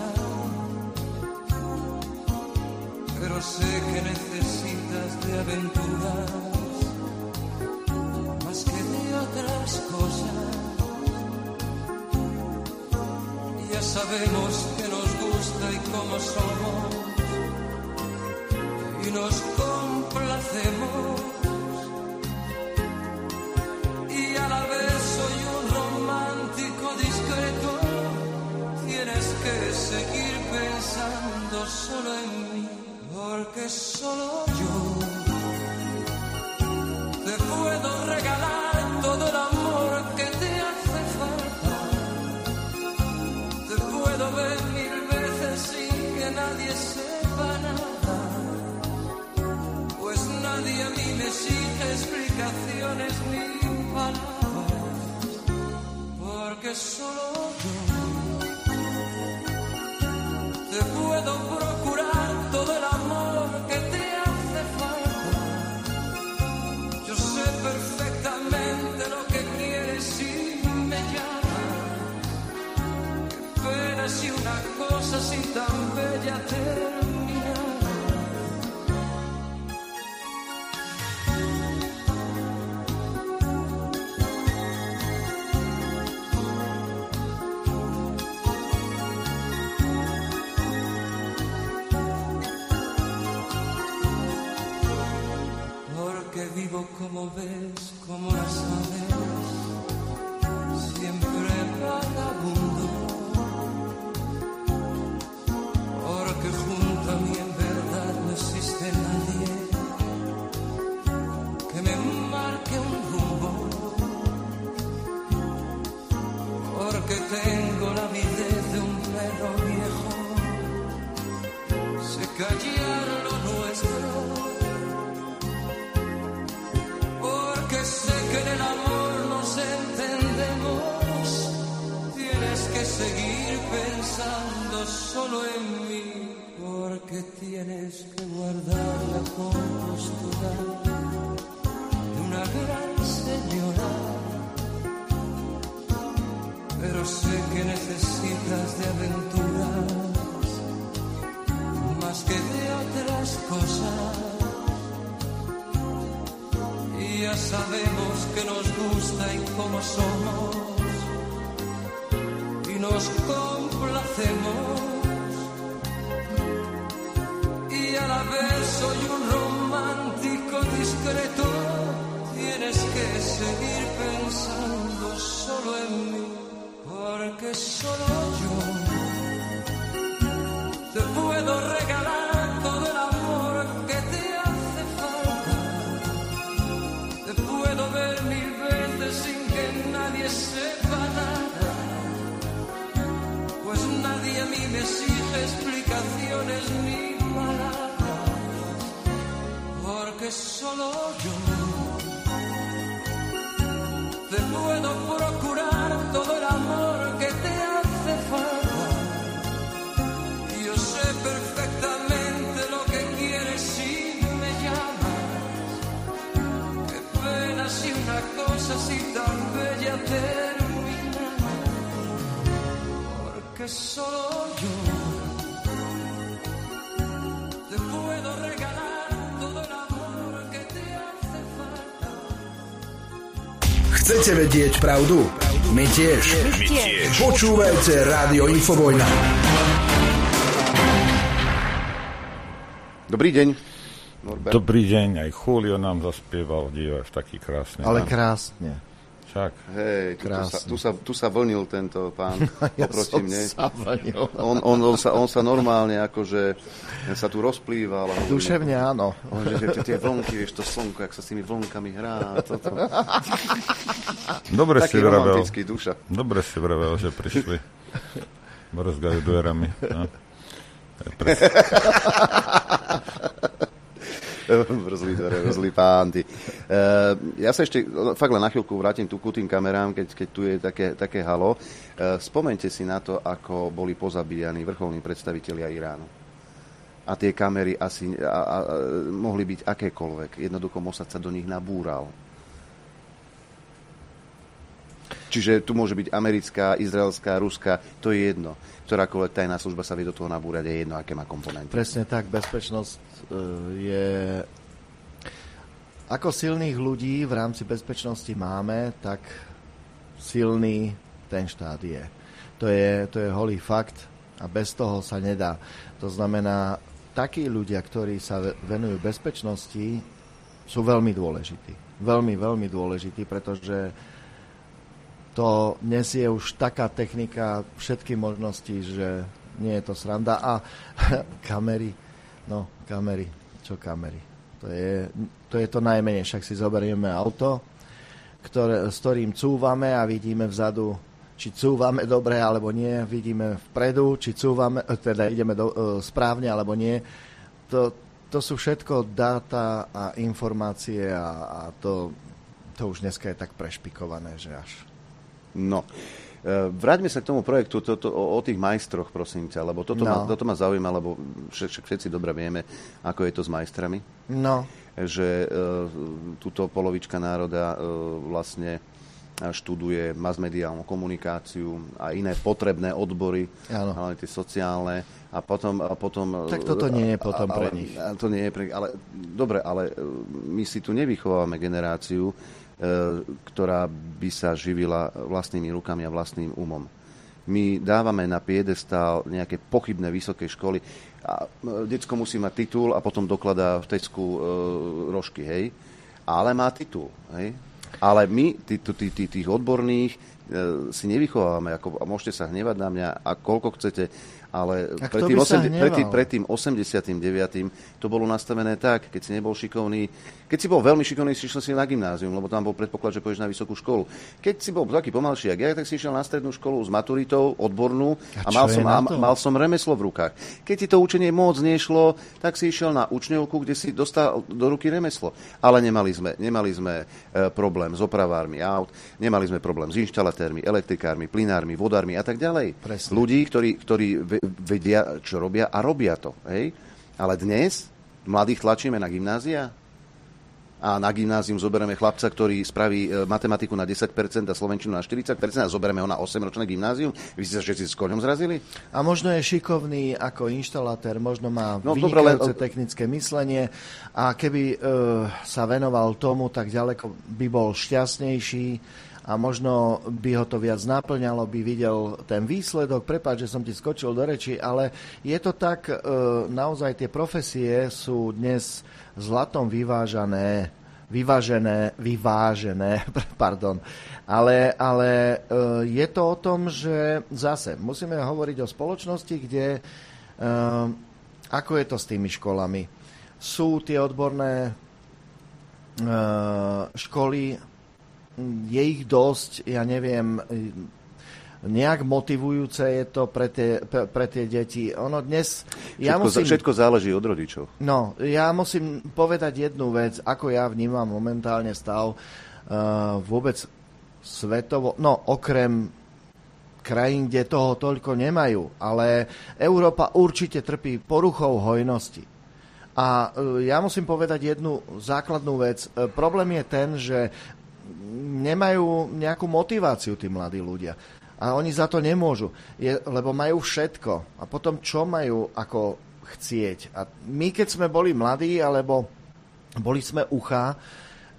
Pero sé que necesitas de aventuras más que de otras cosas. Ya sabemos que nos gusta y cómo somos, y nos complacemos, y a la vez soy un romántico discreto. Tienes que seguir pensando solo en mí, porque solo yo te puedo regalar todo el amor que te hace falta. Puedo ver mil veces sin que nadie sepa nada, pues nadie a mí me exige explicaciones ni palabras, porque solo yo te puedo procurar todo el amor que te hace falta. Yo sé perfectamente lo que quieres si me llamas. Si una cosa así tan bella termina. Porque vivo como ves, como las aves, siempre vagabundo. Porque junto a mí en verdad no existe nadie que me marque un rumbo. Porque tengo la avidez de un perro viejo, sé callar lo nuestro. Porque sé que en el amor nos entendemos, tienes que seguir pensando solo en mí. Porque tienes que guardar la compostura de una gran señora. Pero sé que necesitas de aventuras más que de otras cosas. Y ya sabemos que nos gusta y cómo somos, y nos complacemos. Y a la vez soy un romántico discreto. Tienes que seguir pensando solo en mí, porque solo yo te puedo regalar todo el amor que te hace falta. Te puedo ver mil veces sin que nadie sepa nada, pues nadie a mí me exige explicaciones ni palabras, porque solo yo te puedo procurar todo el amor que te hace falta. Yo sé perfectamente lo que quieres si me llamas. Qué pena si una cosa así tan bella termina, porque solo yo te puedo regalar todo el amor. Chcete vedieť pravdu? My tiež. My tiež. Počúvajte Rádio Infovojna. Dobrý deň. Norbert. Dobrý deň, aj Julio nám zaspieval, dívaj, taký krásny. Ale krásne. Však. Hej, tu sa, tu, sa, tu sa vlnil tento pán ja oproti mne. Sa on, on, on, sa, on sa normálne akože sa tu rozplýval. Duševne áno. On, že, že tie vlnky, vieš, to slnko, jak sa s tými vlnkami hrá. Toto. Dobre Taký si vravel. romantický duša. Dobre si vravel, že prišli. Brzgajú dverami. No. Vrzlí dvere, vrzlí pánty. Uh, ja sa ešte fakt len na chvíľku vrátim tu ku tým kamerám, keď, keď tu je také, také halo. Uh, spomeňte si na to, ako boli pozabíjani vrcholní predstavitelia Iránu. A tie kamery asi a, a, a, mohli byť akékoľvek. Jednoducho Mossad sa do nich nabúral. Čiže tu môže byť americká, izraelská, ruská, to je jedno. Ktorákoľvek tajná služba sa vie do toho nabúrať, je jedno, aké má komponenty. Presne tak, bezpečnosť je... Ako silných ľudí v rámci bezpečnosti máme, tak silný ten štát je. To je, to je holý fakt a bez toho sa nedá. To znamená, takí ľudia, ktorí sa venujú bezpečnosti, sú veľmi dôležití. Veľmi, veľmi dôležití, pretože to dnes je už taká technika, všetky možnosti, že nie je to sranda. A kamery, no kamery, čo kamery? To je, to je to najmenej, však si zoberieme auto, ktoré, s ktorým cúvame a vidíme vzadu, či cúvame dobre alebo nie, vidíme vpredu, či cúvame, teda ideme do, správne alebo nie. To, to sú všetko dáta a informácie a, a to, to už dneska je tak prešpikované, že až... No, vráťme sa k tomu projektu to, to, o, o tých majstroch, prosím ťa, lebo toto, no. ma, toto ma zaujíma, lebo však všetci dobre vieme, ako je to s majstrami. No. Že e, túto polovička národa e, vlastne študuje masmediálnu komunikáciu a iné potrebné odbory, ale tie sociálne. A potom, a potom... Tak toto nie je potom ale, pre nich. To nie je pre nich, ale dobre, ale my si tu nevychovávame generáciu, ktorá by sa živila vlastnými rukami a vlastným umom. My dávame na piedestál nejaké pochybné vysoké školy a decko musí mať titul a potom dokladá v tecku e, rožky, hej. Ale má titul, hej. Ale my, tí, tí, tí, tých odborných, e, si nevychovávame, ako, a môžete sa hnevať na mňa, a koľko chcete, ale pred tým, osem, pred, tým, pred tým osemdesiatym deviatym to bolo nastavené tak, keď si nebol šikovný, keď si bol veľmi šikovný, si išiel si na gymnázium, lebo tam bol predpoklad, že pôjdeš na vysokú školu. Keď si bol taký pomalší, jak ja, tak si išiel na strednú školu s maturitou odbornú a, a mal, som, a, mal som remeslo v rukách. Keď ti to učenie moc nešlo, tak si išiel na učňovku, kde si dostal do ruky remeslo. Ale nemali sme, nemali sme e, problém s opravármi aut, nemali sme problém s inštalatérmi, elektrikármi, plynármi, vodármi a tak ďalej. Presne. Ľudí, ktorí, ktorí vedia, čo robia a robia to. Hej? Ale dnes mladých tlačíme na gymnázia a na gymnázium zoberieme chlapca, ktorý spraví matematiku na desať percent a slovenčinu na štyridsať percent a zoberieme ho na osemročné gymnázium. Vy ste sa všetci s koňom zrazili? A možno je šikovný ako inštalatér, možno má no, vynikajúce len... technické myslenie a keby e, sa venoval tomu, tak ďaleko by bol šťastnejší a možno by ho to viac naplňalo, by videl ten výsledok. Prepáč, že som ti skočil do reči, ale je to tak, e, naozaj tie profesie sú dnes zlatom vyvážané, vyvážené, vyvážené, pardon. Ale, ale e, je to o tom, že zase musíme hovoriť o spoločnosti, kde e, ako je to s tými školami. Sú tie odborné e, školy, je ich dosť, ja neviem, nejak motivujúce je to pre tie, pre, pre tie deti. Ono dnes... Ja všetko, musím, všetko záleží od rodičov. No, ja musím povedať jednu vec, ako ja vnímam momentálne stav uh, vôbec svetovo, no okrem krajín, kde toho toľko nemajú, ale Európa určite trpí poruchou hojnosti. A uh, ja musím povedať jednu základnú vec. Uh, problém je ten, že nemajú nejakú motiváciu tí mladí ľudia. A oni za to nemôžu, je, lebo majú všetko. A potom čo majú ako chcieť? A my, keď sme boli mladí, alebo boli sme ucha,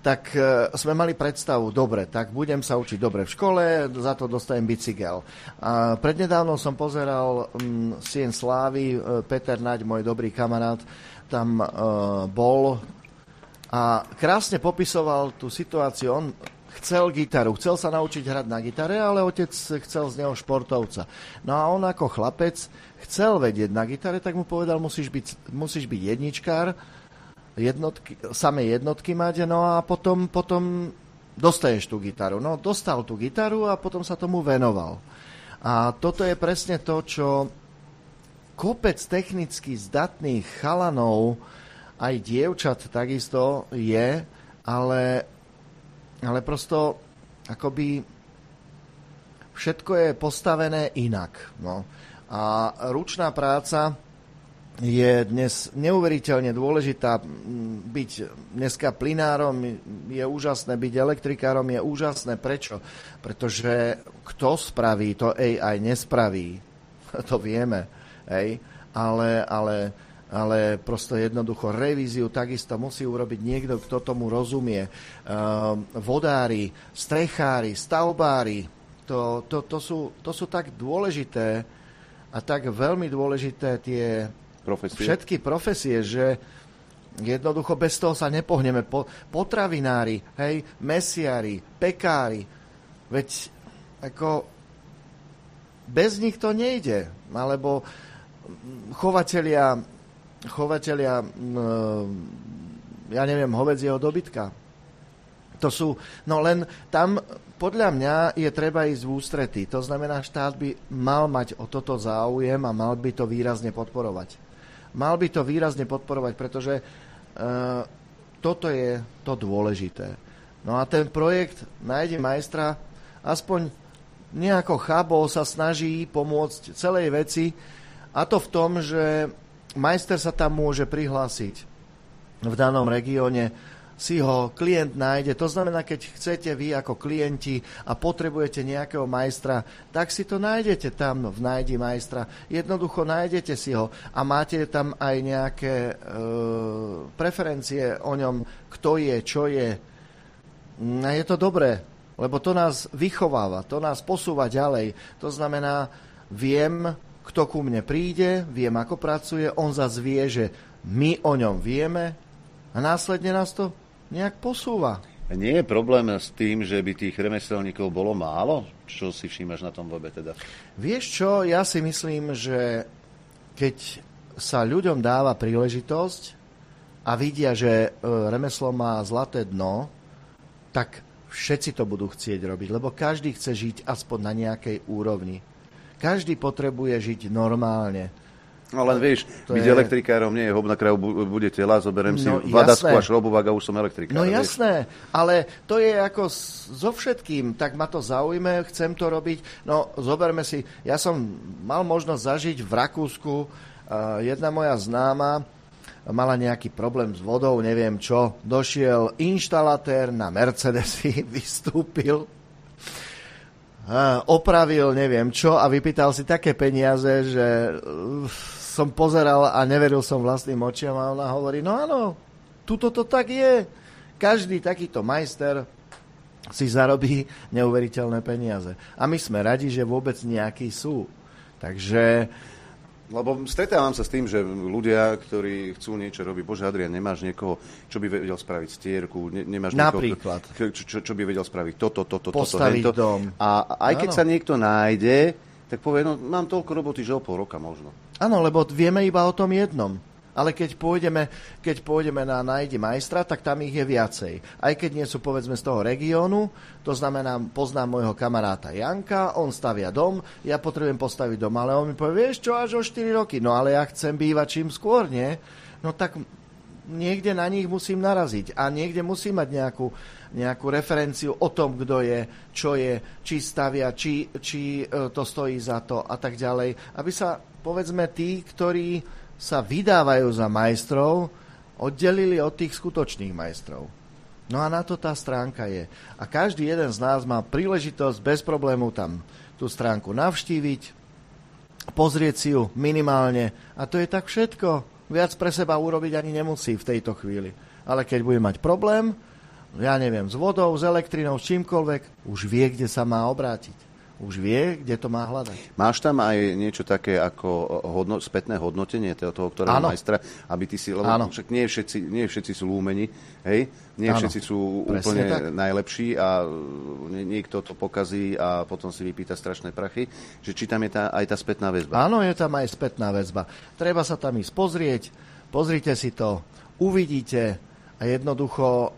tak e, sme mali predstavu, dobre, tak budem sa učiť dobre v škole, za to dostajem bicykel. A prednedávno som pozeral m, Sien slávy, e, Peter Naď, môj dobrý kamarát, tam e, bol a krásne popisoval tú situáciu. On chcel gitaru, chcel sa naučiť hrať na gitare, ale otec chcel z neho športovca. No a on ako chlapec chcel vedieť na gitare, tak mu povedal, musíš byť, musíš byť jedničkár, jednotky, samé jednotky mať, no a potom, potom dostaneš tú gitaru. No, dostal tú gitaru a potom sa tomu venoval. A toto je presne to, čo kopec technicky zdatných chalanov, aj dievčat takisto je, ale, ale prosto akoby všetko je postavené inak. No. A ručná práca je dnes neuveriteľne dôležitá. Byť dneska plynárom je úžasné, byť elektrikárom je úžasné. Prečo? Pretože kto spraví, to á í nespraví. To vieme. Hej? Ale, ale, ale prosto jednoducho revíziu takisto musí urobiť niekto, kto tomu rozumie. Uh, vodári, strechári, stavbári, to, to, to, sú, to sú tak dôležité a tak veľmi dôležité tie profesie. Všetky profesie, že jednoducho bez toho sa nepohneme. Po, potravinári, hej, mesiari, pekári, veď ako bez nich to nejde. Alebo chovatelia, chovatelia ja neviem, hovedzieho dobytka. To sú, no len tam podľa mňa je treba ísť v ústretí. To znamená, štát by mal mať o toto záujem a mal by to výrazne podporovať. Mal by to výrazne podporovať, pretože e, toto je to dôležité. No a ten projekt Nájdi majstra aspoň nejako chabo sa snaží pomôcť celej veci, a to v tom, že majster sa tam môže prihlásiť v danom regióne, si ho klient nájde. To znamená, keď chcete vy ako klienti a potrebujete nejakého majstra, tak si to nájdete tam v Nájdi majstra. Jednoducho nájdete si ho a máte tam aj nejaké e, preferencie o ňom, kto je, čo je. A je to dobré, lebo to nás vychováva, to nás posúva ďalej. To znamená, viem, kto ku mne príde, viem, ako pracuje, on zase vie, že my o ňom vieme a následne nás to nejak posúva. Nie je problém s tým, že by tých remeselníkov bolo málo? Čo si všímaš na tom webe teda? Vieš čo, ja si myslím, že keď sa ľuďom dáva príležitosť a vidia, že remeslo má zlaté dno, tak všetci to budú chcieť robiť, lebo každý chce žiť aspoň na nejakej úrovni. Každý potrebuje žiť normálne. No len vieš, to byť je... elektrikárom nie je hob na kraju, bude tela, zoberiem si no, vadacku a šrobovák a už som elektrikár. No vieš. jasné, ale to je ako so všetkým, tak ma to zaujme, chcem to robiť. No zoberme si, ja som mal možnosť zažiť v Rakúsku, uh, jedna moja známa mala nejaký problém s vodou, neviem čo, došiel inštalatér na Mercedesy, vystúpil, uh, opravil neviem čo a vypýtal si také peniaze, že uh, som pozeral a neveril som vlastným očiam a ona hovorí, no áno, tuto to tak je. Každý takýto majster si zarobí neuveriteľné peniaze. A my sme radi, že vôbec nejakí sú. Takže... Lebo stretávam sa s tým, že ľudia, ktorí chcú niečo robiť, bože Adrian, nemáš niekoho, čo by vedel spraviť stierku, ne, nemáš napríklad niekoho, čo, čo by vedel spraviť toto, toto, postaviť toto, dom. A aj keď áno. sa niekto nájde, tak povie, no mám toľko roboty, že o pol roka možno. Áno, lebo vieme iba o tom jednom. Ale keď pôjdeme, keď pôjdeme na Nájdi majstra, tak tam ich je viacej. Aj keď nie sú, povedzme, z toho regiónu, to znamená, poznám môjho kamaráta Janka, on stavia dom, ja potrebujem postaviť dom, ale on mi povie, vieš čo, až o štyri roky, no ale ja chcem bývať čím skôr, nie? No tak niekde na nich musím naraziť a niekde musím mať nejakú, nejakú referenciu o tom, kto je, čo je, či stavia, či, či to stojí za to a tak ďalej. Aby sa, povedzme, tí, ktorí sa vydávajú za majstrov, oddelili od tých skutočných majstrov. No a na to tá stránka je. A každý jeden z nás má príležitosť bez problému tam tú stránku navštíviť, pozrieť si ju minimálne a to je tak všetko. Viac pre seba urobiť ani nemusí v tejto chvíli. Ale keď bude mať problém, ja neviem, s vodou, s elektrinou, s čímkoľvek, už vie, kde sa má obrátiť. Už vie, kde to má hľadať. Máš tam aj niečo také ako hodno, spätné hodnotenie toho, ktorého Áno. majstra, aby ty si, lebo Áno. však nie všetci, nie všetci sú lúmeni, hej? Nie Áno. všetci sú Presne úplne tak. najlepší a niekto to pokazí a potom si vypýta strašné prachy. Že či tam je tá, aj tá spätná väzba? Áno, je tam aj spätná väzba. Treba sa tam ísť pozrieť, pozrite si to, uvidíte a jednoducho e,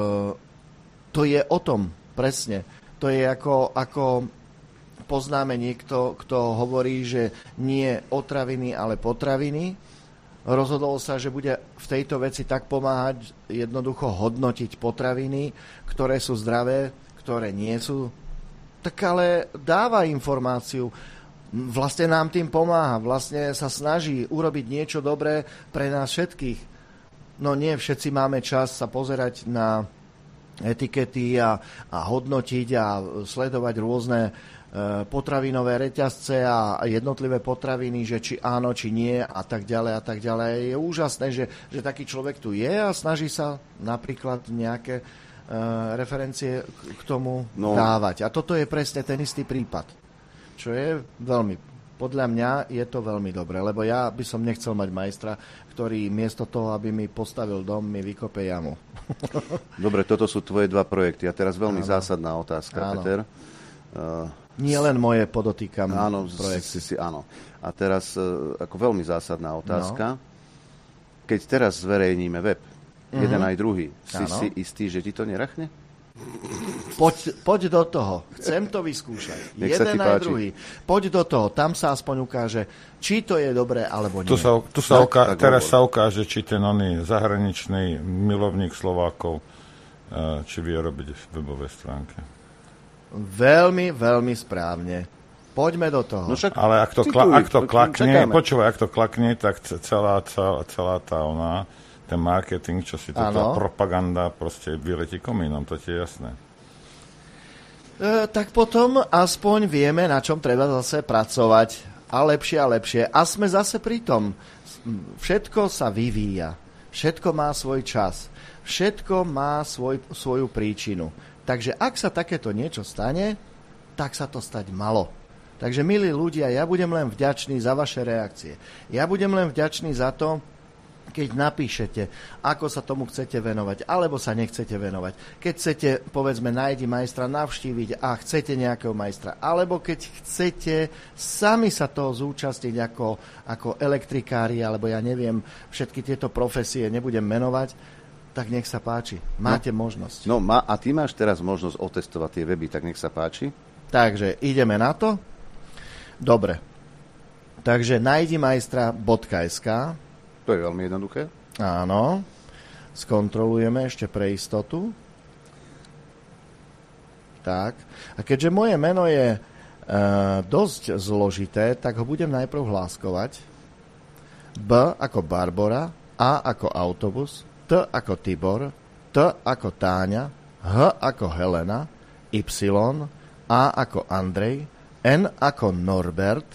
to je o tom, presne. To je ako... ako poznáme niekto, kto hovorí, že nie otraviny, ale potraviny. Rozhodol sa, že bude v tejto veci tak pomáhať, jednoducho hodnotiť potraviny, ktoré sú zdravé, ktoré nie sú. Tak ale dáva informáciu. Vlastne nám tým pomáha. Vlastne sa snaží urobiť niečo dobré pre nás všetkých. No nie všetci máme čas sa pozerať na etikety a, a hodnotiť a sledovať rôzne potravinové reťazce a jednotlivé potraviny, že či áno, či nie a tak ďalej a tak ďalej. Je úžasné, že, že taký človek tu je a snaží sa napríklad nejaké uh, referencie k tomu no. dávať. A toto je presne ten istý prípad. Čo je veľmi, podľa mňa je to veľmi dobré, lebo ja by som nechcel mať majstra, ktorý miesto toho, aby mi postavil dom, mi vykope jamu. Dobre, toto sú tvoje dva projekty. A teraz veľmi áno. zásadná otázka, áno. Peter. Uh, Nie len moje, podotýkam, áno, projekty. Si, si, áno. A teraz uh, ako veľmi zásadná otázka. No. Keď teraz zverejníme web, mm-hmm. jeden aj druhý, si áno. si istý, že ti to nerachne? Poď, poď do toho. Chcem to vyskúšať. Nech jeden aj druhý. Poď do toho. Tam sa aspoň ukáže, či to je dobré, alebo nie. Tu sa, tu sa tak, uká- tak teraz hovor. sa ukáže, či ten oný zahraničný milovník Slovákov, uh, či vie robiť webové stránky. Veľmi, veľmi správne. Poďme do toho. No však, ale ak to, cituj, kla- ak to klakne, čakáme. počúvaj, ak to klakne, tak celá, celá, celá tá ona, ten marketing, čo si to tá propaganda proste vyletí komínom, to ti je jasné. E, tak potom aspoň vieme, na čom treba zase pracovať. A lepšie a lepšie. A sme zase pri tom. Všetko sa vyvíja. Všetko má svoj čas. Všetko má svoj, svoju príčinu. Takže ak sa takéto niečo stane, tak sa to stať malo. Takže, milí ľudia, ja budem len vďačný za vaše reakcie. Ja budem len vďačný za to, keď napíšete, ako sa tomu chcete venovať, alebo sa nechcete venovať. Keď chcete, povedzme, nájdi majstra navštíviť a chcete nejakého majstra, alebo keď chcete sami sa toho zúčastniť ako, ako elektrikári, alebo ja neviem, všetky tieto profesie nebudem menovať, tak nech sa páči. Máte no, možnosť. No má, a ty máš teraz možnosť otestovať tie weby, tak nech sa páči. Takže ideme na to. Dobre. Takže nájdi majstra bodka es ká. To je veľmi jednoduché. Áno. Skontrolujeme ešte pre istotu. Tak. A keďže moje meno je e, dosť zložité, tak ho budem najprv hláskovať. B ako Barbora, A ako autobus, T ako Tibor, T ako Táňa, H ako Helena, Y, A ako Andrej, N ako Norbert,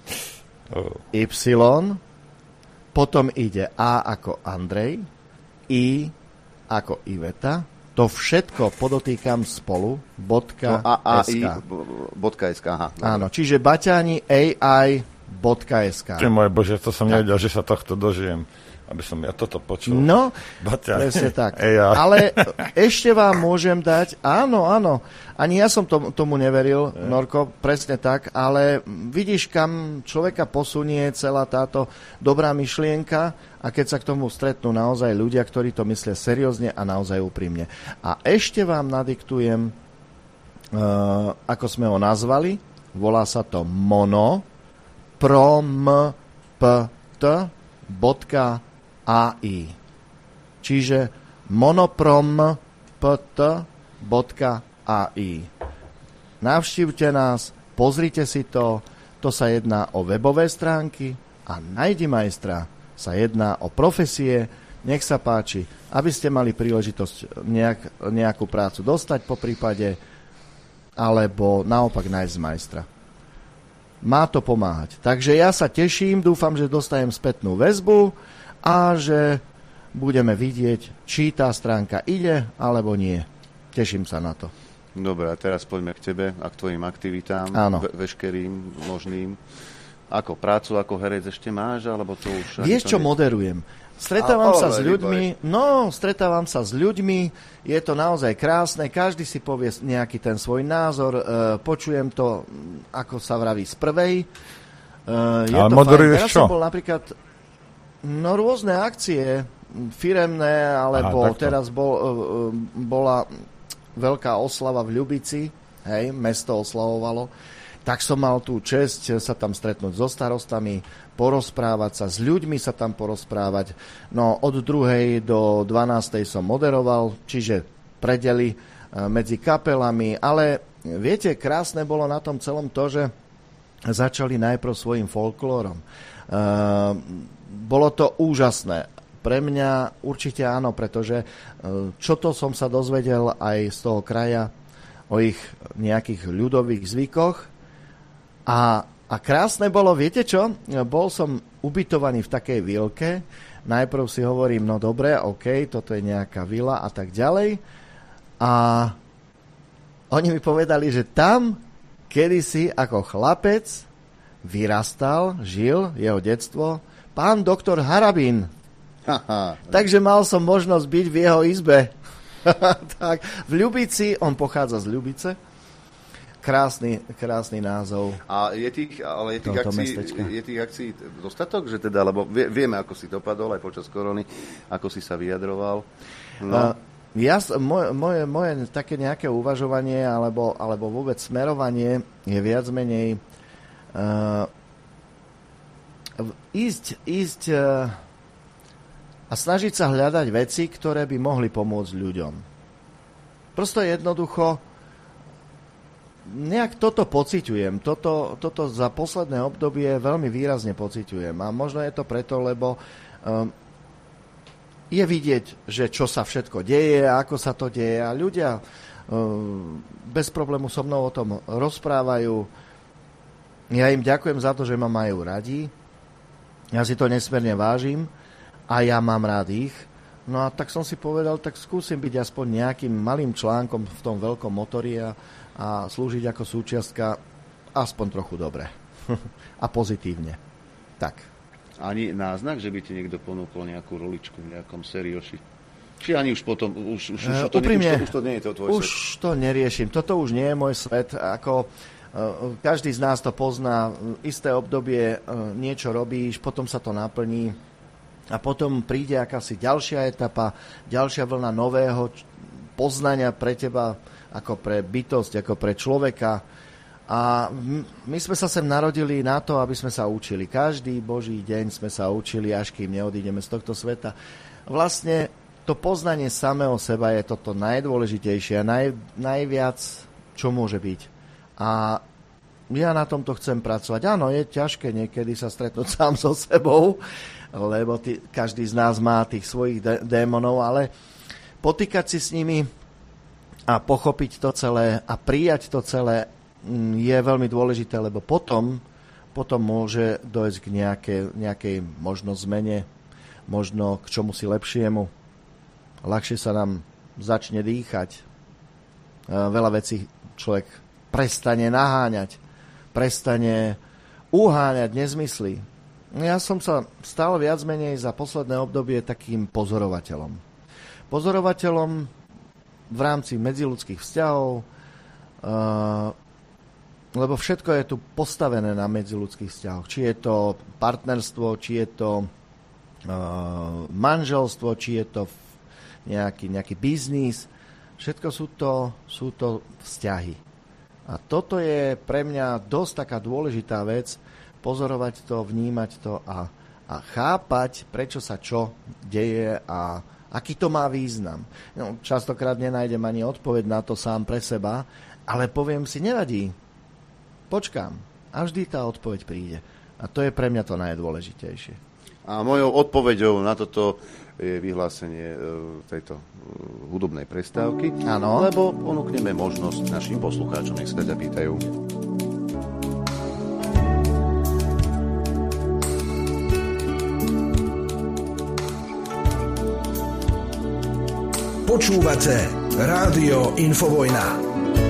Y, potom ide A ako Andrej, I ako Iveta, to všetko podotýkam spolu, bodka no, a, a, es ká. I, bodka es ká, aha. Áno, čiže Baťáni á í bodka es ká. Ty moje Bože, to som nevedel, že sa tohto dožijem, aby som ja toto počul. No, Baťáni, presne tak. á í. Ale ešte vám môžem dať, áno, áno, ani ja som tom, tomu neveril, Norko, presne tak, ale vidíš, kam človeka posunie celá táto dobrá myšlienka a keď sa k tomu stretnú naozaj ľudia, ktorí to myslia seriózne a naozaj úprimne. A ešte vám nadiktujem, uh, ako sme ho nazvali, volá sa to mono prompt bodka á í. Čiže monoprompt bodka á í. Navštívte nás, pozrite si to, to sa jedná o webové stránky a nájdi majstra sa jedná o profesie, nech sa páči, aby ste mali príležitosť nejak, nejakú prácu dostať po prípade, alebo naopak nájsť majstra. Má to pomáhať. Takže ja sa teším, dúfam, že dostajem spätnú väzbu a že budeme vidieť, či tá stránka ide, alebo nie. teším sa na to. Dobre, a teraz poďme k tebe a k tvojim aktivitám, ve- veškerým možným. Ako prácu, ako herec ešte máš, alebo to už... Vieš, čo nie... moderujem? Stretávam a, sa ale, s ľuďmi, no, stretávam sa s ľuďmi, je to naozaj krásne, každý si povie nejaký ten svoj názor, e, počujem to, ako sa vraví, z prvej. E, je ale to moderuješ fajn. Teraz čo? som bol napríklad, no, rôzne akcie, firemné, alebo Aha, teraz bol, e, bola veľká oslava v Ľubici, hej, mesto oslavovalo, tak som mal tú česť sa tam stretnúť so starostami, porozprávať sa, s ľuďmi sa tam porozprávať. No od druhej do dvanástej som moderoval, čiže predeli medzi kapelami, ale viete, krásne bolo na tom celom to, že začali najprv svojim folklórom. E, bolo to úžasné. Pre mňa určite áno, pretože čo to som sa dozvedel aj z toho kraja o ich nejakých ľudových zvykoch. A, a krásne bolo, viete čo? Bol som ubytovaný v takej vilke. Najprv si hovorím, no dobre, ok, toto je nejaká vila a tak ďalej. A oni mi povedali, že tam kedysi ako chlapec vyrastal, žil, jeho detstvo, pán doktor Harabín. Takže mal som možnosť byť v jeho izbe. Tak, v Ľubici, on pochádza z Ľubice. Krásny, krásny názov. A je tých, ale je tých, akcií, je tých akcií dostatok, že teda, lebo vie, vieme, ako si dopadol aj počas korony, ako si sa vyjadroval. No. Uh, ja, moje, moje, moje také nejaké uvažovanie alebo, alebo vôbec smerovanie je viac menej uh, ísť, ísť uh, a snažiť sa hľadať veci, ktoré by mohli pomôcť ľuďom. Prosto jednoducho nejak toto pociťujem. Toto, toto za posledné obdobie veľmi výrazne pociťujem. A možno je to preto, lebo um, je vidieť, že čo sa všetko deje, ako sa to deje a ľudia um, bez problému so mnou o tom rozprávajú. Ja im ďakujem za to, že ma majú radi. Ja si to nesmierne vážim a ja mám rád ich. No a tak som si povedal, tak skúsim byť aspoň nejakým malým článkom v tom veľkom motori a a slúžiť ako súčiastka aspoň trochu dobre. A pozitívne. Tak. Ani náznak, že by ti niekto ponúkol nejakú roličku v nejakom serioši? Či ani už potom, už, už, už, to, Úprimne, už, to, už to nie je to tvoj už svet? to neriešim. Toto už nie je môj svet. Ako, každý z nás to pozná. Isté obdobie niečo robíš, potom sa to naplní a potom príde akási ďalšia etapa, ďalšia vlna nového poznania pre teba, ako pre bytosť, ako pre človeka. A my sme sa sem narodili na to, aby sme sa učili. Každý boží deň sme sa učili, až kým neodídeme z tohto sveta. Vlastne to poznanie samého seba je toto najdôležitejšie a naj, najviac, čo môže byť. A ja na tomto chcem pracovať. Áno, je ťažké niekedy sa stretnúť sám so sebou, lebo ty, každý z nás má tých svojich dé- démonov, ale potýkať si s nimi a pochopiť to celé a prijať to celé je veľmi dôležité, lebo potom, potom môže dojsť k nejakej, nejakej možno zmene, možno k čomu si lepšiemu. Ľahšie sa nám začne dýchať. Veľa vecí človek prestane naháňať, prestane uháňať nezmysly. Ja som sa stal viac menej za posledné obdobie takým pozorovateľom. Pozorovateľom v rámci medziľudských vzťahov, uh, lebo všetko je tu postavené na medziľudských vzťahoch. Či je to partnerstvo, či je to uh, manželstvo, či je to nejaký, nejaký biznis. Všetko sú to, sú to vzťahy. A toto je pre mňa dosť taká dôležitá vec, pozorovať to, vnímať to a, a chápať, prečo sa čo deje a aký to má význam. No, častokrát nenájdem ani odpoveď na to sám pre seba, ale poviem si, nevadí. Počkám. A vždy tá odpoveď príde. A to je pre mňa to najdôležitejšie. A mojou odpoveďou na toto je vyhlásenie tejto hudobnej prestávky. Áno. Lebo ponúkneme možnosť našim poslucháčom, nech sa ťa pýtajú. Počúvate Rádio Infovojna.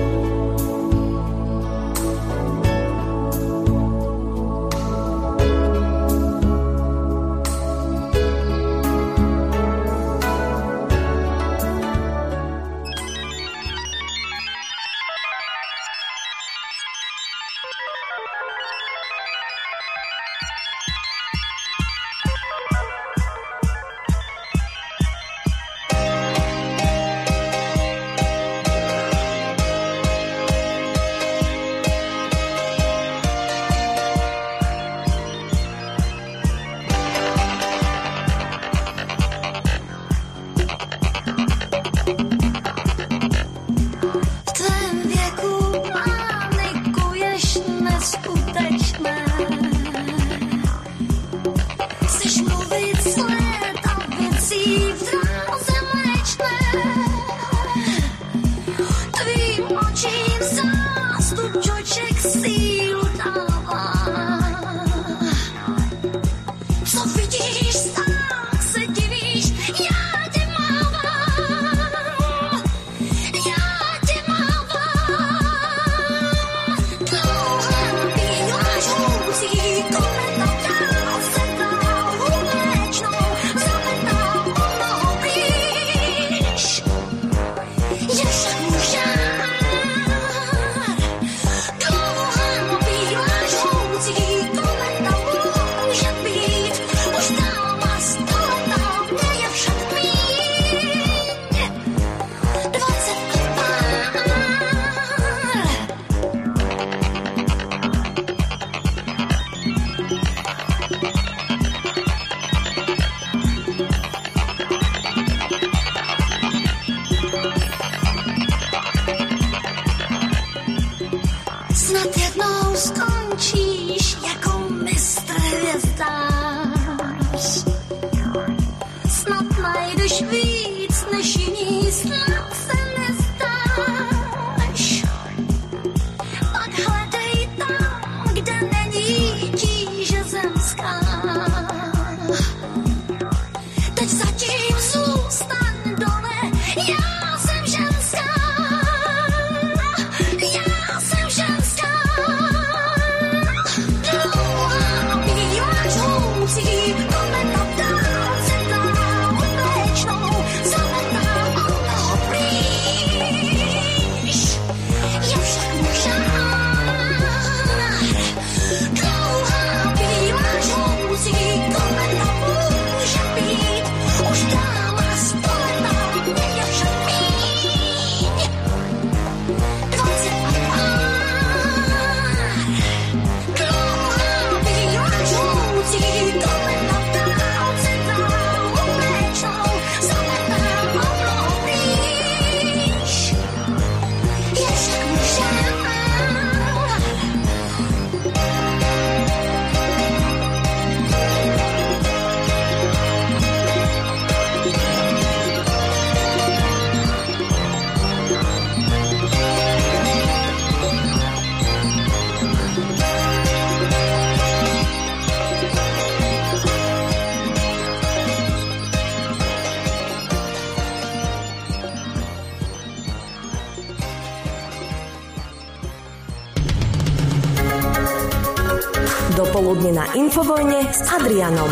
Dopoludne na Infovojne s Adrianom.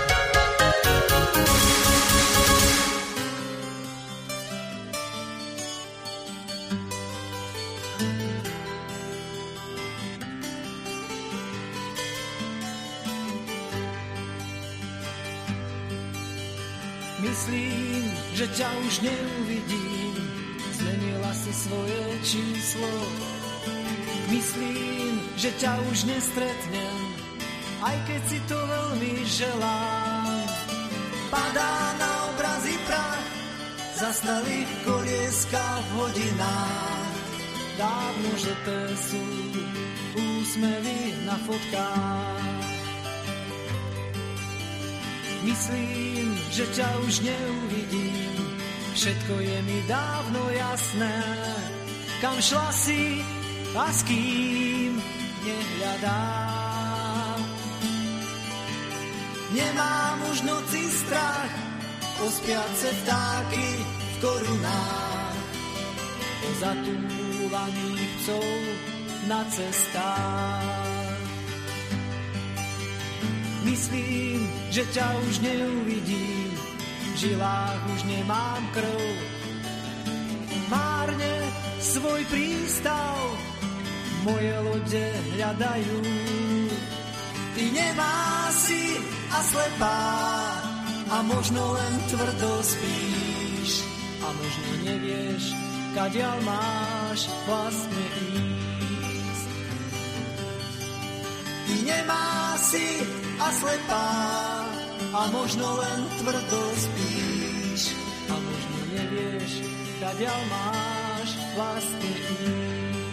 Myslím, že ťa už neuvidím, zmenila si svoje číslo. Myslím, že ťa už nestretnem, aj keď si to veľmi želám. Padá na obrazy prach, zastali kolieska v hodinách. Dávno žlté sú úsmevy na fotkách. Myslím, že ťa už neuvidím, všetko je mi dávno jasné. Kam šla si a s kým nehľadám. Nemám už noci strach, ospiace vtáky v korunách. zatúlaných psov na cestách. Myslím, že ťa už neuvidím, v žilách už nemám krv. Márne svoj prístav moje lode hľadajú. Ty nemá si a slepá a možno len tvrdo spíš a možno nevieš, kadiaľ máš vlastne ísť. Ty nemá si a slepá a možno len tvrdo spíš a možno nevieš, kadiaľ máš vlastne ísť.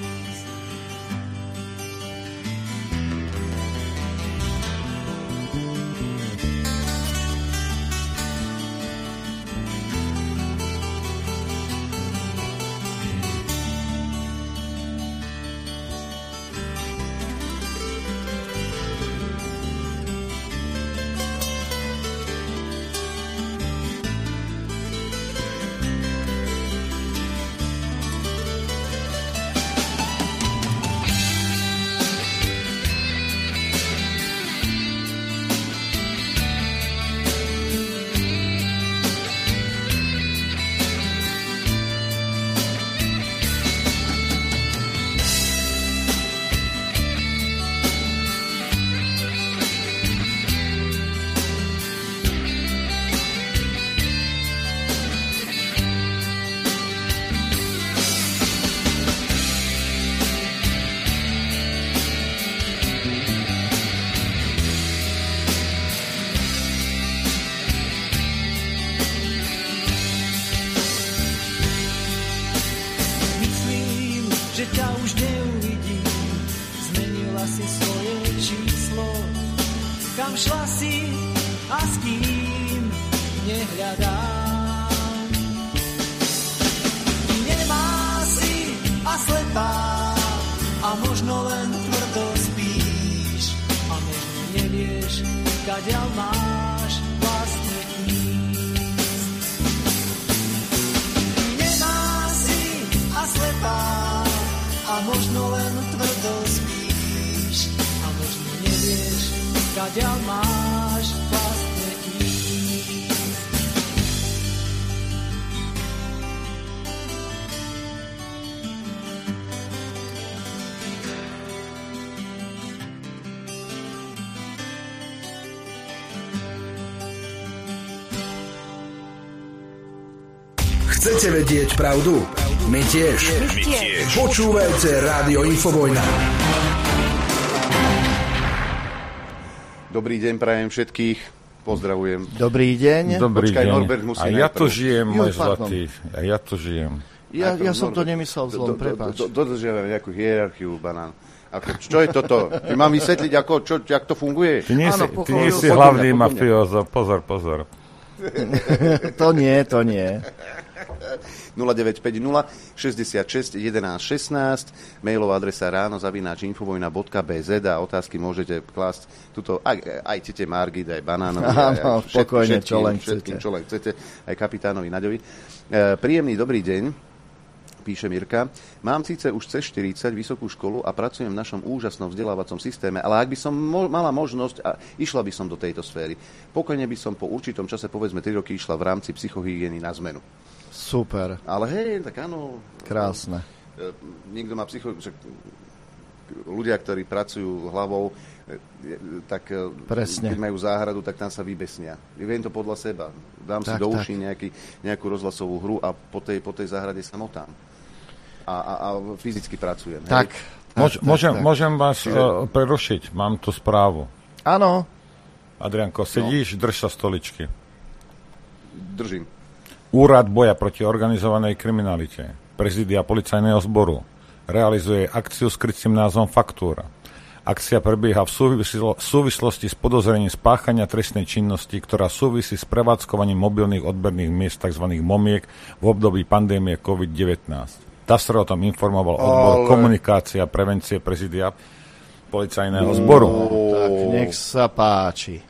Šla si a s kým nehľadám. Nemá si a slepá a možno len tvrdo spíš a možno nevieš, kadiaľ máš vlastne ísť. Nemá si a slepá a možno len tvrdo spíš a možno nevieš, kadiaľ máš vlastne ísť. Chcete vedieť pravdu? My tiež. My tiež. Počúvajte Rádio Infovojna. Dobrý deň, prajem všetkých. Pozdravujem. Dobrý deň. Dobrý Počkaj, deň. Norbert, musí a ja najprv. to žijem, môj Jo, pardon. zlatý. A ja to žijem. Ja, ja som to Norbert, nemyslel do- zlom, do- prepáč. do- do- Dodržiavam nejakú hierarchiu, banán. Ako, čo je toto? Ty mám vysvetliť, ako, čo, jak to funguje? Ty nie, Áno, si, ty pochopil. nie si Poďme, hlavný poďme. mafiozo. Pozor, pozor. To nie, to nie. nula deväť päť nula šesťdesiatšesť jedenásť šestnásť, mailová adresa ráno zavináč infovojna bodka bé zet a otázky môžete klásť tuto aj, aj tete Margit, aj Banánovi, aj, Áno, aj všet- pokojne, všetkým, čo len všetkým, chcete. čo len chcete, aj kapitánovi Naďovi. E, príjemný dobrý deň, píše Mirka. Mám síce už cez štyridsať vysokú školu a pracujem v našom úžasnom vzdelávacom systéme, ale ak by som mo- mala možnosť a išla by som do tejto sféry, pokojne by som po určitom čase, povedzme tri roky, išla v rámci psychohygieny na zmenu. Super. Ale hej, tak áno. Krásne. E, Niekto má psycho... Však ľudia, ktorí pracujú hlavou, e, tak e, Presne. keď majú záhradu, tak tam sa vybesnia. Viem to podľa seba. Dám si Tak, do tak. uší nejaký, nejakú rozhlasovú hru a po tej, po tej záhrade sa motám. A, a, a fyzicky pracujem. hej. Tak. Môž, tak, môžem, tak. môžem vás Čiže- uh, prerušiť. Mám tu správu. Áno. Adrianko, sedíš, no. drž sa stoličky. Držím. Úrad boja proti organizovanej kriminalite, prezidia policajného zboru, realizuje akciu s krycím názvom Faktúra. Akcia prebieha v súvislo- súvislosti s podozrením spáchania trestnej činnosti, ktorá súvisí s prevádzkovaním mobilných odberných miest tzv. Momiek v období pandémie covid devätnásť. TASR o tom informoval odbor Ale- komunikácia a prevencie prezidia policajného zboru. Tak nech sa páči.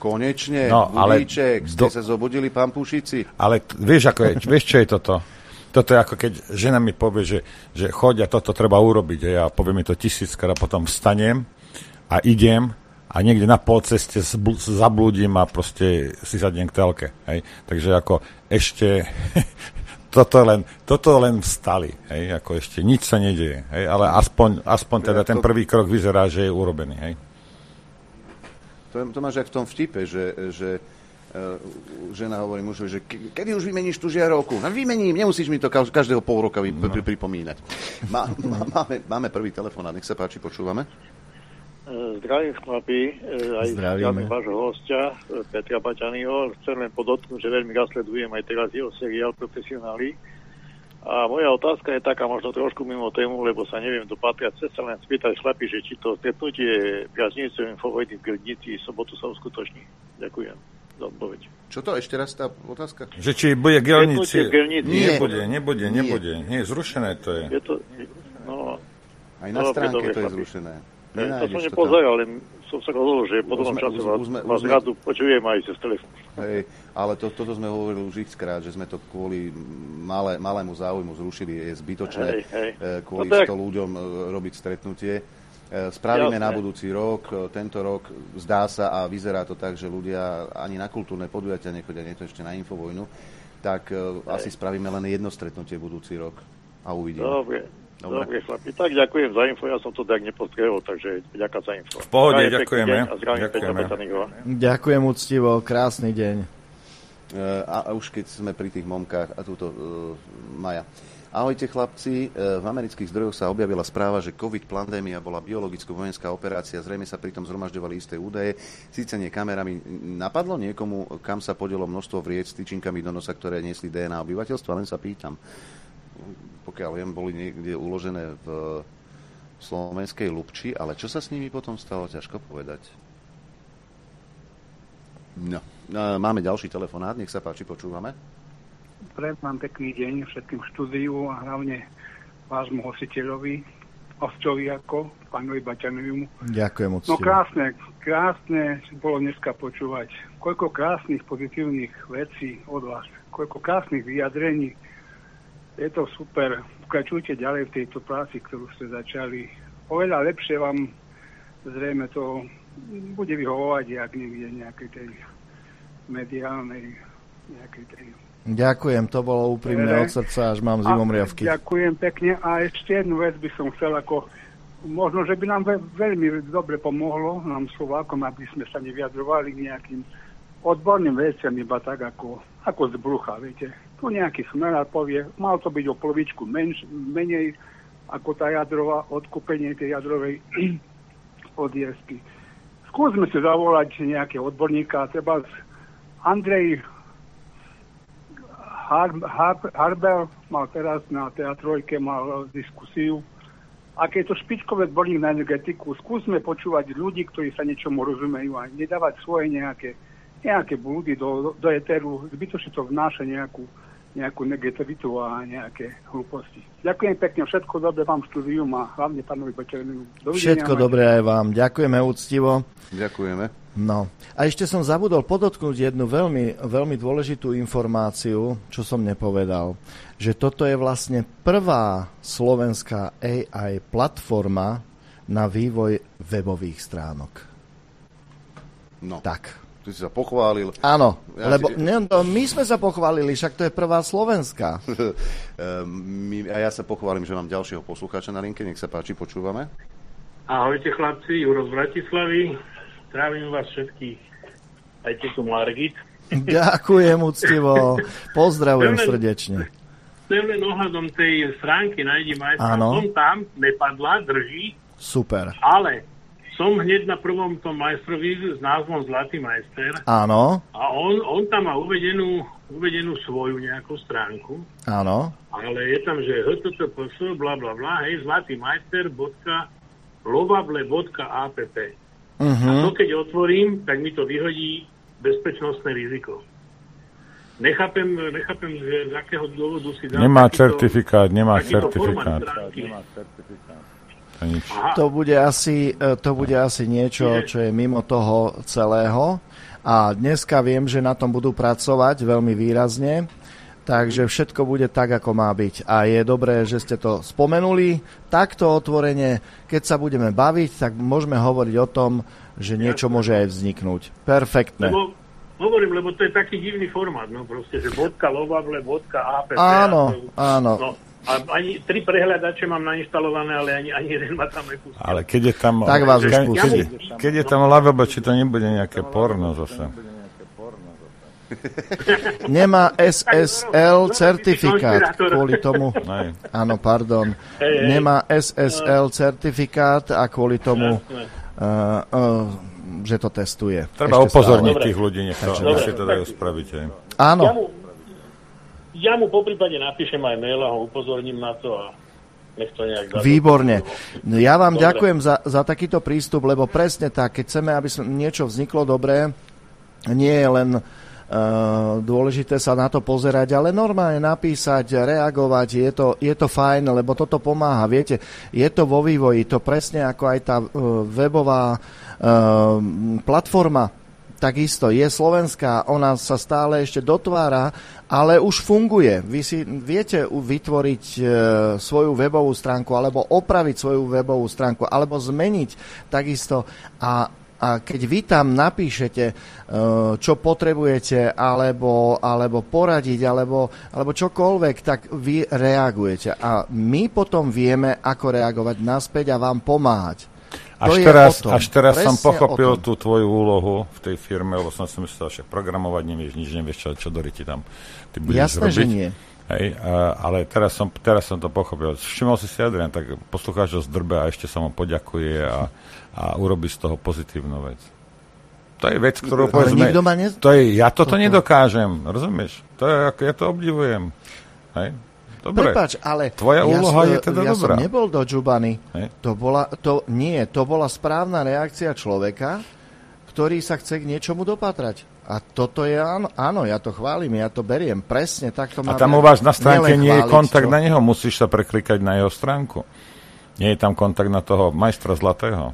Konečne, No, ale budíček, ste do- sa zobudili, pán Pušici? Ale t- vieš, ako je, vieš, čo je toto? toto je ako keď žena mi povie, že, že choď a toto treba urobiť. Hej, a povie mi to tisíckrát a potom vstanem a idem a niekde na polceste zbl- zablúdim a proste si sadnem k telke. Hej. Takže ako ešte toto len, toto len vstali. Hej, ako ešte nič sa nedieje. Hej, ale aspoň, aspoň teda ten prvý krok vyzerá, že je urobený. Hej. To, to máš jak v tom vtipe, že, že uh, žena hovorí mužovi, že ke, kedy už vymeníš tú žiarovku? No vymením, nemusíš mi to každého pol roka vy, no. pri, pripomínať. Má, má, máme, máme prvý telefonát, nech sa páči, počúvame. Zdravím chlapi, aj zdravím vášho hostia, Petra Baťanyho. Chcem len podotknúť, že veľmi rád sledujem aj teraz jeho seriál Profesionáli. A moja otázka je taká možno trošku mimo tému, lebo sa neviem dopatriať. Chcem sa len spýtať chlapi, že či to stretnutie viaznicov Infovojny v Grdnici sobotu sa uskutoční. Ďakujem za odpoveď. Čo to? Ešte raz tá otázka? Že či bude Gelnici? Nie. Nebude, nebude, nebude. Nie, zrušené to je. je to, no, Aj na stránke dobre, to je chlapi. zrušené. Ne, to som Nenájdeš nepozeral, ale som sa rozhodol, že po tom čase vás, už sme, vás už sme, rádu počujem aj cez telefón. Hej, ale to, toto sme hovorili už x-krát, že sme to kvôli malé, malému záujmu zrušili. Je zbytočné Hej, hej. kvôli No tak- sto ľuďom robiť stretnutie. Spravíme Jasné. na budúci rok. Tento rok zdá sa a vyzerá to tak, že ľudia ani na kultúrne podujatia nechodia, nie to ešte na Infovojnu. Tak Hej. asi spravíme len jedno stretnutie budúci rok a uvidíme. Dobre. Dobre. Dobre, chlapi. Tak ďakujem za info, ja som to tak nepostrehol, takže ďakujem za info. V pohode, Prajem pekný ďakujeme. deň a zdravím Peťa Ďakujeme. Baťanyho. Ďakujem úctivo, krásny deň. A, a už keď sme pri tých momkách a túto uh, Maja. Ahojte chlapci, v amerických zdrojoch sa objavila správa, že COVID pandémia bola biologicko-vojenská operácia, zrejme sa pritom zhromažďovali isté údaje, síce nie kamerami. Napadlo niekomu, kam sa podelo množstvo vriec s tyčinkami do nosa, ktoré niesli dé en á obyvateľstva? Len sa pýtam. Pokiaľ viem, boli niekde uložené v slovenskej Lubči, ale čo sa s nimi potom stalo, ťažko povedať. No, máme ďalší telefonát, nech sa páči, počúvame. Prajem vám pekný deň všetkým štúdiu a hlavne vášmu hostiteľovi, hostovi ako pánovi Baťanovimu. Ďakujem No úctivo. krásne, krásne bolo dneska počúvať. Koľko krásnych pozitívnych vecí od vás, koľko krásnych vyjadrení. Je to super. Pokračujte ďalej v tejto práci, ktorú ste začali. Oveľa lepšie vám zrejme to bude vyhovovať, jak niekde nejakej tej mediálnej nejakej tej... Ďakujem, to bolo úprimne od srdca, až mám zimomriavky. Ďakujem pekne. A ešte jednu vec by som chcel, ako možno, že by nám ve- veľmi dobre pomohlo, nám Slovákom, aby sme sa nevyjadrovali k nejakým odborným veciam, iba tak ako, ako z brucha, viete. Tu nejaký smerár povie, mal to byť o polovičku menš, menej ako tá jadrová, odkúpenie tej jadrovej odjesky. Skúsme si zavolať nejakého odborníka, treba z Andrej Har- Har- Harbel mal teraz na teatrojke mal diskusiu. Ak je to špičkové odborník na energetiku, skúsme počúvať ľudí, ktorí sa niečomu rozumejú a nedávať svoje nejaké, nejaké blúdy do, do eteru. Zbytočne to vnáša nejakú, nejakú negativitu a nejaké hlúposti. Ďakujem pekne, všetko dobre vám v štúdiu a hlavne pánovi Baťanovimu. Všetko dobré aj vám. Ďakujeme úctivo. Ďakujeme. No. A ešte som zabudol podotknúť jednu veľmi, veľmi dôležitú informáciu, čo som nepovedal. Že toto je vlastne prvá slovenská á í platforma na vývoj webových stránok. No. Tak. Ty si sa pochválil. Áno, Ja lebo ti- ne, no, my sme sa pochválili, však to je prvá slovenská. My- A ja sa pochválim, že mám ďalšieho poslucháča na linke. Nech sa páči, počúvame. Ahojte chlapci, Juro z Bratislavy. Zdravím vás všetkých. Aj tu Margit. Ďakujem úctivo. Pozdravujem Chcem len- srdečne. Chcem len ohľadom tej stránky Nájdi majstra. Áno. Som tam, nepadla, drží, Super. ale som hneď na prvom tom majstrovi s názvom Zlatý majster. Áno, A on, on tam má uvedenú, uvedenú svoju nejakú stránku, áno. ale je tam, že há té té pé es, bla bla bla, hej, zlatymajster.lovable bodka app. Uh-huh. A to keď otvorím, tak mi to vyhodí bezpečnostné riziko. Nechápem, nechápem, že z akého dôvodu si dám Nemá takýto- certifikát, nemá takýto certifikát. formát stránky. To nič. To bude asi, e, to bude asi niečo, čo je mimo toho celého. A dneska viem, že na tom budú pracovať veľmi výrazne. Takže všetko bude tak, ako má byť. A je dobré, že ste to spomenuli. Takto otvorene, keď sa budeme baviť, tak môžeme hovoriť o tom, že niečo môže aj vzniknúť. Perfektné. Lebo, hovorím, lebo to je taký divný formát, no proste, že bodka lovable, bodka app. Áno, áno. No, a ani tri prehľadače mám nainštalované, ale ani, ani jeden ma tam nepustí. Ale keď je tam... Tak vás keď, už keď, je, keď je tam lovable, či to nebude nejaké porno zase. Nemá es es el certifikát kvôli tomu. Áno, pardon. Nemá es es el certifikát a kvôli tomu, uh, uh, že to testuje. Treba ešte upozorniť stále tých ľudí, nech to, nech si to dajú spraviť. Áno. Ja mu, ja mu po prípade napíšem aj mail a ho upozorním na to a nech to nejak... Výborne. Ja vám Dobre. ďakujem za, za takýto prístup, lebo presne tak, keď chceme, aby niečo vzniklo dobré, nie je len Uh, dôležité sa na to pozerať, ale normálne napísať, reagovať, je to, je to fajn, lebo toto pomáha. Viete, je to vo vývoji, to presne ako aj tá uh, webová uh, platforma, takisto je slovenská, ona sa stále ešte dotvára, ale už funguje. Vy si viete vytvoriť uh, svoju webovú stránku, alebo opraviť svoju webovú stránku, alebo zmeniť takisto a A keď vy tam napíšete, čo potrebujete, alebo, alebo poradiť, alebo, alebo čokoľvek, tak vy reagujete. A my potom vieme, ako reagovať naspäť a vám pomáhať. Až teraz, až teraz som pochopil tú tvoju úlohu v tej firme, lebo som si myslel, že programovať nevieš, nič nevieš, čo, čo Dori ti tam ty budeš Jasné, robiť. že nie. Hej, ale teraz som, teraz som to pochopil. Všimol si si, Adrian, tak poslucháš ho z drbe a ešte sa mu poďakuje a, a urobí z toho pozitívnu vec. To je vec, ktorú povedzme... Ne... To je, ja toto, toto nedokážem, rozumieš? To je, ja to obdivujem. Hej? Dobre. Prepáč, ale tvoja úloha ja, je teda ja dobrá. som nebol do džubany. To bola, to, nie, to bola správna reakcia človeka, ktorý sa chce k niečomu dopatrať. A toto je áno, áno, ja to chválim, ja to beriem, presne tak to má. A tam u vás na stránke nie je kontakt čo? na neho, musíš sa preklikať na jeho stránku. Nie je tam kontakt na toho majstra Zlatého.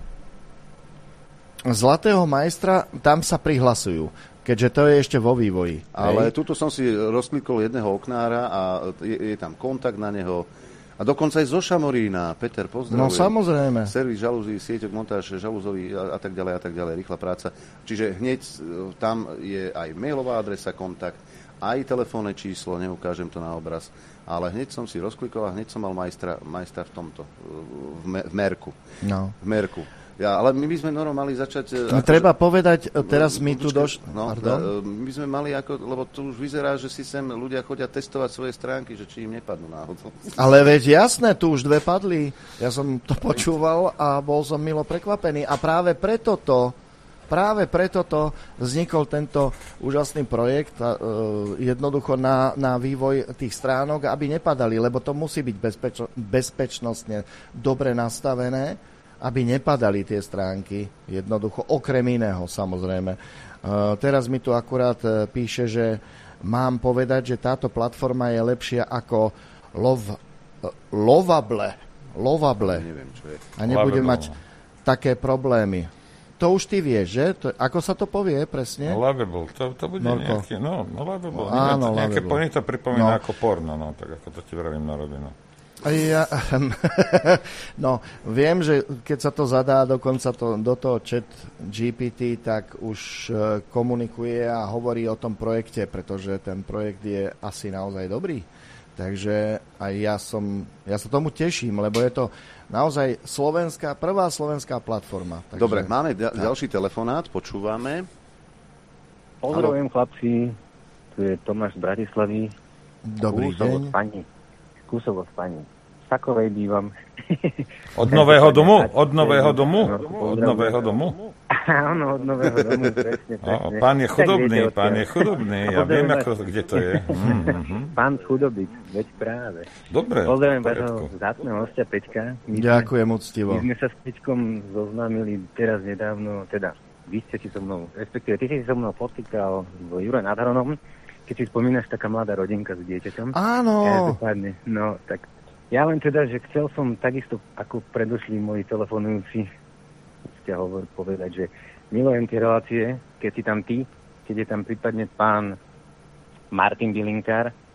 Zlatého majstra, tam sa prihlasujú, keďže to je ešte vo vývoji. Ale tuto som si rozklikol jedného oknára a je, je tam kontakt na neho. A dokonca aj zo Šamorína, Peter, pozdravujem. No samozrejme. Servis žalúzí, sieťok, montáž žalúzový a, a tak ďalej, a tak ďalej, rýchla práca. Čiže hneď tam je aj mailová adresa, kontakt, aj telefónne číslo, neukážem to na obraz, ale hneď som si rozklikol a hneď som mal majstra, majstra v tomto, v, me, v Merku. No. V Merku. Ja, ale my by sme normálne mali začať... No, treba že... povedať, teraz mi tu doš... No, Pardon? my by sme mali, ako, lebo tu už vyzerá, že si sem ľudia chodia testovať svoje stránky, že či im nepadnú náhodou. Ale veď jasné, tu už dve padli. Ja som to počúval a bol som milo prekvapený. A práve preto to, práve preto to vznikol tento úžasný projekt, a, uh, jednoducho na, na vývoj tých stránok, aby nepadali, lebo to musí byť bezpečno, bezpečnostne dobre nastavené, aby nepadali tie stránky, jednoducho, okrem iného, samozrejme. Uh, teraz mi tu akurát uh, píše, že mám povedať, že táto platforma je lepšia ako lov, uh, Lovable. Lovable. Neviem, čo je. A nebudem mať také problémy. To už ty vieš, že? To, ako sa to povie presne? No, lovable. To, to bude Norko. nejaký, no, no lovable. Áno, nejaké, lovable. Nejaké to pripomína No. ako porno, no, tak ako to ti vravím na rovinu. Ja, no, viem, že keď sa to zadá dokonca to, do toho chat G P T, tak už uh, komunikuje a hovorí o tom projekte, pretože ten projekt je asi naozaj dobrý. Takže aj ja som, ja sa tomu teším, lebo je to naozaj slovenská, prvá slovenská platforma. Takže, Dobre, máme ďal, ďalší telefonát, počúvame. Pozdravujem, chlapci, tu je Tomáš z Bratislavy. Dobrý Kúsok deň. Od pani. Kúsok od pani. V Sakovej bývam. Od nového domu? Od nového domu? Od nového domu? Áno, od nového domu, presne, presne. No, pán je chudobný, Tak viete, pán je odkiaľ. chudobný, ja viem, ako, kde to je. Mm-hmm. Pán z chudobic, veď práve. Dobre, Pozdravujem v poriadku. vášho vzácneho hostia Peťka. My sme- Ďakujem úctivo. My sme sa s Peťkom zoznámili teraz nedávno, teda vy ste si so mnou, respektíve ty si si so mnou potýkal v Jure nad Hronom, keď si spomínaš, taká mladá rodinka s dieťaťom. Áno. Každopádne, no tak ja len teda, že chcel som takisto ako predošli moji telefonujúci ste hovor povedať, že milujem tie relácie, keď si tam ty, keď je tam prípadne pán Martin Bilinkár,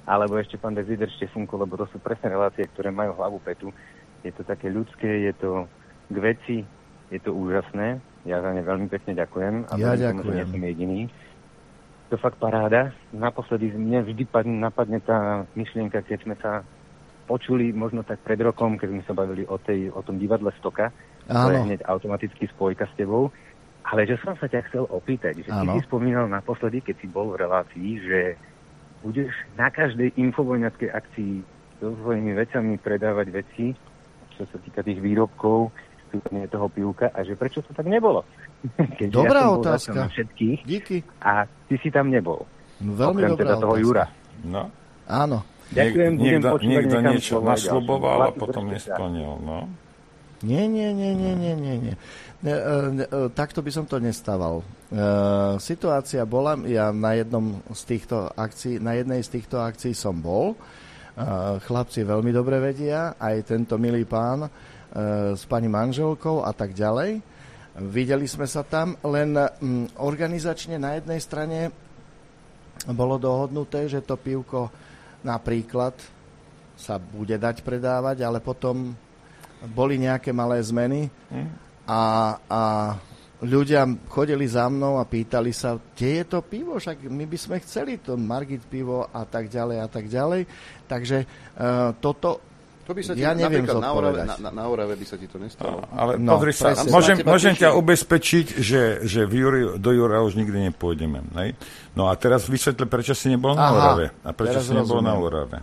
alebo ešte pán Dezíder Štefunko, lebo to sú presne relácie, ktoré majú hlavu petu. Je to také ľudské, je to k veci, je to úžasné. Ja za ne veľmi pekne ďakujem. A Ja tomu, ďakujem. že nie som jediný. To fakt paráda. Naposledy mne vždy padne, napadne tá myšlienka, keď sme sa počuli možno tak pred rokom, keď sme sa bavili o, tej, o tom divadle Stoka. To je Áno. hneď automaticky spojka s tebou. Ale že som sa ťa chcel opýtať, že ty Áno. si spomínal naposledy, keď si bol v relácii, že budeš na každej infovojnackej akcii so svojimi vecami predávať veci, čo sa týka tých výrobkov, prípadne toho pivka, a že prečo to tak nebolo? Keďže Dobrá ja som bol otázka. zatiaľ na všetkých. Díky. A ty si tam nebol. No, veľmi Okrem dobrá teda toho otázka. Jura. No. Áno. Ďakujem, budem niekto, počúvať niekto niekam niečo slova nasľuboval a ďalšie. potom Držte sa. nesplnil, no. Nie, nie, nie, nie, nie, nie, nie. Ne, e, ne, e, takto by som to nestával. E, situácia bola, ja na jednom z týchto akcií, na jednej z týchto akcií som bol. E, chlapci veľmi dobre vedia, aj tento milý pán e, s pani manželkou a tak ďalej. Videli sme sa tam, len m, organizačne na jednej strane bolo dohodnuté, že to pivko napríklad sa bude dať predávať, ale potom boli nejaké malé zmeny a, a ľudia chodili za mnou a pýtali sa, kde je to pivo, však my by sme chceli to Margit pivo a tak ďalej a tak ďalej. Takže uh, toto To by sa ti, ja neviem napríklad na Orave, zodpovedať. na, na Orave by sa ti to nestalo. Ale No, pozri sa, presne. môžem, Tam sa na teba môžem ťa teším. ubezpečiť, že, že v Juri, do Jura už nikdy nepôjdeme. Ne? No a teraz vysvetle, prečo si nebol na Aha, Orave. A prečo teraz si nebol rozumiem. na Orave.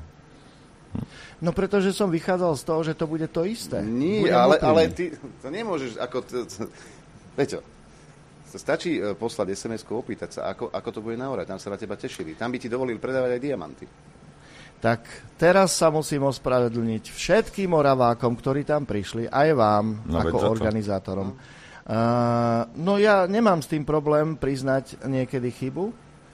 No pretože som vychádzal z toho, že to bude to isté. Nie, Budem ale, úprimný. ale ty to nemôžeš, ako... T, t, Peťo, stačí e, poslať es em esku, opýtať sa, ako, ako to bude na Orave. Tam sa na teba tešili. Tam by ti dovolili predávať aj diamanty. Tak teraz sa musím ospravedlniť všetkým Oravákom, ktorí tam prišli, aj vám, No, veď ako za to. organizátorom. Uh, no ja nemám s tým problém priznať niekedy chybu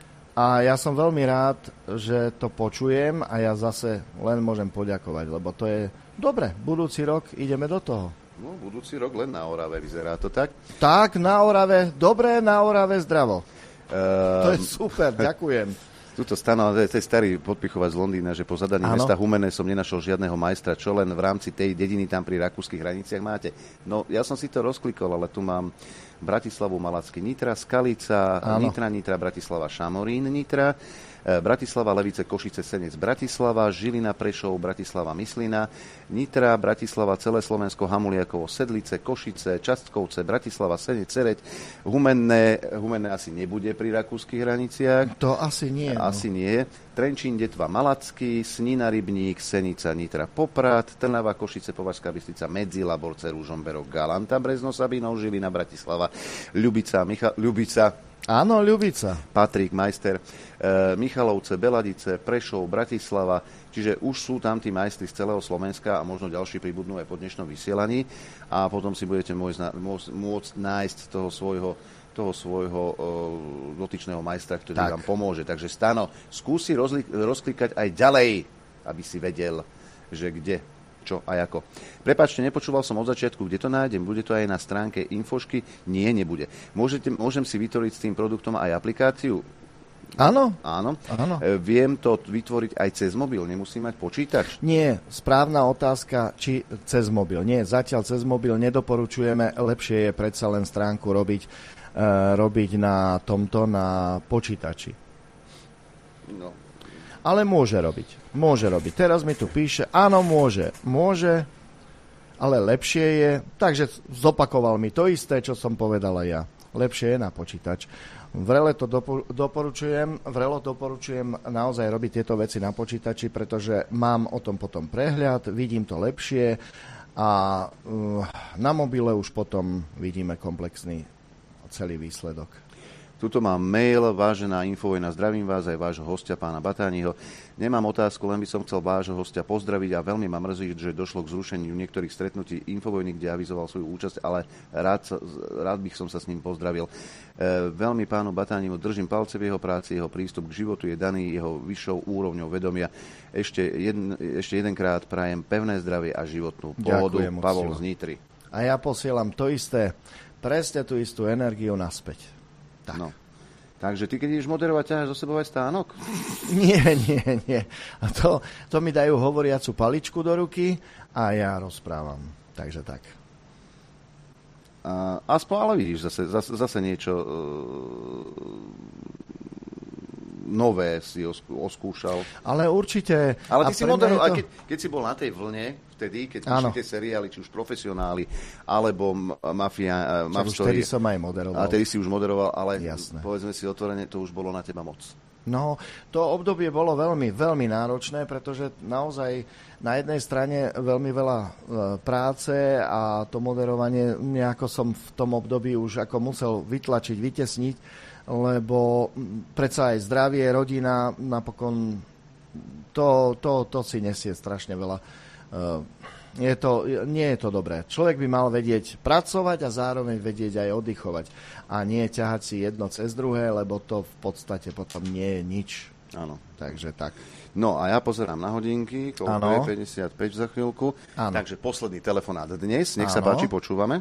a ja som veľmi rád, že to počujem a ja zase len môžem poďakovať, lebo to je dobre, budúci rok ideme do toho. No, budúci rok len na Orave, vyzerá to tak. Tak, na Orave, dobre, na Orave, zdravo. Uh, To je super, ďakujem. Tuto Stano, to je starý podpichovať z Londýna, že po zadaní Áno. mesta Humene som nenašol žiadneho majstra, čo len v rámci tej dediny tam pri rakúskych hraniciach máte. No, ja som si to rozklikol, ale tu mám Bratislavu, Malacky, Nitra, Skalica, Áno. Nitra, Nitra, Bratislava, Šamorín, Nitra, e, Bratislava, Levice, Košice, Senec, Bratislava, Žilina, Prešov, Bratislava, Myslina, Nitra, Bratislava, celé Slovensko, Hamuliakovo, Sedlice, Košice, Častkovce, Bratislava, Senec, Cereď, Humenné, Humenné asi nebude pri rakúskych hraniciach. To asi nie. No. Asi nie. Trenčín, Detva, Malacky, Snina, Rybník, Senica, Nitra, Poprad, Trnava, Košice, Považská Bystrica, Medzila, Borce, Ružomberok, Galanta, Brezno, Sabinov, Žilina, Bratislava, Ľubica, Micha- Ľubica, Áno, Ľubica. Patrik, Majster, e, Michalovce, Beladice, Prešov, Bratislava, čiže už sú tam tí majstri z celého Slovenska a možno ďalší pribudnú aj po dnešnom vysielaní a potom si budete môcť, na- môcť, môcť nájsť toho svojho toho svojho e, dotyčného majstra, ktorý Tak. vám pomôže. Takže Stano, skúsi rozli- rozklikať aj ďalej, aby si vedel, že kde, čo a ako. Prepáčte, nepočúval som od začiatku, kde to nájdem. Bude to aj na stránke Infošky? Nie, nebude. Môžete, môžem si vytvoriť s tým produktom aj aplikáciu? Áno? Áno. Áno. E, viem to vytvoriť aj cez mobil, nemusím mať počítač? Nie, správna otázka, či cez mobil. Nie, zatiaľ cez mobil nedoporučujeme, lepšie je predsa len stránku robiť, e, robiť na tomto, na počítači. No. Ale môže robiť. Môže robiť. Teraz mi tu píše, áno, môže. Môže, ale lepšie je, takže zopakoval mi to isté, čo som povedala ja. Lepšie je na počítač. Vrele to dopo- doporučujem, vrelo doporučujem naozaj robiť tieto veci na počítači, pretože mám o tom potom prehľad, vidím to lepšie a uh, na mobile už potom vidíme komplexný celý výsledok. Tuto mám mail, vážená Infovojna, zdravím vás aj vášho hostia, pána Batániho. Nemám otázku, len by som chcel vášho hostia pozdraviť a veľmi ma mrzí, že došlo k zrušeniu niektorých stretnutí Infovojny, kde avizoval svoju účasť, ale rád, sa, rád bych som sa s ním pozdravil. E, veľmi pánu Batánimu držím palce v jeho práci, jeho prístup k životu je daný jeho vyššou úrovňou vedomia. Ešte, jedn, ešte jedenkrát prajem pevné zdravie a životnú pohodu. Ďakujem, Pavol Ocino. z Nitry. A ja posielam to isté, presne tú istú energiu naspäť. Tak. No. Takže ty, keď ideš moderovať, ťaháš zo sebou aj stánok? Nie, nie, nie. A to, to mi dajú hovoriacu paličku do ruky a ja rozprávam. Takže tak. A, aspoň, ale vidíš, zase, zase, zase niečo uh, nové si oskú, oskúšal. Ale určite... Ale ty si moderoval, to... keď, keď si bol na tej vlne, vtedy, keď Áno. píšete seriály, či už Profesionáli, alebo Mafia, uh, Maf Story. Vtedy som aj moderoval. A tedy si už moderoval, ale Jasné. povedzme si otvorene, to už bolo na teba moc. No, to obdobie bolo veľmi, veľmi náročné, pretože naozaj na jednej strane veľmi veľa e, práce a to moderovanie nejako som v tom období už ako musel vytlačiť, vytesniť, lebo predsa aj zdravie, rodina, napokon to, to, to si nesie strašne veľa. E, je to, nie je to dobré. Človek by mal vedieť pracovať a zároveň vedieť aj oddychovať. A nie ťahať si jedno cez druhé, lebo to v podstate potom nie je nič. Áno. Takže tak. No a ja pozerám na hodinky, koľko je päťdesiatpäť za chvíľku. Áno. Takže posledný telefonát dnes. Nech sa Áno. páči, počúvame.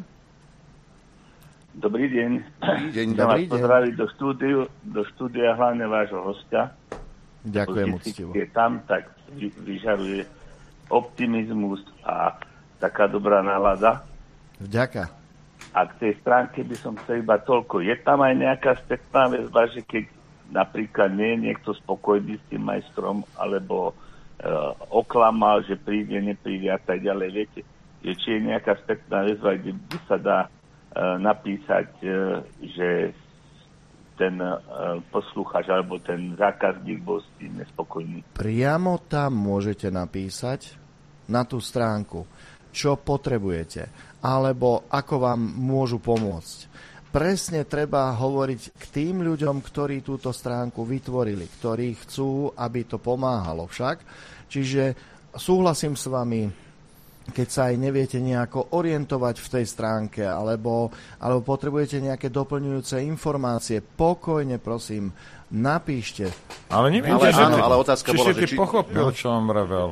Dobrý deň. Dobrý deň. Chcem vás pozdraviť do, štúdiu, do štúdia hlavne vášho hostia. Ďakujem úctivo. Keď je tam, tak vyžaruje optimizmus a taká dobrá nálada. Vďaka. A k tej stránke by som chcel iba toľko. Je tam aj nejaká spätná väzba, že keď napríklad nie je niekto spokojný s tým majstrom, alebo e, oklamal, že príde, nepríde a tak ďalej. Viete, je, či je nejaká spätná väzba, kde by sa dá e, napísať, e, že ten e, poslucháč alebo ten zákazník bol s tým nespokojný. Priamo tam môžete napísať na tú stránku, čo potrebujete, alebo ako vám môžu pomôcť. Presne treba hovoriť k tým ľuďom, ktorí túto stránku vytvorili, ktorí chcú, aby to pomáhalo však. Čiže súhlasím s vami, keď sa aj neviete nejako orientovať v tej stránke, alebo, alebo potrebujete nejaké doplňujúce informácie, pokojne prosím, napíšte. Ale neviem, ale, že áno, ty, ale otázka či bola, si ty že či... pochopil, čo on vravel.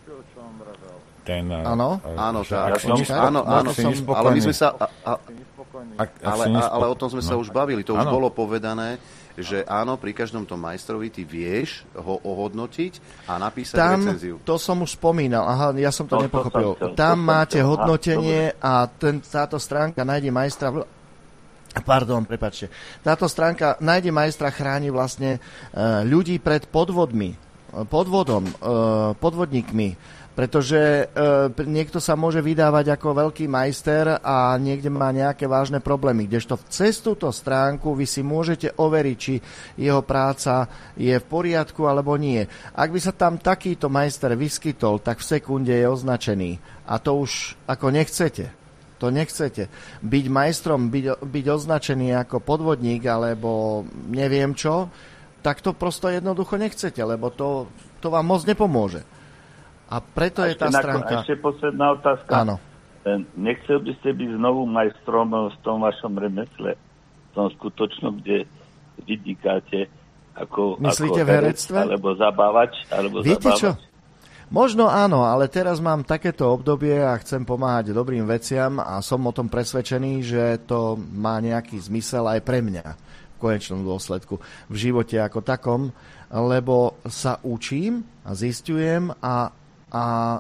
Ten, áno, áno, tá, ja som, áno, áno, som, ale my sme sa, a, a, ak, ak ale, a, ale o tom sme no. sa už bavili, to už áno. bolo povedané, že áno, pri každom tom majstrovi ty vieš ho ohodnotiť a napísať tam, recenziu. To som už spomínal, aha, ja som to No, nepochopil. to som chcel, tam to som máte chcel. hodnotenie a ten, táto stránka nájde majstra... V... Pardon, prepáčte. Táto stránka nájde majstra chráni vlastne uh, ľudí pred podvodmi, podvodom, uh, podvodníkmi. Pretože e, niekto sa môže vydávať ako veľký majster a niekde má nejaké vážne problémy. Kdežto cez túto stránku vy si môžete overiť, či jeho práca je v poriadku alebo nie. Ak by sa tam takýto majster vyskytol, tak v sekunde je označený. A to už ako nechcete. To nechcete. Byť majstrom, byť, byť označený ako podvodník alebo neviem čo, tak to prosto jednoducho nechcete, lebo to, to vám moc nepomôže. A preto a je tá stránka... Ešte posledná otázka. Áno. Nechcel by ste byť znovu majstrom v tom vašom remesle, v tom skutočnom, kde vydikáte ako, myslíte ako v herectve? Alebo zabávač? Alebo Viete zabávač. čo? Možno áno, ale teraz mám takéto obdobie a chcem pomáhať dobrým veciam a som o tom presvedčený, že to má nejaký zmysel aj pre mňa v konečnom dôsledku v živote ako takom, lebo sa učím a zistujem a A,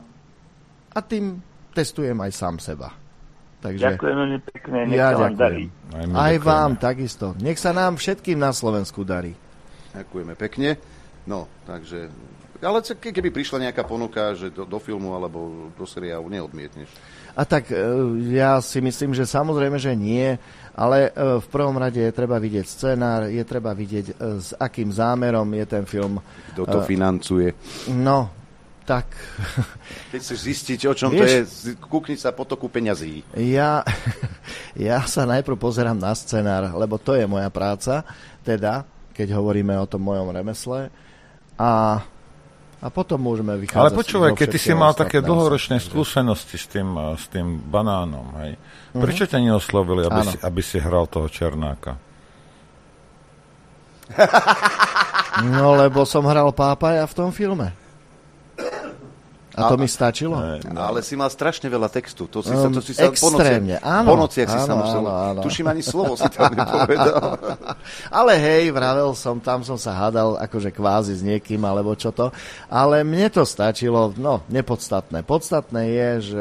a tým testujem aj sám seba. Takže ďakujem veľmi pekne, nech ja sa vám darí. Aj, aj vám takisto. Nech sa nám všetkým na Slovensku darí. Ďakujeme pekne. No, takže... Ale keby prišla nejaká ponuka, že do, do filmu alebo do seriálu, neodmietneš? A tak ja si myslím, že samozrejme, že nie, ale v prvom rade je treba vidieť scenár, je treba vidieť, s akým zámerom je ten film. Kto to financuje? No, tak... Keď chceš zistiť, o čom Vieš, to je, kúkni sa potoku peňazí. Ja, ja sa najprv pozerám na scenár, lebo to je moja práca, teda, keď hovoríme o tom mojom remesle. A, a potom môžeme vychádzať... Ale počúvaj, keď ty si mal také dlhoročné skúsenosti s tým, s tým banánom, hej, uh-huh. prečo ťa neoslovili, aby si, aby si hral toho Černáka? No, lebo som hral Pápaja v tom filme. A to mi stačilo? No, ale si mal strašne veľa textu. To si Um, sa, to si sa extrémne, po, noci, áno. po nociach si áno, sa musel... áno, áno. Tuším, ani slovo si tam nepovedal. Ale hej, vravel som, tam som sa hádal akože kvázi s niekým, alebo čo to. Ale mne to stačilo, no, nepodstatné. Podstatné je, že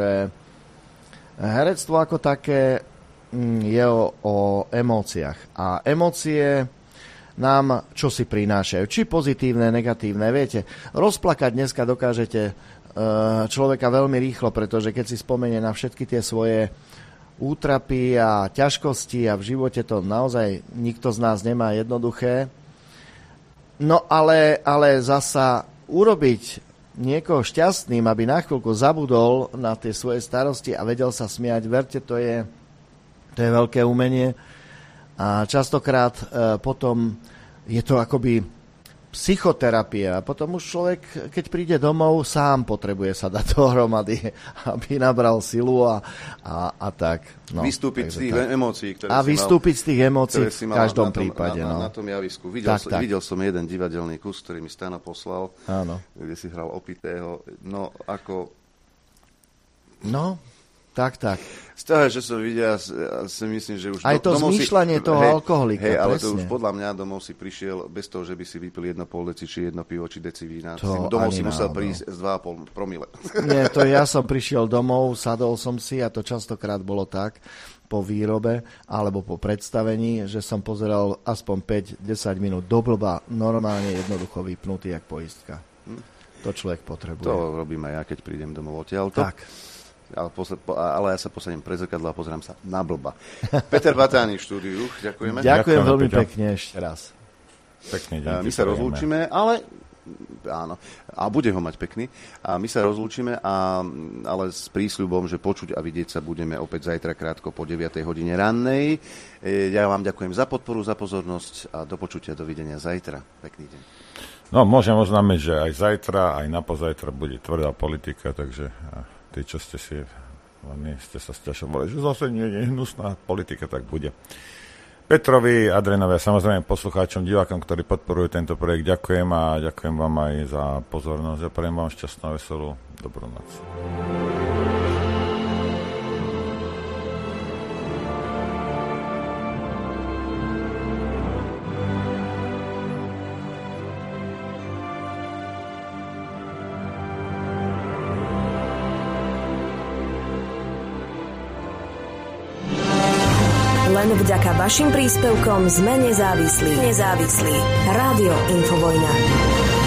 herectvo ako také je o, o emóciách. A emócie nám čo si prinášajú. Či pozitívne, negatívne. Viete, rozplakať dneska dokážete človeka veľmi rýchlo, pretože keď si spomenie na všetky tie svoje útrapy a ťažkosti a v živote to naozaj nikto z nás nemá jednoduché. No ale, ale zasa urobiť niekoho šťastným, aby na chvíľku zabudol na tie svoje starosti a vedel sa smiať, verte, to je, to je veľké umenie. A častokrát e, potom je to akoby psychoterapia. A potom už človek, keď príde domov, sám potrebuje sa dať dohromady, aby nabral silu a, a, a tak. No, vystúpiť z tých tak. emócií, ktoré a si vystúpiť mal, z tých emócií v každom na tom, prípade. Na, no. na, na tom javisku. Videl, tak, som, tak. videl som jeden divadelný kus, ktorý mi Stano poslal, Áno. kde si hral opitého. No, ako... No, tak, tak. Z toho, že som videl, ja si myslím, že už... Aj to domov zmýšľanie si, toho hej, alkoholika, hej, ale presne. to už podľa mňa domov si prišiel bez toho, že by si vypil jedno pol deci, či jedno pivo, či deci vína. To Domov ani si musel náhodou. prísť z dva a pol promile. Nie, to ja som prišiel domov, sadol som si a to častokrát bolo tak po výrobe alebo po predstavení, že som pozeral aspoň päť desať minút do blba, normálne jednoducho vypnutý jak poistka. Hm. To človek potrebuje. To robím aj ja, keď prídem domov odtiaľto. Tak. Ale, posle, ale ja sa posadím pre zrkadlo a pozerám sa na blba. Peter Batány v štúdiu, ďakujeme. Ďakujem veľmi pekne ešte raz. Pekný deň. My sa rozlúčime, ale áno, a bude ho mať pekný. A my sa rozlúčime, a, ale s prísľubom, že počuť a vidieť sa budeme opäť zajtra krátko po deviatej hodine rannej. Ja vám ďakujem za podporu, za pozornosť a do počutia, dovidenia zajtra. Pekný deň. No, môžem oznámiť, že aj zajtra, aj napozajtra bude tvrdá politika, takže tí, čo ste si len ste sa sťažovali, že zase nie je hnusná politika, tak bude. Petrovi, Adrianovi a samozrejme poslucháčom, divákom, ktorí podporujú tento projekt, ďakujem a ďakujem vám aj za pozornosť a prajem vám šťastnú a veselú dobrú noc. Len vďaka vašim príspevkom sme nezávislí. Nezávislí. Rádio Infovojna.